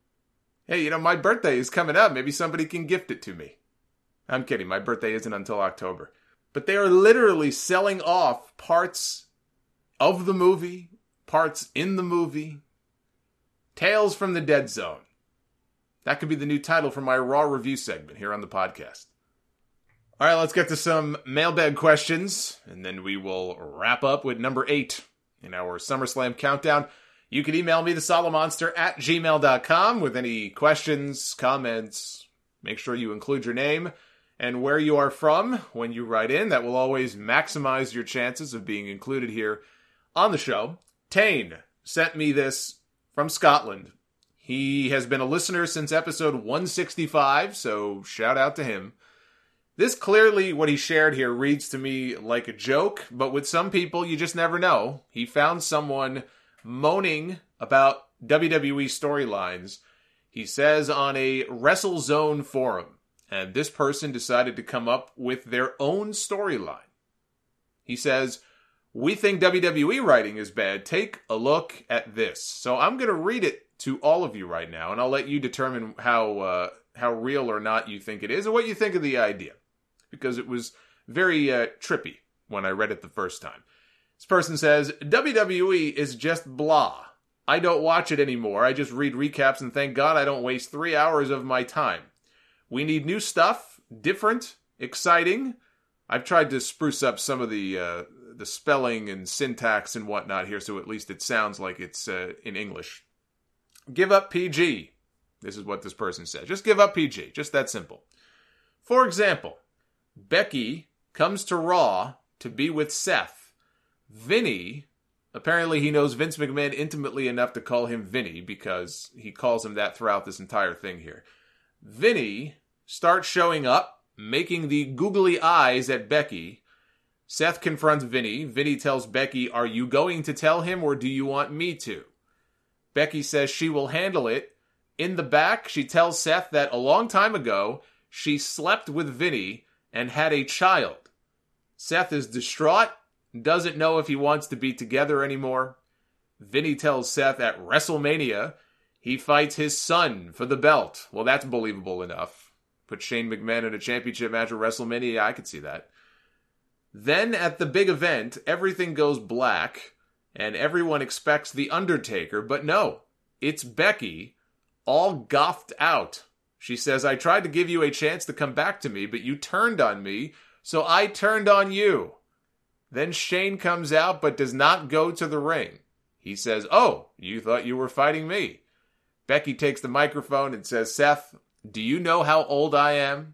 Hey, my birthday is coming up. Maybe somebody can gift it to me. I'm kidding. My birthday isn't until October. But they are literally selling off parts of the movie, parts in the movie. Tales from the Dead Zone. That could be the new title for my Raw review segment here on the podcast. All right, let's get to some mailbag questions, and then we will wrap up with number 8 in our SummerSlam countdown. You can email me, thesolomonster@gmail.com, with any questions, comments. Make sure you include your name and where you are from when you write in. That will always maximize your chances of being included here on the show. Tane sent me this from Scotland. He has been a listener since episode 165, so shout out to him. This clearly, what he shared here, reads to me like a joke, but with some people, you just never know. He found someone moaning about WWE storylines, he says, on a WrestleZone forum, and this person decided to come up with their own storyline. He says, "We think WWE writing is bad. Take a look at this." So I'm going to read it to all of you right now, and I'll let you determine how real or not you think it is, and what you think of the idea, because it was very trippy when I read it the first time. This person says, "WWE is just blah. I don't watch it anymore. I just read recaps, and thank God I don't waste 3 hours of my time. We need new stuff, different, exciting." I've tried to spruce up some of the spelling and syntax and whatnot here, so at least it sounds like it's in English. "Give up PG." This is what this person says. Just give up PG. Just that simple. For example, Becky comes to Raw to be with Seth. Vinny, apparently he knows Vince McMahon intimately enough to call him Vinny, because he calls him that throughout this entire thing here. Vinny starts showing up, making the googly eyes at Becky. Seth confronts Vinny. Vinny tells Becky, "Are you going to tell him, or do you want me to?" Becky says she will handle it. In the back, she tells Seth that a long time ago, she slept with Vinny and had a child. Seth is distraught, doesn't know if he wants to be together anymore. Vinny tells Seth at WrestleMania he fights his son for the belt. Well, that's believable enough. Put Shane McMahon in a championship match at WrestleMania, yeah, I could see that. Then at the big event, everything goes black, and everyone expects The Undertaker, but no, it's Becky, all gothed out. She says, "I tried to give you a chance to come back to me, but you turned on me, so I turned on you." Then Shane comes out, but does not go to the ring. He says, "Oh, you thought you were fighting me." Becky takes the microphone and says, "Seth, do you know how old I am?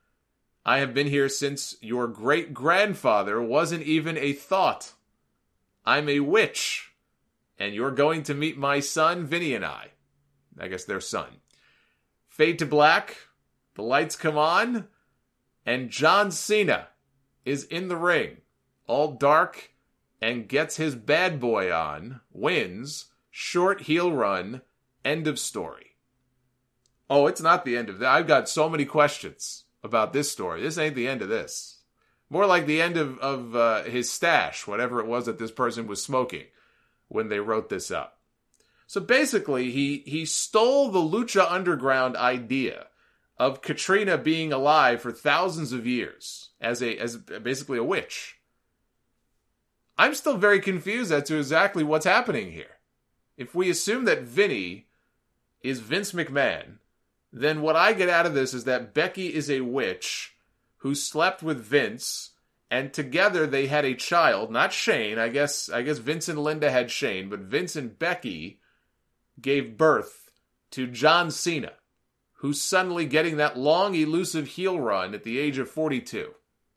I have been here since your great-grandfather wasn't even a thought. I'm a witch, and you're going to meet my son, Vinny, and I guess their son." Fade to black, the lights come on, and John Cena is in the ring, all dark and gets his bad boy on, wins, short heel run, end of story. Oh, it's not the end of that. I've got so many questions about this story. This ain't the end of this. More like the end of his stash, whatever it was that this person was smoking when they wrote this up. So basically, he stole the Lucha Underground idea of Katrina being alive for thousands of years as basically a witch. I'm still very confused as to exactly what's happening here. If we assume that Vinny is Vince McMahon, then what I get out of this is that Becky is a witch who slept with Vince, and together they had a child, not Shane. I guess Vince and Linda had Shane, but Vince and Becky gave birth to John Cena, who's suddenly getting that long, elusive heel run at the age of 42.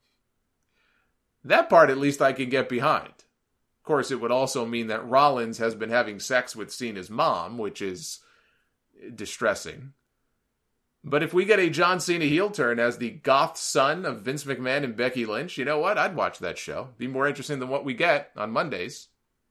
That part, at least, I can get behind. Of course, it would also mean that Rollins has been having sex with Cena's mom, which is distressing. But if we get a John Cena heel turn as the goth son of Vince McMahon and Becky Lynch, you know what? I'd watch that show. Be more interesting than what we get on Mondays.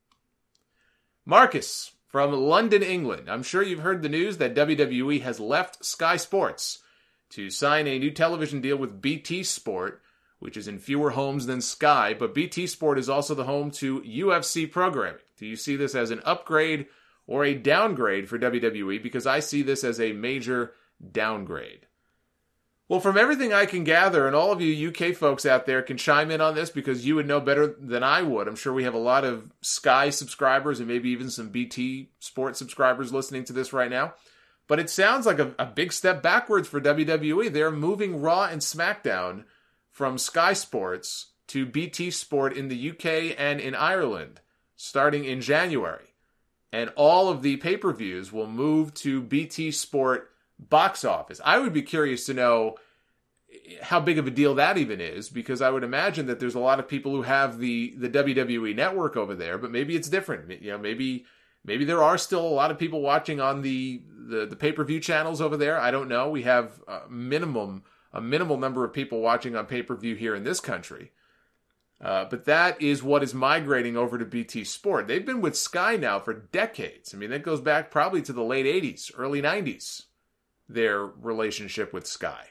Marcus from London, England. I'm sure you've heard the news that WWE has left Sky Sports to sign a new television deal with BT Sport, which is in fewer homes than Sky, but BT Sport is also the home to UFC programming. Do you see this as an upgrade or a downgrade for WWE? Because I see this as a major downgrade. Well, from everything I can gather, and all of you UK folks out there can chime in on this because you would know better than I would. I'm sure we have a lot of Sky subscribers and maybe even some BT Sport subscribers listening to this right now. But it sounds like a big step backwards for WWE. They're moving Raw and SmackDown from Sky Sports to BT Sport in the UK and in Ireland starting in January. And all of the pay-per-views will move to BT Sport box office. I would be curious to know how big of a deal that even is, because I would imagine that there's a lot of people who have the WWE network over there, but maybe it's different. You know, maybe there are still a lot of people watching on the pay-per-view channels over there. I don't know. We have a minimal number of people watching on pay-per-view here in this country. But that is what is migrating over to BT Sport. They've been with Sky now for decades. I mean, that goes back probably to the late 80s, early 90s, their relationship with Sky.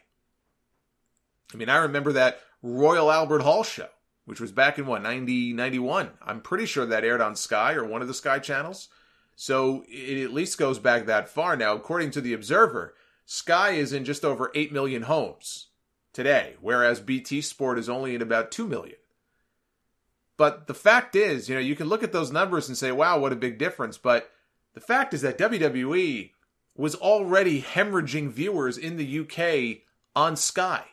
I mean, I remember that Royal Albert Hall show, which was back in, 91. I'm pretty sure that aired on Sky or one of the Sky channels. So it at least goes back that far. Now, according to The Observer, Sky is in just over 8 million homes today, whereas BT Sport is only in about 2 million. But the fact is, you can look at those numbers and say, wow, what a big difference. But the fact is that WWE was already hemorrhaging viewers in the UK on Sky.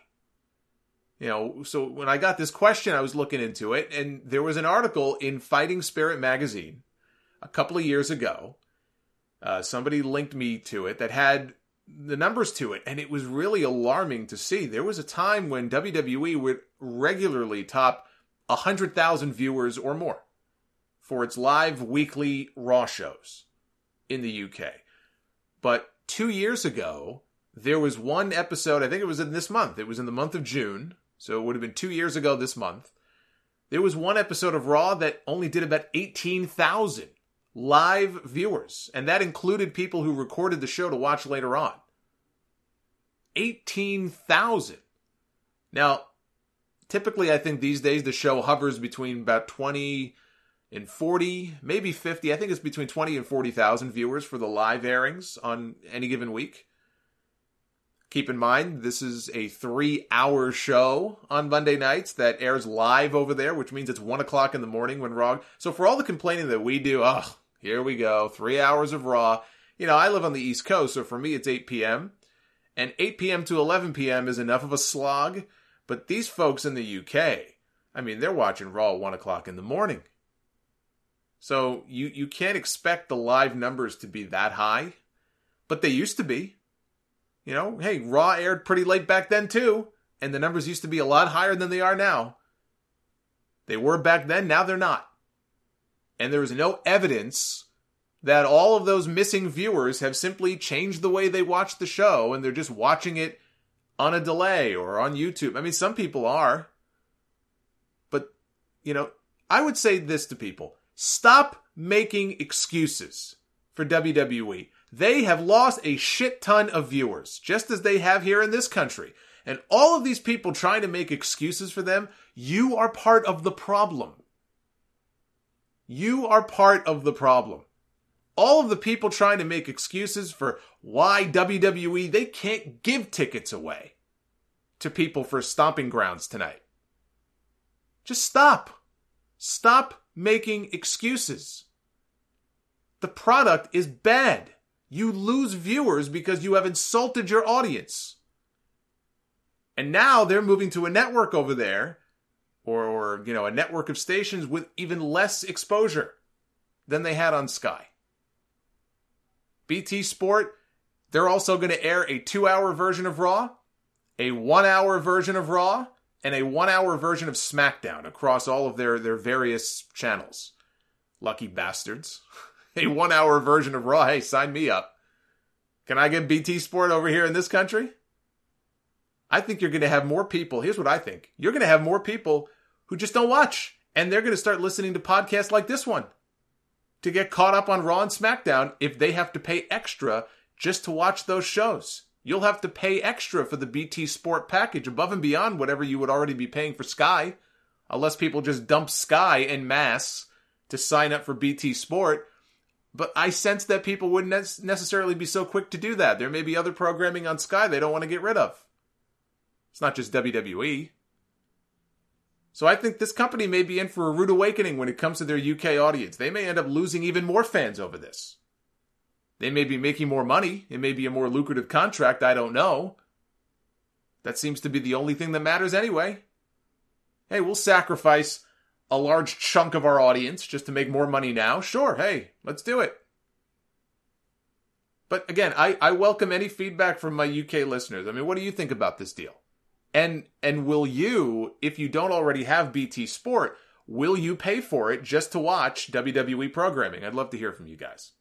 So when I got this question, I was looking into it, and there was an article in Fighting Spirit magazine a couple of years ago. Somebody linked me to it that had the numbers to it, and it was really alarming to see. There was a time when WWE would regularly top 100,000 viewers or more for its live weekly Raw shows in the UK. But 2 years ago, there was one episode, I think it was in this month. It was in the month of June, so it would have been 2 years ago this month. There was one episode of Raw that only did about 18,000 live viewers, and that included people who recorded the show to watch later on. 18,000. Now, typically I think these days the show hovers between about 20 and 40, maybe 50. I think it's between 20 and 40,000 viewers for the live airings on any given week. Keep in mind, this is a 3-hour show on Monday nights that airs live over there, which means it's 1 o'clock in the morning when Raw. So for all the complaining that we do, here we go, 3 hours of Raw. I live on the East Coast, so for me it's 8 p.m. And 8 p.m. to 11 p.m. is enough of a slog. But these folks in the UK, I mean, they're watching Raw at 1 o'clock in the morning. So you can't expect the live numbers to be that high. But they used to be. Hey, Raw aired pretty late back then too. And the numbers used to be a lot higher than they are now. They were back then, now they're not. And there is no evidence that all of those missing viewers have simply changed the way they watch the show and they're just watching it on a delay or on YouTube. I mean, some people are. But, I would say this to people. Stop making excuses for WWE. They have lost a shit ton of viewers, just as they have here in this country. And all of these people trying to make excuses for them, you are part of the problem. You are part of the problem. All of the people trying to make excuses for why WWE, they can't give tickets away to people for Stomping Grounds tonight. Just stop. Stop making excuses. The product is bad. You lose viewers because you have insulted your audience. And now they're moving to a network over there, or a network of stations with even less exposure than they had on Sky. BT Sport, they're also going to air a 2-hour version of Raw, a 1-hour version of Raw, and a 1-hour version of SmackDown across all of their various channels. Lucky bastards. A 1-hour version of Raw, hey, sign me up. Can I get BT Sport over here in this country? I think you're going to have more people. Here's what I think. You're going to have more people who just don't watch. And they're going to start listening to podcasts like this one to get caught up on Raw and SmackDown if they have to pay extra just to watch those shows. You'll have to pay extra for the BT Sport package above and beyond whatever you would already be paying for Sky. Unless people just dump Sky en masse to sign up for BT Sport. But I sense that people wouldn't necessarily be so quick to do that. There may be other programming on Sky they don't want to get rid of. It's not just WWE. So I think this company may be in for a rude awakening when it comes to their UK audience. They may end up losing even more fans over this. They may be making more money. It may be a more lucrative contract. I don't know. That seems to be the only thing that matters anyway. Hey, we'll sacrifice a large chunk of our audience just to make more money now. Sure, hey, let's do it. But again, I welcome any feedback from my UK listeners. I mean, what do you think about this deal? And will you, if you don't already have BT Sport, will you pay for it just to watch WWE programming? I'd love to hear from you guys.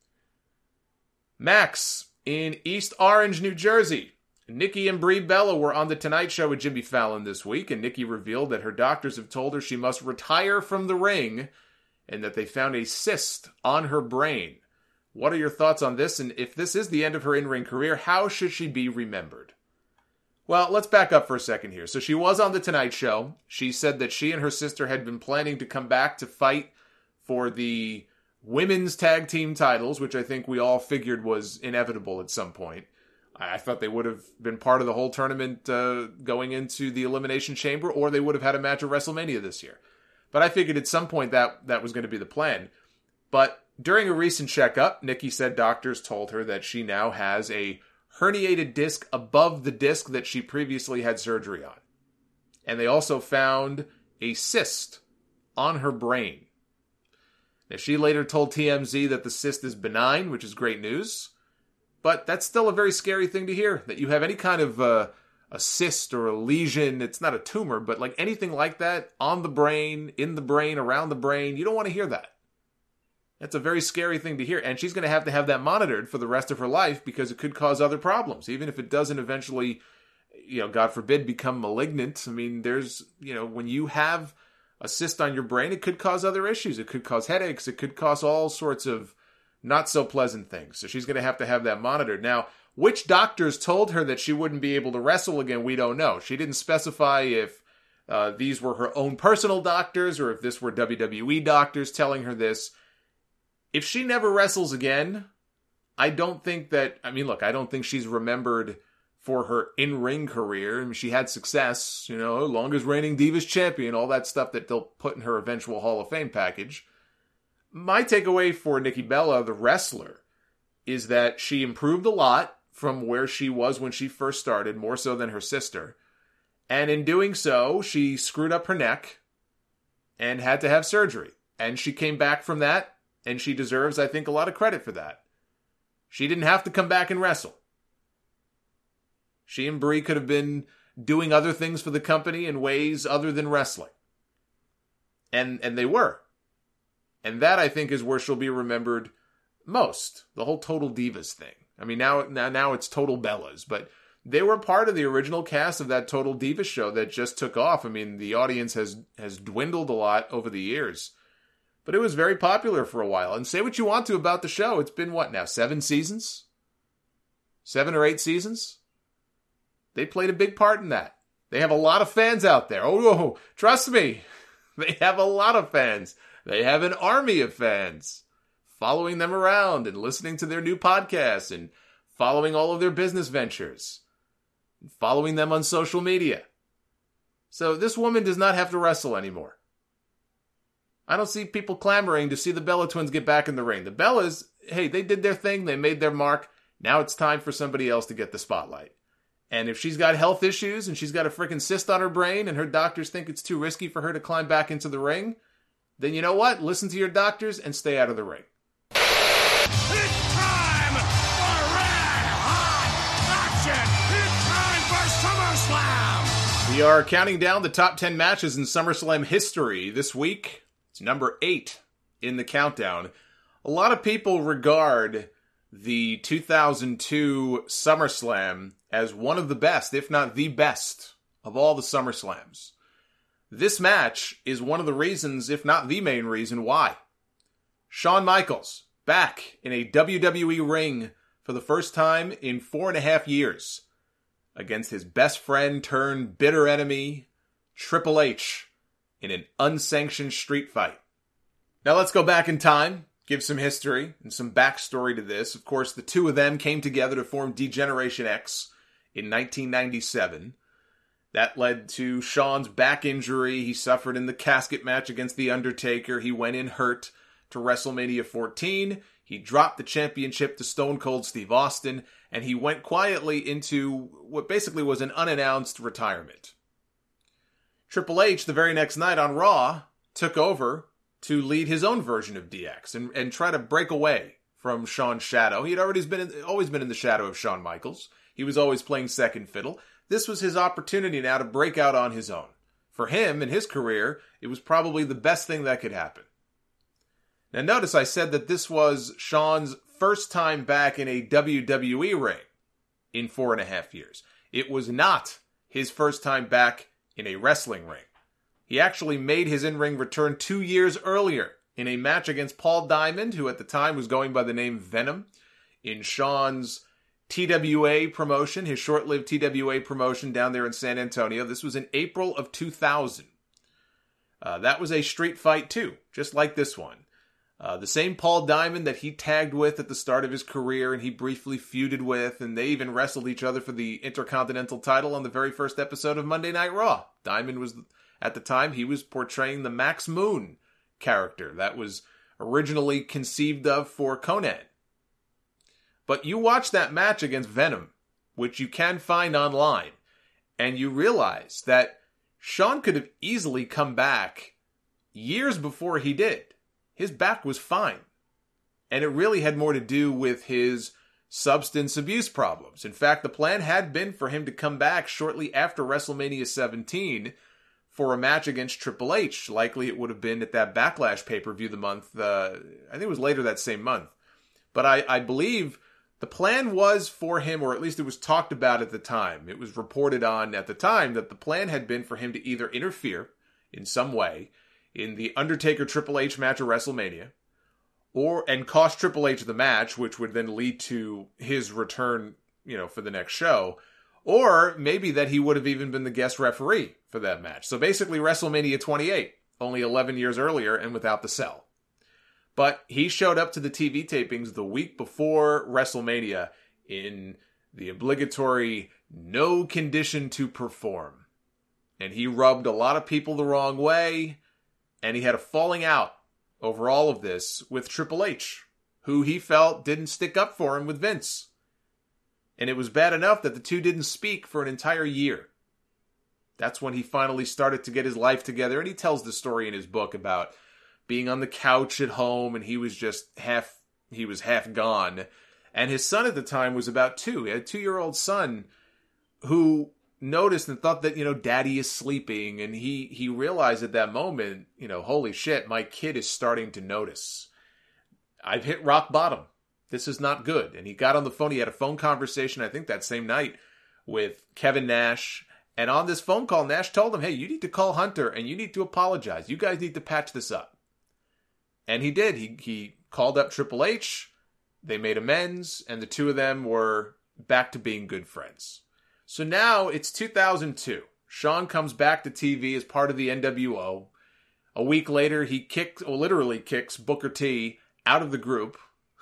Max in East Orange, New Jersey. Nikki and Brie Bella were on The Tonight Show with Jimmy Fallon this week, and Nikki revealed that her doctors have told her she must retire from the ring and that they found a cyst on her brain. What are your thoughts on this? And if this is the end of her in-ring career, how should she be remembered? Well, let's back up for a second here. So she was on The Tonight Show. She said that she and her sister had been planning to come back to fight for the women's tag team titles, which I think we all figured was inevitable at some point. I thought they would have been part of the whole tournament going into the Elimination Chamber, or they would have had a match at WrestleMania this year. But I figured at some point that was going to be the plan. But during a recent checkup, Nikki said doctors told her that she now has a herniated disc above the disc that she previously had surgery on. And they also found a cyst on her brain. Now, she later told TMZ that the cyst is benign, which is great news. But that's still a very scary thing to hear, that you have any kind of a cyst or a lesion. It's not a tumor, but like anything like that on the brain, in the brain, around the brain. You don't want to hear that. That's a very scary thing to hear. And she's going to have that monitored for the rest of her life because it could cause other problems. Even if it doesn't eventually, God forbid, become malignant. I mean, there's, when you have a cyst on your brain, it could cause other issues. It could cause headaches. It could cause all sorts of not so pleasant things. So she's going to have that monitored. Now, which doctors told her that she wouldn't be able to wrestle again, we don't know. She didn't specify if these were her own personal doctors or if this were WWE doctors telling her this. If she never wrestles again, I don't think she's remembered for her in-ring career. I mean, she had success, longest reigning Divas champion, all that stuff that they'll put in her eventual Hall of Fame package. My takeaway for Nikki Bella, the wrestler, is that she improved a lot from where she was when she first started, more so than her sister. And in doing so, she screwed up her neck and had to have surgery. And she came back from that, and she deserves, I think, a lot of credit for that. She didn't have to come back and wrestle. She and Brie could have been doing other things for the company in ways other than wrestling. And they were. And that, I think, is where she'll be remembered most. The whole Total Divas thing. I mean, now it's Total Bellas. But they were part of the original cast of that Total Divas show that just took off. I mean, the audience has dwindled a lot over the years. But it was very popular for a while. And say what you want to about the show. It's been, what now, 7 seasons? 7 or 8 seasons? They played a big part in that. They have a lot of fans out there. Oh, trust me. They have a lot of fans. They have an army of fans following them around and listening to their new podcasts and following all of their business ventures and following them on social media. So this woman does not have to wrestle anymore. I don't see people clamoring to see the Bella Twins get back in the ring. The Bellas, hey, they did their thing. They made their mark. Now it's time for somebody else to get the spotlight. And if she's got health issues and she's got a freaking cyst on her brain and her doctors think it's too risky for her to climb back into the ring, then you know what? Listen to your doctors and stay out of the ring. It's time for red hot action! It's time for SummerSlam! We are counting down the top 10 matches in SummerSlam history. This week, it's number 8 in the countdown. A lot of people regard the 2002 SummerSlam as one of the best, if not the best, of all the SummerSlams. This match is one of the reasons, if not the main reason, why. Shawn Michaels, back in a WWE ring for the first time in 4.5 years, against his best friend turned bitter enemy, Triple H, in an unsanctioned street fight. Now let's go back in time, give some history and some backstory to this. Of course, the two of them came together to form D-Generation X in 1997. That led to Shawn's back injury. He suffered in the casket match against The Undertaker. He went in hurt to WrestleMania 14. He dropped the championship to Stone Cold Steve Austin, and he went quietly into what basically was an unannounced retirement. Triple H, the very next night on Raw, took over to lead his own version of DX and try to break away from Shawn's shadow. He had always been in the shadow of Shawn Michaels. He was always playing second fiddle. This was his opportunity now to break out on his own. For him and his career, it was probably the best thing that could happen. Now notice I said that this was Shawn's first time back in a WWE ring in 4.5 years. It was not his first time back in a wrestling ring. He actually made his in-ring return 2 years earlier in a match against Paul Diamond, who at the time was going by the name Venom, in Shawn's TWA promotion, his short-lived TWA promotion down there in San Antonio. This was in April of 2000. That was a street fight too, just like this one. The same Paul Diamond that he tagged with at the start of his career and he briefly feuded with, and they even wrestled each other for the Intercontinental title on the very first episode of Monday Night Raw. Diamond was, at the time, he was portraying the Max Moon character that was originally conceived of for Conan. But you watch that match against Venom, which you can find online, and you realize that Shawn could have easily come back years before he did. His back was fine. And it really had more to do with his substance abuse problems. In fact, the plan had been for him to come back shortly after WrestleMania 17 for a match against Triple H. Likely it would have been at that Backlash pay-per-view the month, I think it was later that same month. But I believe the plan was for him, or at least it was talked about at the time. It was reported on at the time that the plan had been for him to either interfere in some way in the Undertaker Triple H match at WrestleMania, and cost Triple H the match, which would then lead to his return, for the next show, or maybe that he would have even been the guest referee for that match. So basically WrestleMania 28, only 11 years earlier and without the cell. But he showed up to the TV tapings the week before WrestleMania in the obligatory no condition to perform. And he rubbed a lot of people the wrong way, and he had a falling out over all of this with Triple H, who he felt didn't stick up for him with Vince. And it was bad enough that the two didn't speak for an entire year. That's when he finally started to get his life together, and he tells the story in his book about being on the couch at home, and he was half gone. And his son at the time was about 2. He had a 2-year-old son who noticed and thought that, daddy is sleeping. And he realized at that moment, holy shit, my kid is starting to notice. I've hit rock bottom. This is not good. And he got on the phone. He had a phone conversation, I think that same night, with Kevin Nash. And on this phone call, Nash told him, hey, you need to call Hunter and you need to apologize. You guys need to patch this up. And he did. He called up Triple H. They made amends, and the two of them were back to being good friends. So now it's 2002. Shawn comes back to TV as part of the NWO. A week later, he literally kicks Booker T out of the group.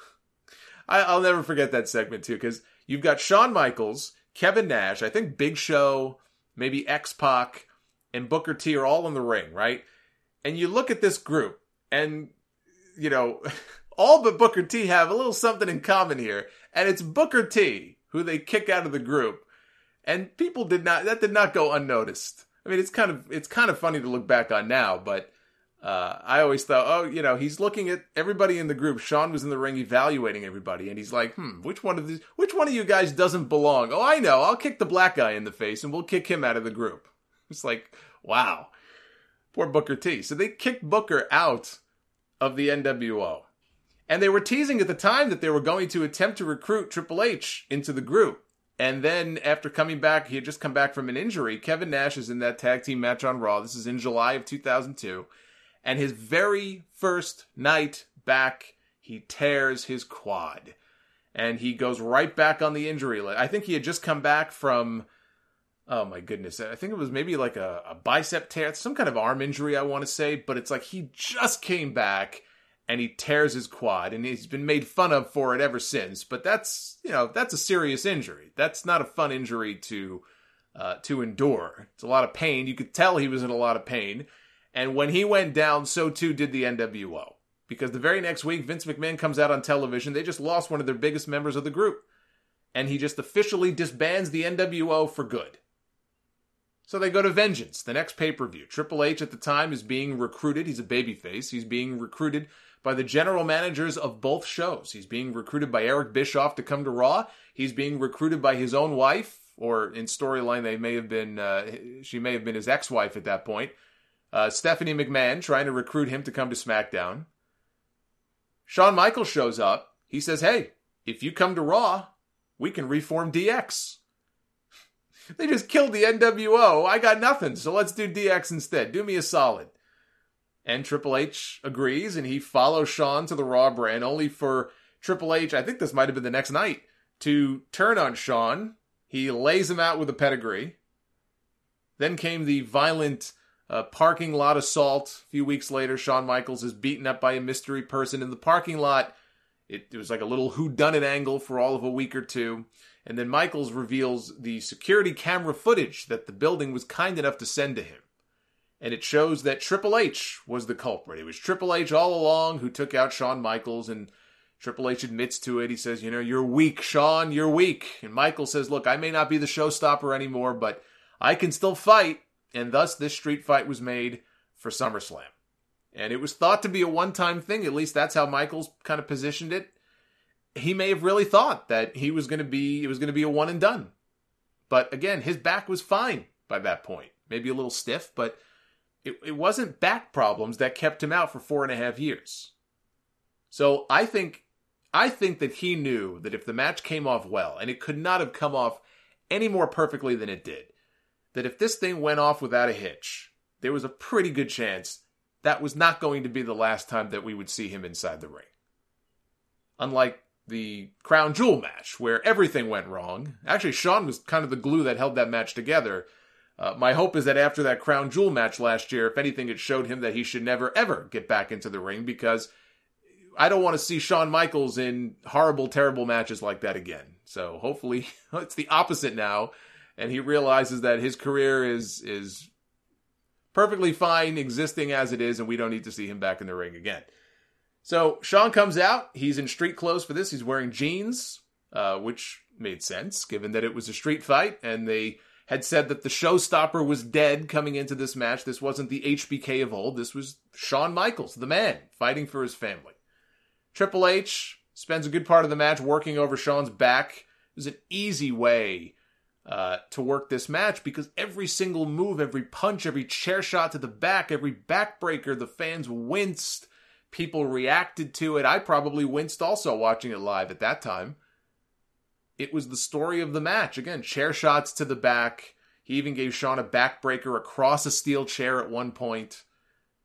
I'll never forget that segment, too, because you've got Shawn Michaels, Kevin Nash, I think Big Show, maybe X-Pac, and Booker T are all in the ring, right? And you look at this group, and, you know, all but Booker T have a little something in common here, and it's Booker T who they kick out of the group. And people did not go unnoticed. I mean, it's kind of funny to look back on now, but I always thought, he's looking at everybody in the group. Shawn was in the ring evaluating everybody, and he's like, which one of you guys doesn't belong? Oh, I know. I'll kick the black guy in the face, and we'll kick him out of the group. It's like, wow. Poor Booker T. So they kicked Booker out of the NWO. And they were teasing at the time that they were going to attempt to recruit Triple H into the group. And then after coming back, he had just come back from an injury. Kevin Nash is in that tag team match on Raw. This is in July of 2002. And his very first night back, he tears his quad. And he goes right back on the injury list. I think he had just come back from, oh my goodness, I think it was maybe like a bicep tear, some kind of arm injury, I want to say. But it's like he just came back and he tears his quad. And he's been made fun of for it ever since. But that's a serious injury. That's not a fun injury to endure. It's a lot of pain. You could tell he was in a lot of pain. And when he went down, so too did the NWO. Because the very next week, Vince McMahon comes out on television. They just lost one of their biggest members of the group. And he just officially disbands the NWO for good. So they go to Vengeance, the next pay-per-view. Triple H at the time is being recruited. He's a babyface. He's being recruited by the general managers of both shows. He's being recruited by Eric Bischoff to come to Raw. He's being recruited by his own wife, or in storyline, she may have been his ex-wife at that point. Stephanie McMahon trying to recruit him to come to SmackDown. Shawn Michaels shows up. He says, hey, if you come to Raw, we can reform DX. They just killed the NWO. I got nothing, so let's do DX instead. Do me a solid. And Triple H agrees, and he follows Shawn to the Raw brand, only for Triple H, I think this might have been the next night, to turn on Shawn. He lays him out with a pedigree. Then came the violent parking lot assault. A few weeks later, Shawn Michaels is beaten up by a mystery person in the parking lot. It was like a little whodunit angle for all of a week or two. And then Michaels reveals the security camera footage that the building was kind enough to send to him. And it shows that Triple H was the culprit. It was Triple H all along who took out Shawn Michaels, and Triple H admits to it. He says, you're weak, Shawn, you're weak. And Michaels says, look, I may not be the showstopper anymore, but I can still fight. And thus this street fight was made for SummerSlam. And it was thought to be a one-time thing. At least that's how Michaels kind of positioned it. He may have really thought that it was going to be a one and done. But again, his back was fine by that point. Maybe a little stiff, but it wasn't back problems that kept him out for 4.5 years. So I think that he knew that if the match came off well, and it could not have come off any more perfectly than it did, that if this thing went off without a hitch, there was a pretty good chance that was not going to be the last time that we would see him inside the ring. Unlike the Crown Jewel match, where everything went wrong. Actually, Shawn was kind of the glue that held that match together. My hope is that after that Crown Jewel match last year, if anything, it showed him that he should never, ever get back into the ring, because I don't want to see Shawn Michaels in horrible, terrible matches like that again. So hopefully it's the opposite now, and he realizes that his career is perfectly fine existing as it is, and we don't need to see him back in the ring again. So Shawn comes out. He's in street clothes for this. He's wearing jeans, which made sense given that it was a street fight, and they had said that the showstopper was dead coming into this match. This wasn't the HBK of old. This was Shawn Michaels, the man, fighting for his family. Triple H spends a good part of the match working over Shawn's back. It was an easy way to work this match, because every single move, every punch, every chair shot to the back, every backbreaker, the fans winced. People reacted to it. I probably winced also watching it live at that time. It was the story of the match. Again, chair shots to the back. He even gave Shawn a backbreaker across a steel chair at one point.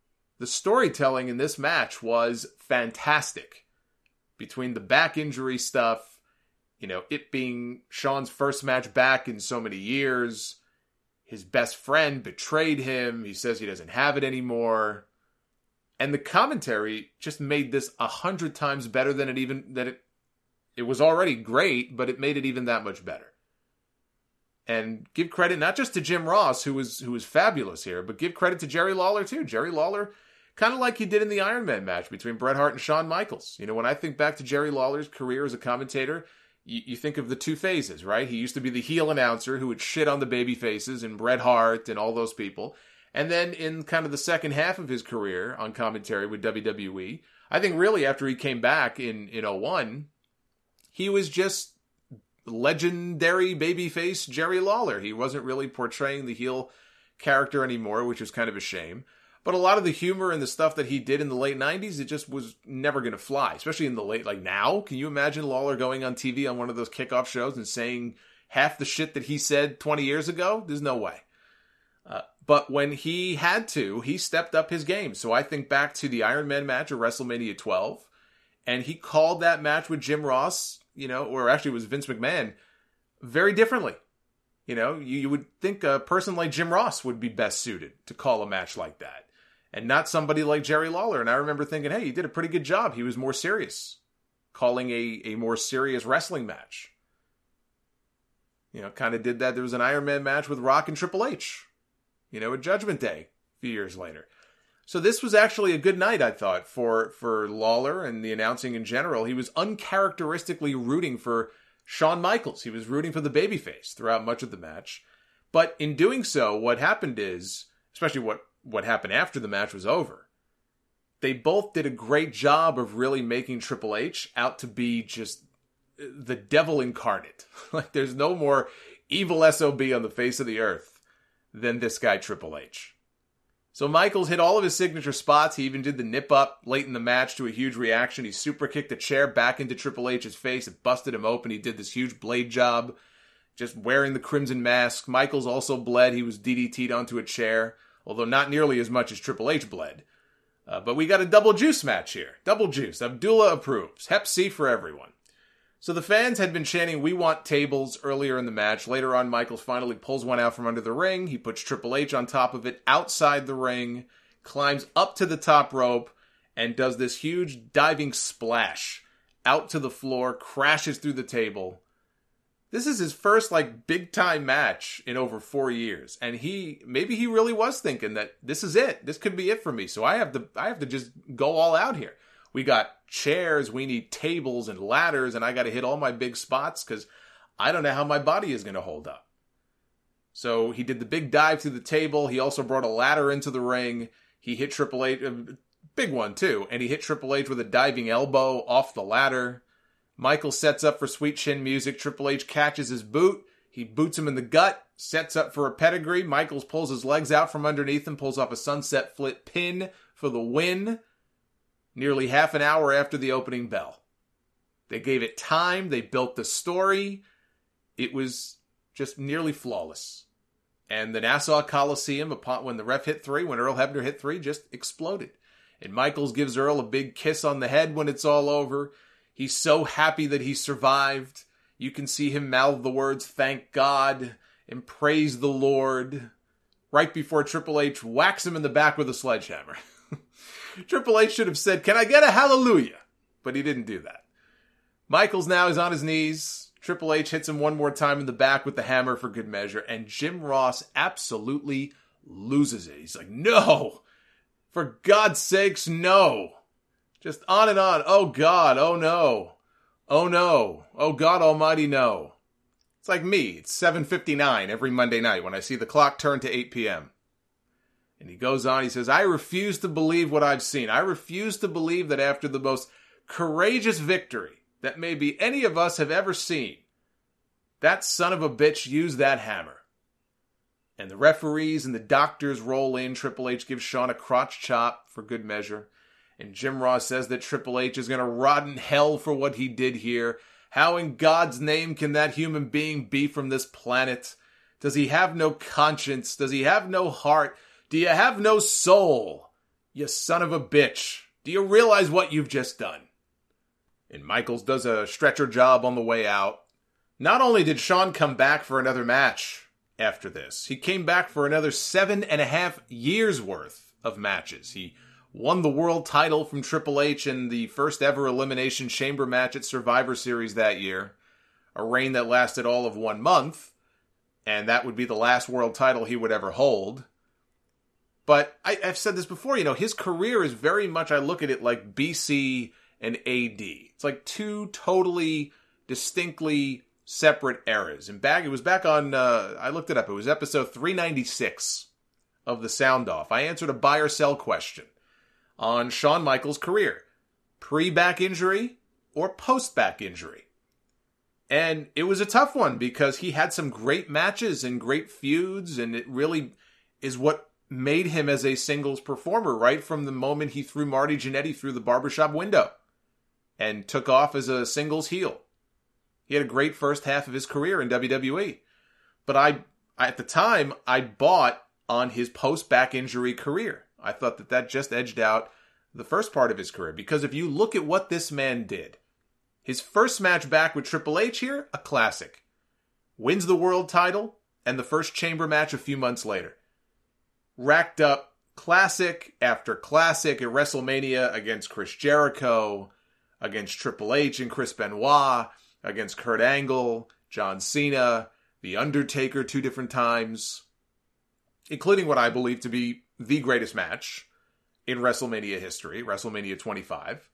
the storytelling in this match was fantastic. Between the back injury stuff, it being Shawn's first match back in so many years, his best friend betrayed him, he says he doesn't have it anymore, and the commentary just made this 100 times better than it was already great, but it made it even that much better. And give credit not just to Jim Ross, who was fabulous here, but give credit to Jerry Lawler too. Jerry Lawler, kind of like he did in the Iron Man match between Bret Hart and Shawn Michaels. When I think back to Jerry Lawler's career as a commentator, you think of the two phases, right? He used to be the heel announcer who would shit on the baby faces and Bret Hart and all those people. And then in kind of the second half of his career on commentary with WWE, I think really after he came back in 01, he was just legendary babyface Jerry Lawler. He wasn't really portraying the heel character anymore, which was kind of a shame. But a lot of the humor and the stuff that he did in the late 90s, it just was never going to fly, especially in the late, like now. Can you imagine Lawler going on TV on one of those kickoff shows and saying half the shit that he said 20 years ago? There's no way. But when he had to, he stepped up his game. So I think back to the Iron Man match at WrestleMania 12, and he called that match with Jim Ross, or actually it was Vince McMahon, very differently. You would think a person like Jim Ross would be best suited to call a match like that, and not somebody like Jerry Lawler. And I remember thinking, hey, he did a pretty good job. He was more serious, calling a more serious wrestling match. Kind of did that. There was an Iron Man match with Rock and Triple H, at Judgment Day a few years later. So this was actually a good night, I thought, for Lawler and the announcing in general. He was uncharacteristically rooting for Shawn Michaels. He was rooting for the babyface throughout much of the match. But in doing so, what happened is, especially what happened after the match was over, they both did a great job of really making Triple H out to be just the devil incarnate. Like, there's no more evil SOB on the face of the earth than this guy, Triple H. So Michaels hit all of his signature spots. He even did the nip up late in the match to a huge reaction. He super kicked a chair back into Triple H's face. It busted him open. He did this huge blade job, just wearing the crimson mask. Michaels also bled. He was DDT'd onto a chair, although not nearly as much as Triple H bled. But we got a double juice match here. Double juice. Abdullah approves. Hep C for everyone. So the fans had been chanting, "We want tables," earlier in the match. Later on, Michaels finally pulls one out from under the ring. He puts Triple H on top of it outside the ring, climbs up to the top rope, and does this huge diving splash out to the floor, crashes through the table. This is his first, big-time match in over 4 years. And maybe he really was thinking that this is it. This could be it for me. So I have to just go all out here. We got chairs, we need tables and ladders, and I got to hit all my big spots because I don't know how my body is going to hold up. So he did the big dive through the table. He also brought a ladder into the ring. He hit Triple H, a big one too, and he hit Triple H with a diving elbow off the ladder. Michael sets up for sweet chin music. Triple H catches his boot. He boots him in the gut, sets up for a pedigree. Michaels pulls his legs out from underneath him, pulls off a sunset flip pin for the win. Nearly half an hour after the opening bell. They gave it time. They built the story. It was just nearly flawless. And the Nassau Coliseum, when the ref hit 3, when Earl Hebner hit 3, just exploded. And Michaels gives Earl a big kiss on the head when it's all over. He's so happy that he survived. You can see him mouth the words, "Thank God," and "Praise the Lord," right before Triple H whacks him in the back with a sledgehammer. Triple H should have said, "Can I get a hallelujah?" But he didn't do that. Michaels now is on his knees. Triple H hits him one more time in the back with the hammer for good measure, and Jim Ross absolutely loses it. He's like, "No! For God's sakes, no!" Just on and on. "Oh God, oh no. Oh no. Oh God Almighty, no." It's like me. It's 7:59 every Monday night when I see the clock turn to 8 p.m. And he goes on, he says, "I refuse to believe what I've seen. I refuse to believe that after the most courageous victory that maybe any of us have ever seen, that son of a bitch used that hammer." And the referees and the doctors roll in. Triple H gives Shawn a crotch chop for good measure. And Jim Ross says that Triple H is going to rot in hell for what he did here. How in God's name can that human being be from this planet? Does he have no conscience? Does he have no heart? Do you have no soul? You son of a bitch. Do you realize what you've just done? And Michaels does a stretcher job on the way out. Not only did Shawn come back for another match after this, he came back for another 7.5 years worth of matches. He won the world title from Triple H in the first ever Elimination Chamber match at Survivor Series that year. A reign that lasted all of 1 month. And that would be the last world title he would ever hold. But I've said this before, his career is very much, I look at it like BC and AD. It's like two totally distinctly separate eras. And it was back on, I looked it up, it was episode 396 of the Sound Off. I answered a buy or sell question on Shawn Michaels' career. Pre-back injury or post-back injury? And it was a tough one because he had some great matches and great feuds, and it really is what made him as a singles performer right from the moment he threw Marty Jannetty through the barbershop window and took off as a singles heel. He had a great first half of his career in WWE. But at the time, I bought on his post-back injury career. I thought that just edged out the first part of his career. Because if you look at what this man did, his first match back with Triple H here, a classic. Wins the world title and the first chamber match a few months later. Racked up classic after classic at WrestleMania against Chris Jericho, against Triple H and Chris Benoit, against Kurt Angle, John Cena, The Undertaker 2 different times, including what I believe to be the greatest match in WrestleMania history, WrestleMania 25.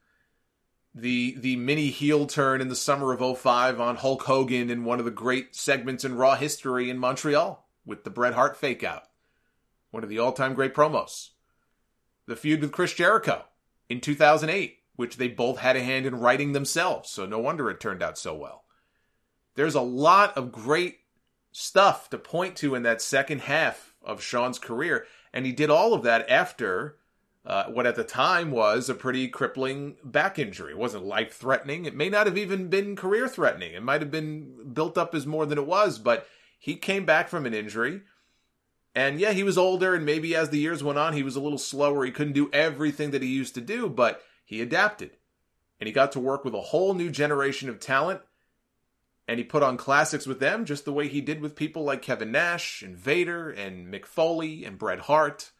The mini heel turn in the summer of 2005 on Hulk Hogan in one of the great segments in Raw history in Montreal with the Bret Hart fake out. One of the all-time great promos. The feud with Chris Jericho in 2008, which they both had a hand in writing themselves, so no wonder it turned out so well. There's a lot of great stuff to point to in that second half of Shawn's career, and he did all of that after what at the time was a pretty crippling back injury. It wasn't life-threatening. It may not have even been career-threatening. It might have been built up as more than it was, but he came back from an injury. And yeah, he was older, and maybe as the years went on, he was a little slower. He couldn't do everything that he used to do, but he adapted. And he got to work with a whole new generation of talent, and he put on classics with them just the way he did with people like Kevin Nash, and Vader, and Mick Foley, and Bret Hart,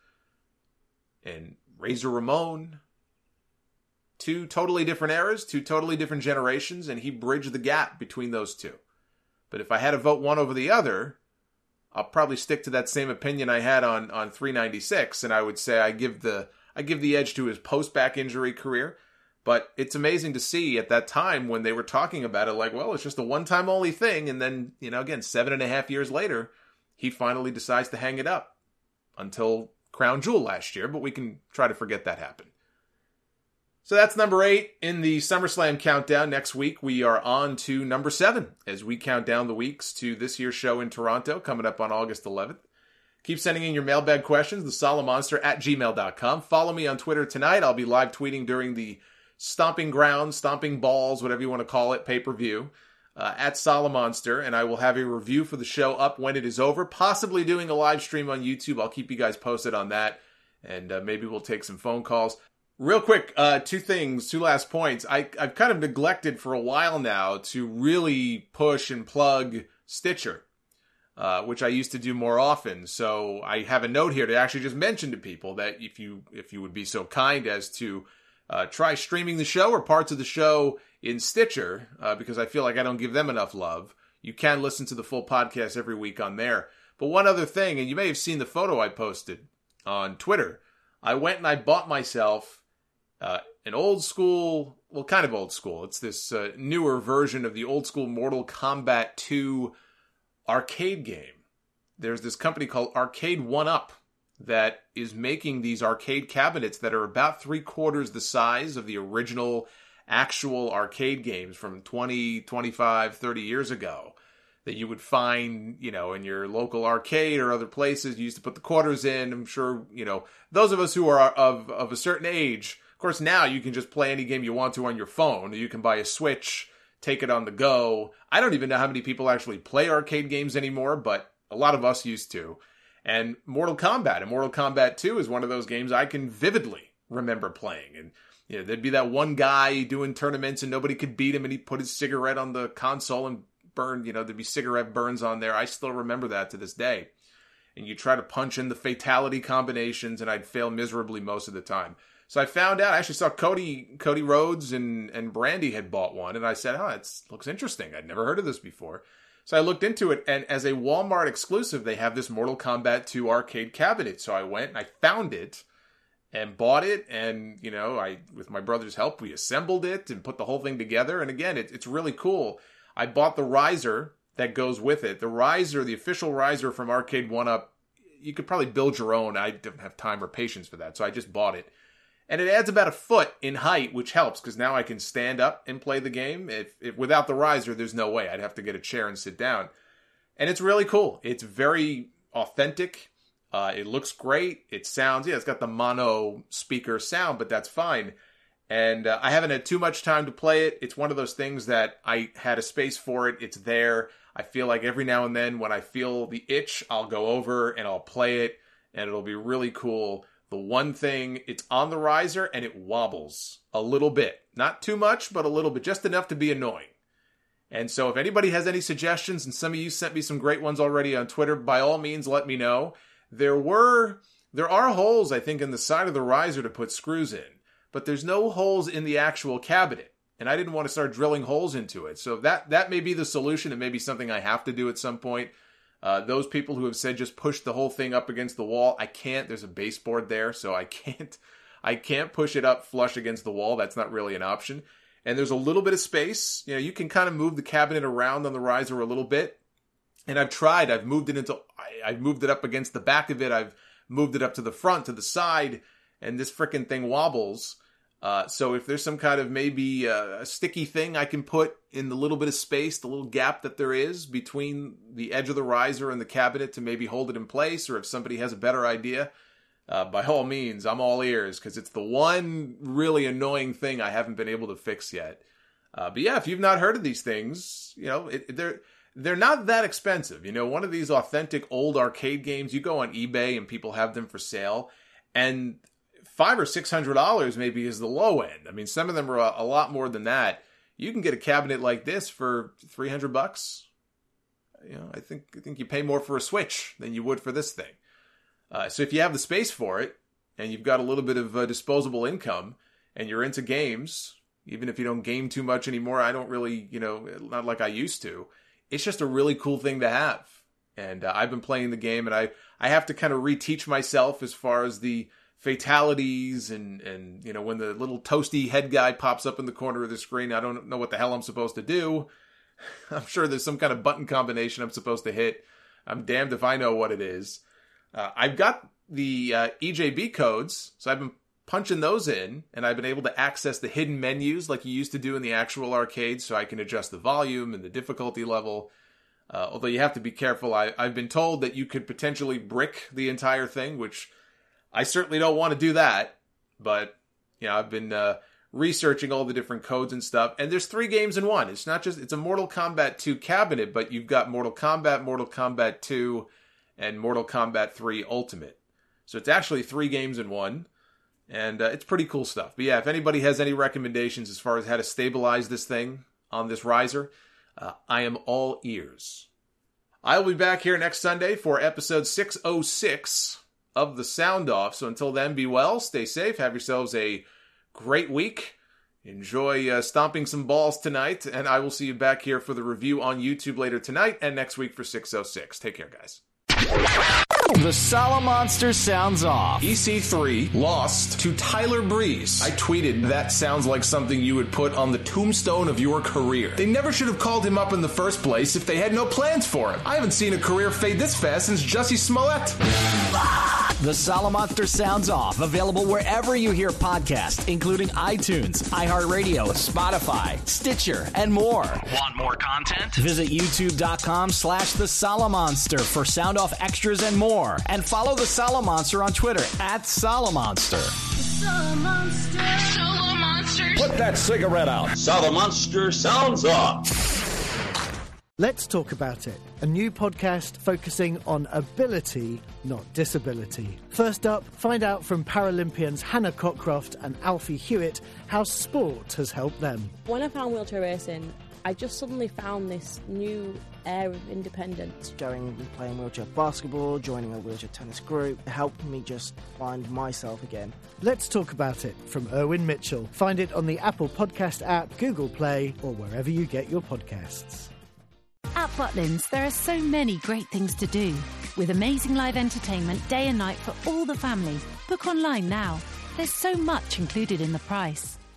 and Razor Ramon. Two totally different eras, two totally different generations, and he bridged the gap between those two. But if I had to vote one over the other, I'll probably stick to that same opinion I had on 396, and I would say I give the edge to his post-back injury career. But it's amazing to see at that time when they were talking about it, like, well, it's just a one-time only thing, and then, again, 7.5 years later, he finally decides to hang it up until Crown Jewel last year, but we can try to forget that happened. So that's number 8 in the SummerSlam countdown. Next week, we are on to number 7 as we count down the weeks to this year's show in Toronto, coming up on August 11th. Keep sending in your mailbag questions, thesolomonster@gmail.com. Follow me on Twitter tonight. I'll be live tweeting during the Stomping Grounds, Stomping Balls, whatever you want to call it, pay-per-view, at Solomonster, and I will have a review for the show up when it is over, possibly doing a live stream on YouTube. I'll keep you guys posted on that, and maybe we'll take some phone calls. Real quick, two last points. I've kind of neglected for a while now to really push and plug Stitcher, which I used to do more often. So I have a note here to actually just mention to people that if you would be so kind as to try streaming the show or parts of the show in Stitcher, because I feel like I don't give them enough love. You can listen to the full podcast every week on there. But one other thing, and you may have seen the photo I posted on Twitter. I went and I bought myself an old school, well, kind of old school. It's this newer version of the old school Mortal Kombat 2 arcade game. There's this company called Arcade 1-Up that is making these arcade cabinets that are about 3/4 the size of the original actual arcade games from 20, 25, 30 years ago that you would find, in your local arcade or other places. You used to put the quarters in. I'm sure, those of us who are of a certain age. Of course, now you can just play any game you want to on your phone. You can buy a Switch, take it on the go. I don't even know how many people actually play arcade games anymore, but a lot of us used to. And Mortal Kombat 2 is one of those games I can vividly remember playing. And there'd be that one guy doing tournaments and nobody could beat him, and he'd put his cigarette on the console and burn, there'd be cigarette burns on there. I still remember that to this day. And you try to punch in the fatality combinations, and I'd fail miserably most of the time. So I found out, I actually saw Cody Rhodes and Brandy had bought one, and I said, it looks interesting. I'd never heard of this before. So I looked into it, and as a Walmart exclusive, they have this Mortal Kombat 2 arcade cabinet. So I went and I found it and bought it, and, with my brother's help, we assembled it and put the whole thing together. And again, it's really cool. I bought the riser that goes with it. The riser, the official riser from Arcade 1-Up, you could probably build your own. I didn't have time or patience for that, so I just bought it. And it adds about a foot in height, which helps, because now I can stand up and play the game. If without the riser, there's no way. I'd have to get a chair and sit down. And it's really cool. It's very authentic. It looks great. It sounds, it's got the mono speaker sound, but that's fine. And I haven't had too much time to play it. It's one of those things that I had a space for it. It's there. I feel like every now and then when I feel the itch, I'll go over and I'll play it, and it'll be really cool. The one thing, it's on the riser and it wobbles a little bit. Not too much, but a little bit, just enough to be annoying. And so if anybody has any suggestions, and some of you sent me some great ones already on Twitter, by all means, let me know. There are holes, I think, in the side of the riser to put screws in, but there's no holes in the actual cabinet. And I didn't want to start drilling holes into it. So that may be the solution. It may be something I have to do at some point. Those people who have said just push the whole thing up against the wall, I can't. There's a baseboard there, so I can't push it up flush against the wall. That's not really an option. And there's a little bit of space. You can kind of move the cabinet around on the riser a little bit. And I've tried. I've moved it up against the back of it. I've moved it up to the front, to the side, and this frickin' thing wobbles. So if there's some kind of maybe a sticky thing I can put in the little bit of space, the little gap that there is between the edge of the riser and the cabinet to maybe hold it in place, or if somebody has a better idea, by all means, I'm all ears, because it's the one really annoying thing I haven't been able to fix yet. But yeah, if you've not heard of these things, they're not that expensive. One of these authentic old arcade games, you go on eBay and people have them for sale, and $500 or $600 maybe is the low end. I mean, some of them are a lot more than that. You can get a cabinet like this for $300. I think you pay more for a Switch than you would for this thing. So if you have the space for it, and you've got a little bit of disposable income, and you're into games, even if you don't game too much anymore, I don't really, not like I used to. It's just a really cool thing to have. And I've been playing the game, and I have to kind of reteach myself as far as the fatalities and when the little toasty head guy pops up in the corner of the screen, I don't know what the hell I'm supposed to do. I'm sure there's some kind of button combination I'm supposed to hit. I'm damned if I know what it is. I've got the EJB codes, so I've been punching those in, and I've been able to access the hidden menus like you used to do in the actual arcade, so I can adjust the volume and the difficulty level. Although you have to be careful. I've been told that you could potentially brick the entire thing, which I certainly don't want to do that, but I've been researching all the different codes and stuff, and there's 3 games in one. It's not just, it's a Mortal Kombat 2 cabinet, but you've got Mortal Kombat 2, and Mortal Kombat 3 Ultimate. So it's actually 3 games in one, and it's pretty cool stuff. But yeah, if anybody has any recommendations as far as how to stabilize this thing on this riser, I am all ears. I'll be back here next Sunday for episode 606 of The Sound Off. So until then, be well, stay safe, have yourselves a great week. Enjoy stomping some balls tonight, and I will see you back here for the review on YouTube later tonight and next week for 606. Take care, guys. The Salamonster sounds off. EC3 lost to Tyler Breeze. I tweeted, that sounds like something you would put on the tombstone of your career. They never should have called him up in the first place if they had no plans for him. I haven't seen a career fade this fast since Jussie Smollett. The Salamonster sounds off. Available wherever you hear podcasts, including iTunes, iHeartRadio, Spotify, Stitcher, and more. Want more content? Visit youtube.com/The Salamonster for sound off extras and more. And follow The Salamonster on Twitter @Salamonster. Put that cigarette out. Salamonster sounds off. Let's Talk About It, a new podcast focusing on ability, not disability. First up, find out from Paralympians Hannah Cockcroft and Alfie Hewitt how sport has helped them. When I found wheelchair racing, I just suddenly found this new air of independence. Going and playing wheelchair basketball, joining a wheelchair tennis group, helped me just find myself again. Let's Talk About It from Erwin Mitchell. Find it on the Apple Podcast app, Google Play, or wherever you get your podcasts. At Butlins, there are so many great things to do. With amazing live entertainment day and night for all the family. Book online now. There's so much included in the price.